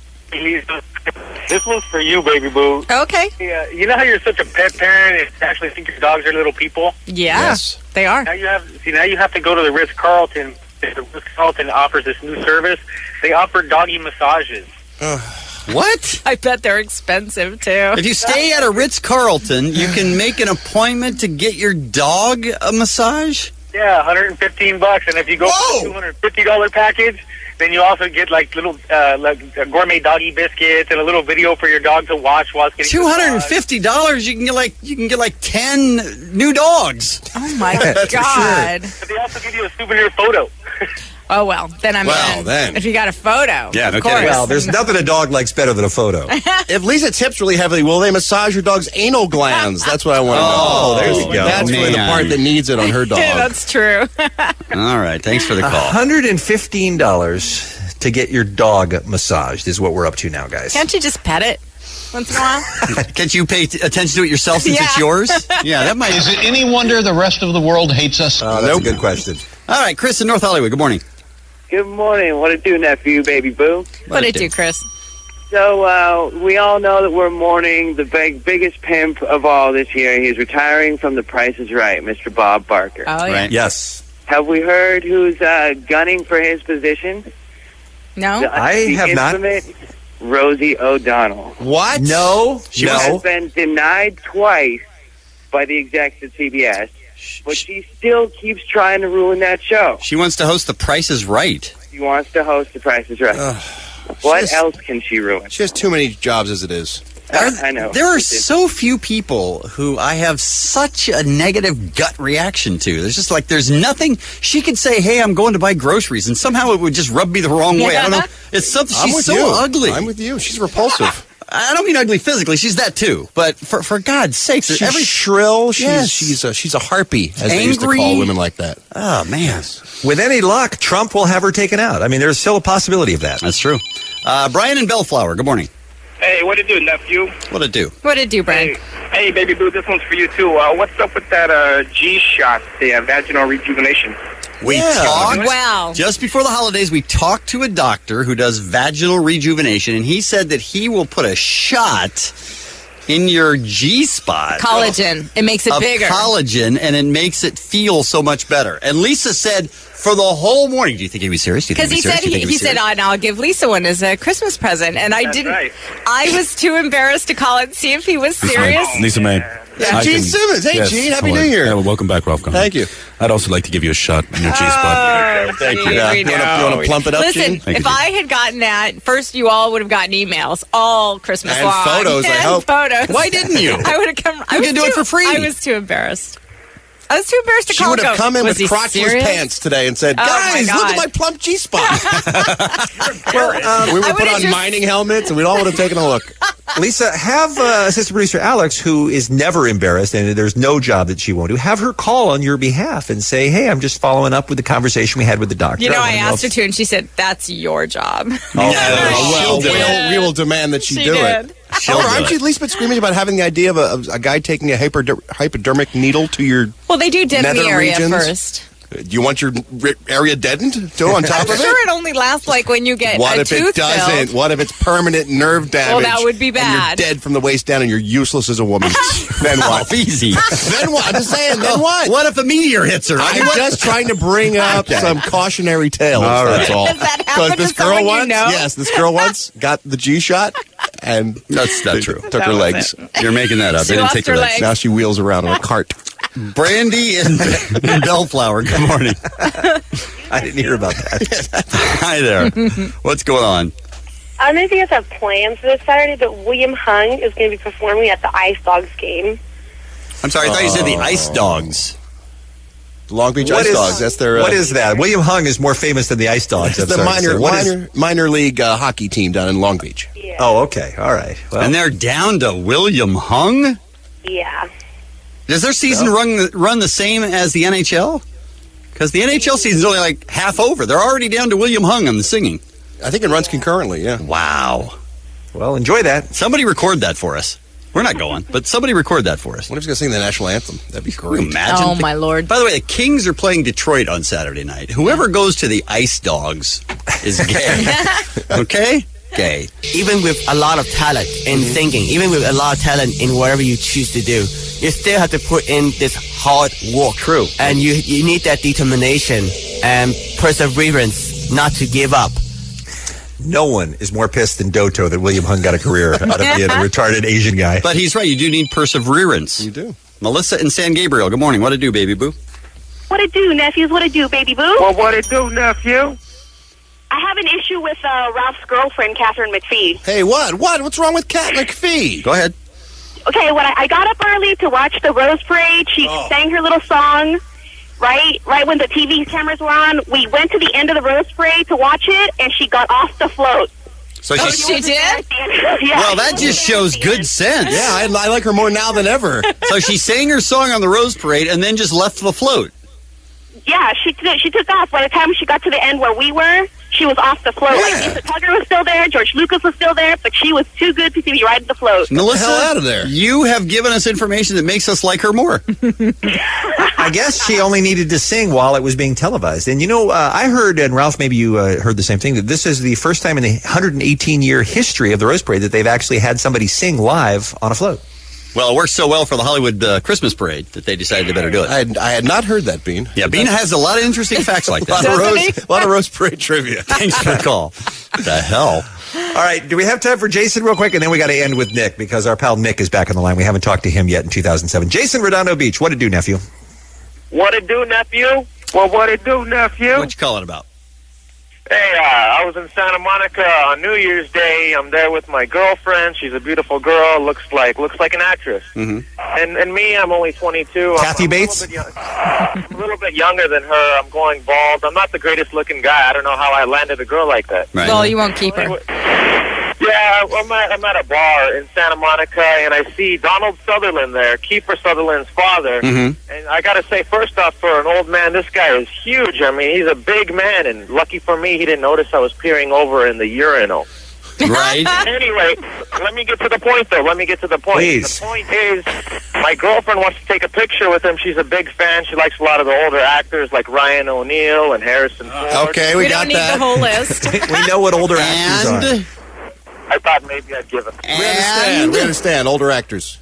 This one's for you, baby boo. Okay. Yeah, you know how you're such a pet parent and actually think your dogs are little people? Yeah, yes. They are. Now you have to go to the Ritz-Carlton. The Ritz-Carlton offers this new service. They offer doggy massages. What? I bet they're expensive, too. If you stay at a Ritz-Carlton, you can make an appointment to get your dog a massage? Yeah, $115. And if you go for the $250 package, then you also get like little gourmet doggy biscuits and a little video for your dog to watch while it's getting $250. You can get like 10 new dogs. Oh my God! But they also give you a souvenir photo. Oh well, then I'm in. Then if you got a photo, yeah, of course. Well, there's nothing a dog likes better than a photo. If Lisa tips really heavily, will they massage your dog's anal glands? That's what I want to know. Oh, there we go. That's really the part that needs it on her dog. Yeah, that's true. All right, thanks for the call. $115 to get your dog massaged is what we're up to now, guys. Can't you just pet it once in a while? Can't you pay attention to it yourself since it's yours? Yeah, that might. Is it any wonder the rest of the world hates us? That's a good question. All right, Chris in North Hollywood. Good morning. Good morning. What it do, nephew, baby boo? What it do, Chris? So, we all know that we're mourning the biggest pimp of all this year. He's retiring from The Price is Right, Mr. Bob Barker. Oh, yeah. Right. Yes. Have we heard who's gunning for his position? No. I have not. Rosie O'Donnell. What? No. She has been denied twice by the execs at CBS. But she still keeps trying to ruin that show. She wants to host The Price is Right. She wants to host The Price is Right. What else can she ruin? She has too many jobs as it is. I know. There are so few people who I have such a negative gut reaction to. There's just like, there's nothing. She could say, hey, I'm going to buy groceries, and somehow it would just rub me the wrong way. I don't know. It's something. She's so ugly. I'm with you. She's repulsive. I don't mean ugly physically. She's that too. But for God's sakes, she's shrill. She's a harpy, as they used to call women like that. Oh man! With any luck, Trump will have her taken out. I mean, there's still a possibility of that. That's true. Brian in Bellflower. Good morning. Hey, what it do, nephew? What it do? What it do, Brian? Hey, baby boo, this one's for you too. What's up with that G-shot, the vaginal rejuvenation? We talked. Wow. Just before the holidays, we talked to a doctor who does vaginal rejuvenation, and he said that he will put a shot in your G-spot. Collagen. It makes it bigger. Collagen, and it makes it feel so much better. And Lisa said for the whole morning, do you think he'd be serious? Because he said, I'll give Lisa one as a Christmas present. And I didn't. Right. I was too embarrassed to call and see if he was serious. Lisa May. Yeah, Gene Simmons. Hey, yes. Gene. Happy New Year. Yeah, well, welcome back, Ralph. Thank you. I'd also like to give you a shot in your G-spot. Thank you. Yeah. You want to plump it up, Listen, Gene? if I had gotten that, first you all would have gotten emails all Christmas and long. Photos, I hope. Photos. Why didn't you? I would have come. You can do it for free. I was too embarrassed. I was too embarrassed to she call. She would have come in with crotchless serious? pants today and said, "Guys, look at my plump G-spot." We would put on mining helmets, and we'd all would have taken a look. Lisa, have assistant producer Alex, who is never embarrassed, and there's no job that she won't do, have her call on your behalf and say, hey, I'm just following up with the conversation we had with the doctor. You know, I asked her to, and she said, that's your job. We will demand that she do it. Aren't you at least been screaming about having the idea of a guy taking a hypodermic needle to your Well, they do demi area regions? first. Do you want your area deadened, too, on top of I'm it? sure it only lasts like when you get What a if it tooth doesn't? filled. What if it's permanent nerve damage? that would be bad. And you're dead from the waist down and you're useless as a woman. Then what? Easy. Then what? I'm just saying, then what? What if a meteor hits her? I'm just trying to bring up some cautionary tales. All right. That's all. Does that happen to this girl someone you once, know? yes, this girl once got the G shot, and That's not true. Took her legs. You're making that up. She They didn't lost take her her legs. legs. Now she wheels around on a cart. Brandy and Bellflower, good morning. I didn't hear about that. Hi there. What's going on? I don't know if you guys have plans for this Saturday, but William Hung is going to be performing at the Ice Dogs game. I'm sorry, I thought you said the Ice Dogs. Long Beach What Ice is- Dogs. That's their. What is that? William Hung is more famous than the Ice Dogs. It's I'm the sorry to say. What is- minor league hockey team down in Long Beach. Yeah. Oh, okay. All right. Well, And they're down to William Hung? Yeah. Does their season run the same as the NHL? Because the NHL season's only like half over. They're already down to William Hung on the singing. I think it runs concurrently, yeah. Wow. well, enjoy that. Somebody record that for us. We're not going, but somebody record that for us. What if he's going to sing the national anthem? That'd be Can you great. imagine? Oh, my Lord. By the way, the Kings are playing Detroit on Saturday night. Whoever goes to the Ice Dogs is gay. Okay? Gay. Even with a lot of talent in singing, even with a lot of talent in whatever you choose to do, you still have to put in this hard work. True. And you need that determination and perseverance not to give up. No one is more pissed than Doto that William Hung got a career out of being a retarded Asian guy. But he's right. You do need perseverance. You do. Melissa in San Gabriel. Good morning. What to do, baby boo? What it do, nephews? What it do, baby boo? Well, what it do, nephew? I have an issue with Ralph's girlfriend, Catherine McPhee. Hey, what? What's wrong with Cat McPhee? Go ahead. Okay, when I got up early to watch the Rose Parade, she sang her little song. Right when the TV cameras were on, we went to the end of the Rose Parade to watch it, and she got off the float. So She did? Yeah. Well, that just shows good sense. Yeah, I like her more now than ever. So she sang her song on the Rose Parade and then just left the float. Yeah, she took off. By the time she got to the end where we were, she was off the float. Yeah. Like, Lisa Tugger was still there, George Lucas was still there, but she was too good to be riding the float. Melissa, hell out of there. You have given us information that makes us like her more. I guess she only needed to sing while it was being televised. And, I heard, and Ralph, maybe you heard the same thing, that this is the first time in the 118-year history of the Rose Parade that they've actually had somebody sing live on a float. Well, it works so well for the Hollywood Christmas parade that they decided they better do it. I had not heard that, Bean. Yeah, Bean has a lot of interesting facts like that. A lot of Rose Parade trivia. Thanks for the call. The hell? All right, do we have time for Jason real quick? And then we got to end with Nick because our pal Nick is back on the line. We haven't talked to him yet in 2007. Jason, Redondo Beach, what to do, nephew? What it do, nephew? Well, what it do, nephew? What you calling about? Hey, I was in Santa Monica on New Year's Day. I'm there with my girlfriend. She's a beautiful girl. Looks like an actress. Mm-hmm. And me, I'm only 22. Kathy I'm Bates? I'm a little bit younger than her. I'm going bald. I'm not the greatest looking guy. I don't know how I landed a girl like that. Right. Well, you won't keep her. Yeah, I'm at a bar in Santa Monica, and I see Donald Sutherland there, Kiefer Sutherland's father. Mm-hmm. And I got to say, first off, for an old man, this guy is huge. I mean, he's a big man, and lucky for me, he didn't notice I was peering over in the urinal. Right. Anyway, let me get to the point, though. Please. The point is, my girlfriend wants to take a picture with him. She's a big fan. She likes a lot of the older actors like Ryan O'Neal and Harrison Ford. Okay, We got don't need that. the whole list. We know what older actors are. I thought maybe I'd give it. We understand. Older actors.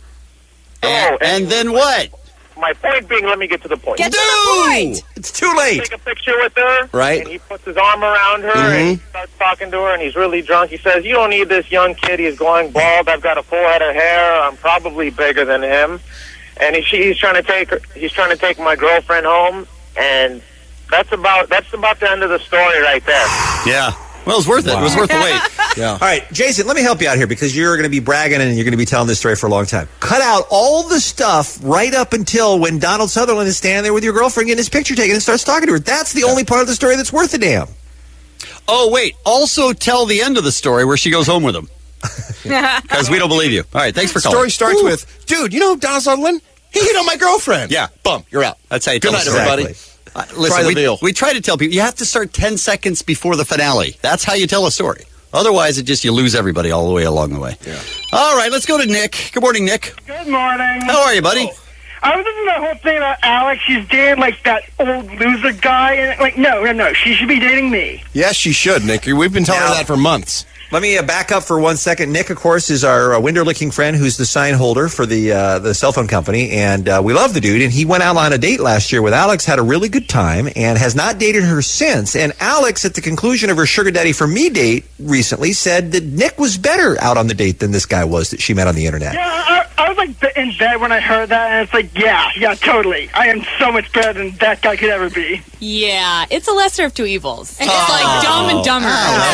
And then what? My point being, let me get to the point. Get to the point. It's too late. Take a picture with her, Right. and he puts his arm around her, and he starts talking to her, and he's really drunk. He says, "You don't need this young kid. He's going bald. I've got a full head of hair. I'm probably bigger than him." And he's trying to take her. He's trying to take my girlfriend home, and that's about the end of the story right there. Yeah. Well, it was worth it. It was worth the wait. Yeah. All right, Jason, let me help you out here because you're going to be bragging and you're going to be telling this story for a long time. Cut out all the stuff right up until when Donald Sutherland is standing there with your girlfriend getting his picture taken and starts talking to her. That's the only part of the story that's worth a damn. Oh, wait. Also tell the end of the story where she goes home with him. Because we don't believe you. All right, thanks for calling. Story starts with, dude, you know Donald Sutherland? He hit on my girlfriend. Yeah. Bum, you're out. That's how you Good tell night, the story. everybody. Listen, Try the deal. we try to tell people, you have to start 10 seconds before the finale. That's how you tell a story. Otherwise, you lose everybody all the way along the way. Yeah. All right, let's go to Nick. Good morning, Nick. Good morning. How are you, buddy? I was listening to that whole thing about Alex. She's dating like that old loser guy, and like, no. She should be dating me. Yes, she should, Nick. We've been telling her that for months. Let me back up for 1 second. Nick, of course, is our window-licking friend who's the sign holder for the cell phone company, and we love the dude. And he went out on a date last year with Alex, had a really good time, and has not dated her since. And Alex, at the conclusion of her Sugar Daddy for Me date recently, said that Nick was better out on the date than this guy was that she met on the internet. Yeah, I was like in bed when I heard that, and it's like, yeah, totally. I am so much better than that guy could ever be. Yeah, it's a lesser of two evils. And it's like Dumb and Dumber.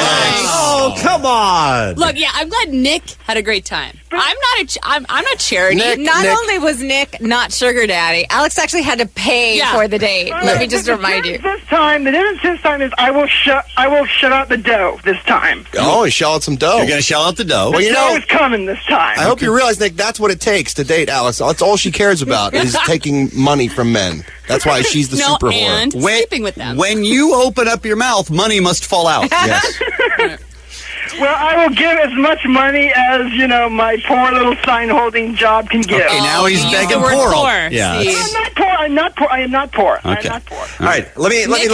Oh, come on. Look, yeah, I'm glad Nick had a great time. I'm not charity. Not only was Nick not sugar daddy, Alex actually had to pay for the date. Let me just remind you. The difference this time is I will shut out the dough this time. Oh, you shell out some dough. You're going to shell out the dough. The dough is coming this time. I hope you realize, Nick, that's what it takes to date Alex. That's all she cares about is taking money from men. That's why she's the super whore. And sleeping with them. When you open up your mouth, money must fall out. Yes. Well, I will give as much money as, my poor little sign-holding job can give. Okay, now he's begging poor. Yeah. I am not poor. Okay. I'm not poor. All right, let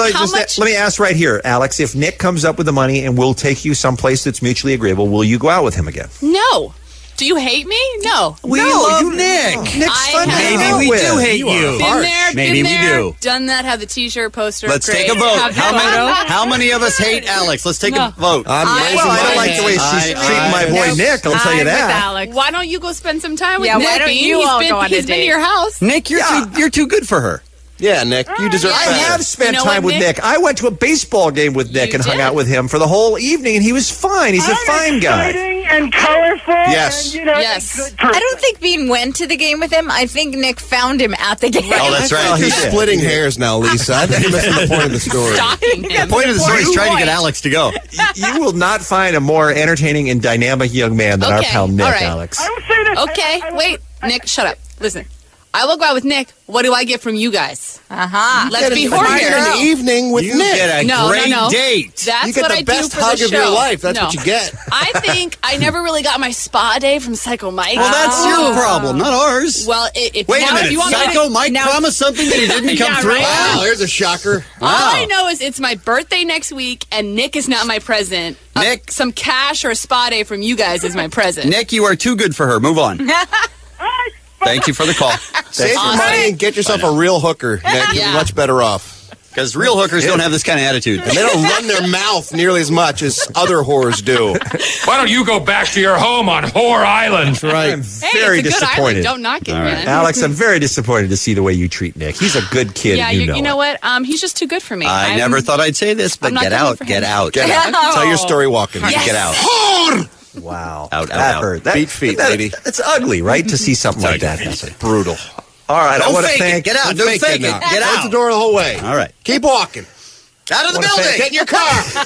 me ask right here, Alex. If Nick comes up with the money and we'll take you someplace that's mutually agreeable, will you go out with him again? No. Do you hate me? No. We love Nick. Nick's fun. Maybe we do hate you. Been there, Maybe been there, we do. done that, have the T-shirt, poster. Let's great. take a vote. Have How many of us hate Alex? Let's take a vote. I don't like the way she's treating my boy Nick. I'll tell you that. Alex. Why don't you go spend some time with Nick? Why don't you all go on a date? He's been to your house. Nick, you're too good for her. Yeah, Nick, you deserve I better. have spent time with Nick. I went to a baseball game with Nick and hung out with him for the whole evening, and he was fine. He's a fine guy. Exciting and colorful. Yes. And, Yes. I don't think Bean went to the game with him. I think Nick found him at the game. Oh, that's right. He's splitting hairs now, Lisa. I think you're missing the point of the story. The point of the story is trying to get Alex to go. You will not find a more entertaining and dynamic young man than our pal Nick, all right. Alex. I don't say this. Okay, wait. Nick, shut up. Listen. I will go out with Nick. What do I get from you guys? Let's be horny in the evening with Nick. You get a great date. That's you get what the I best do for hug the of show. your life. That's what you get. I think I never really got my spa day from Psycho Mike. Well, that's your problem, not ours. Well, if Wait you a want, minute. if you want Psycho Mike promised something that he didn't come through. Right? Wow, here's a shocker. All I know is it's my birthday next week, and Nick is not my present. Nick, some cash or a spa day from you guys is my present. Nick, you are too good for her. Move on. Thank you for the call. Save your money and get yourself a real hooker, Nick. You'll be much better off. Because real hookers don't have this kind of attitude. And they don't run their mouth nearly as much as other whores do. Why don't you go back to your home on Whore Island? That's right. I'm very it's a good disappointed. island. Don't knock it, man. Alex, I'm very disappointed to see the way you treat Nick. He's a good kid. Yeah, you know it. what? He's just too good for me. I never thought I'd say this, but I'm not get good out. for Get him. out. Get out. Tell your story walking. Yes. Get out. Wow. Out, that out. hurt. That, Beat feet, that, lady. It's ugly, right, to see something like that happen. Brutal. All right, I Don't want to fake thank... it. Get out. Don't Don't fake it. now. Get Close out. the door the whole way. All right. Keep walking. Out of the building. Get in your car.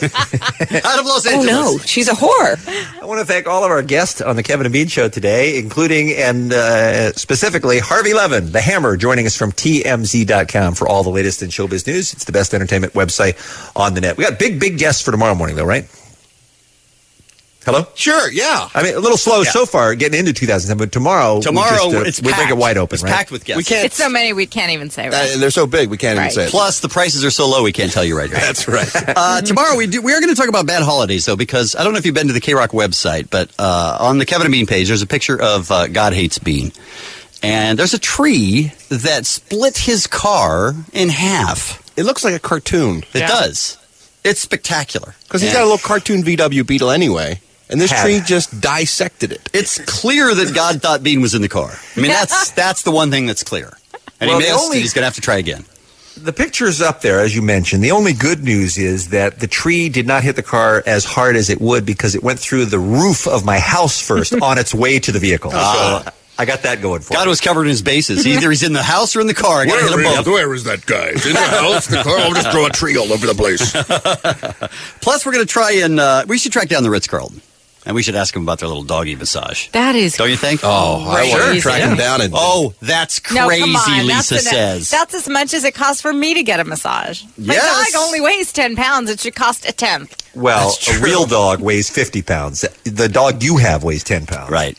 Out of Los Angeles. Oh, no. She's a whore. I want to thank all of our guests on the Kevin and Bean Show today, including and specifically Harvey Levin, the Hammer, joining us from TMZ.com for all the latest in showbiz news. It's the best entertainment website on the net. We got big guests for tomorrow morning, though, right? Hello? Sure, yeah. I mean, a little slow so far getting into 2007, but tomorrow we break it wide open, it's right? packed with guests. We can't. It's so many we can't even say. Right? They're so big we can't even say it. Plus, the prices are so low we can't tell you right here. That's right. Tomorrow we are going to talk about bad holidays, though, because I don't know if you've been to the K-Rock website, but on the Kevin and Bean page, there's a picture of God Hates Bean. And there's a tree that split his car in half. It looks like a cartoon. It does. It's spectacular. Because he's got a little cartoon VW Beetle anyway. And this tree just dissected it. It's clear that God thought Bean was in the car. I mean, that's the one thing that's clear. And Well, he the missed, only- and he's going to have to try again. The picture's up there, as you mentioned. The only good news is that the tree did not hit the car as hard as it would because it went through the roof of my house first on its way to the vehicle. So I got that going for God was covered in his bases. Either he's in the house or in the car. I got to hit them both. Where is that guy? Is in the house, the car? I'll just throw a tree all over the place. Plus, we're going to try and we should track down the Ritz-Carlton. And we should ask them about their little doggy massage. That is Don't you think? Oh, I want to track him down. And that's crazy, No, come on. Lisa says. That's as much as it costs for me to get a massage. My Yes. dog only weighs 10 pounds. It should cost a tenth. Well, a real dog weighs 50 pounds. The dog you have weighs 10 pounds. Right.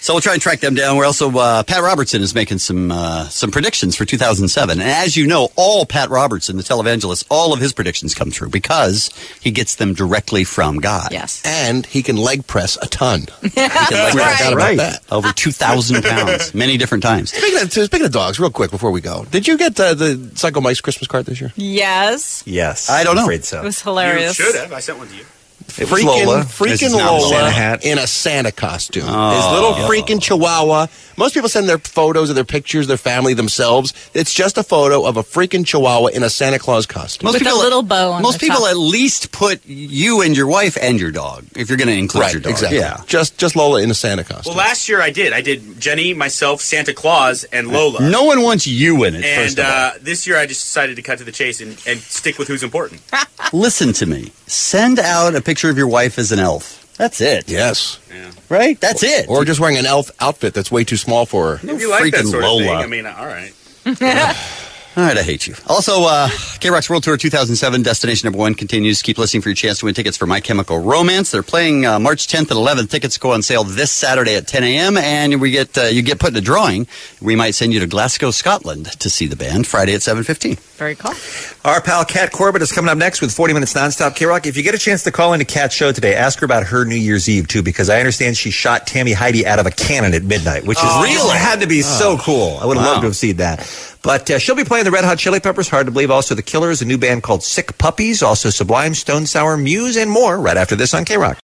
So we'll try and track them down. We're also, Pat Robertson is making some predictions for 2007. And as you know, all Pat Robertson, the televangelist, all of his predictions come true because he gets them directly from God. Yes. And he can leg press a ton. He can leg press about that. over 2,000 pounds, many different times. Speaking of dogs, real quick before we go, did you get the Psycho Mike's Christmas card this year? Yes. Yes. I don't know. I'm afraid so. It was hilarious. You should have. I sent one to you. Freaking Lola Santa hat. in a Santa costume. Oh. His little freaking Chihuahua. Most people send their photos of their pictures, their family, themselves. It's just a photo of a freaking Chihuahua in a Santa Claus costume. With a little bow on Most the people top. at least put you and your wife and your dog, if you're going to include your dog. Exactly. Yeah. Just Lola in a Santa costume. Well, last year I did. I did Jenny, myself, Santa Claus, and Lola. No one wants you in it, And first of all. this year I just decided to cut to the chase and stick with who's important. Listen to me. Send out a picture of your wife as an elf. That's it. Yes. Right? That's it. Or just wearing an elf outfit that's way too small for her. If you like that freaking sort of thing, Lola. I mean, all right. All right, I hate you. Also, K-Rock's World Tour 2007 Destination Number 1 continues. Keep listening for your chance to win tickets for My Chemical Romance. They're playing March 10th and 11th. Tickets go on sale this Saturday at 10 a.m. And you get put in a drawing. We might send you to Glasgow, Scotland to see the band Friday at 7:15. Very cool. Our pal Kat Corbett is coming up next with 40 Minutes Nonstop K-Rock. If you get a chance to call into Kat's show today, ask her about her New Year's Eve, too, because I understand she shot Tammy Heidi out of a cannon at midnight, which is real. It had to be so cool. I would have loved to have seen that. But she'll be playing the Red Hot Chili Peppers, hard to believe. Also, The Killers, a new band called Sick Puppies, also Sublime, Stone Sour, Muse, and more right after this on K-Rock.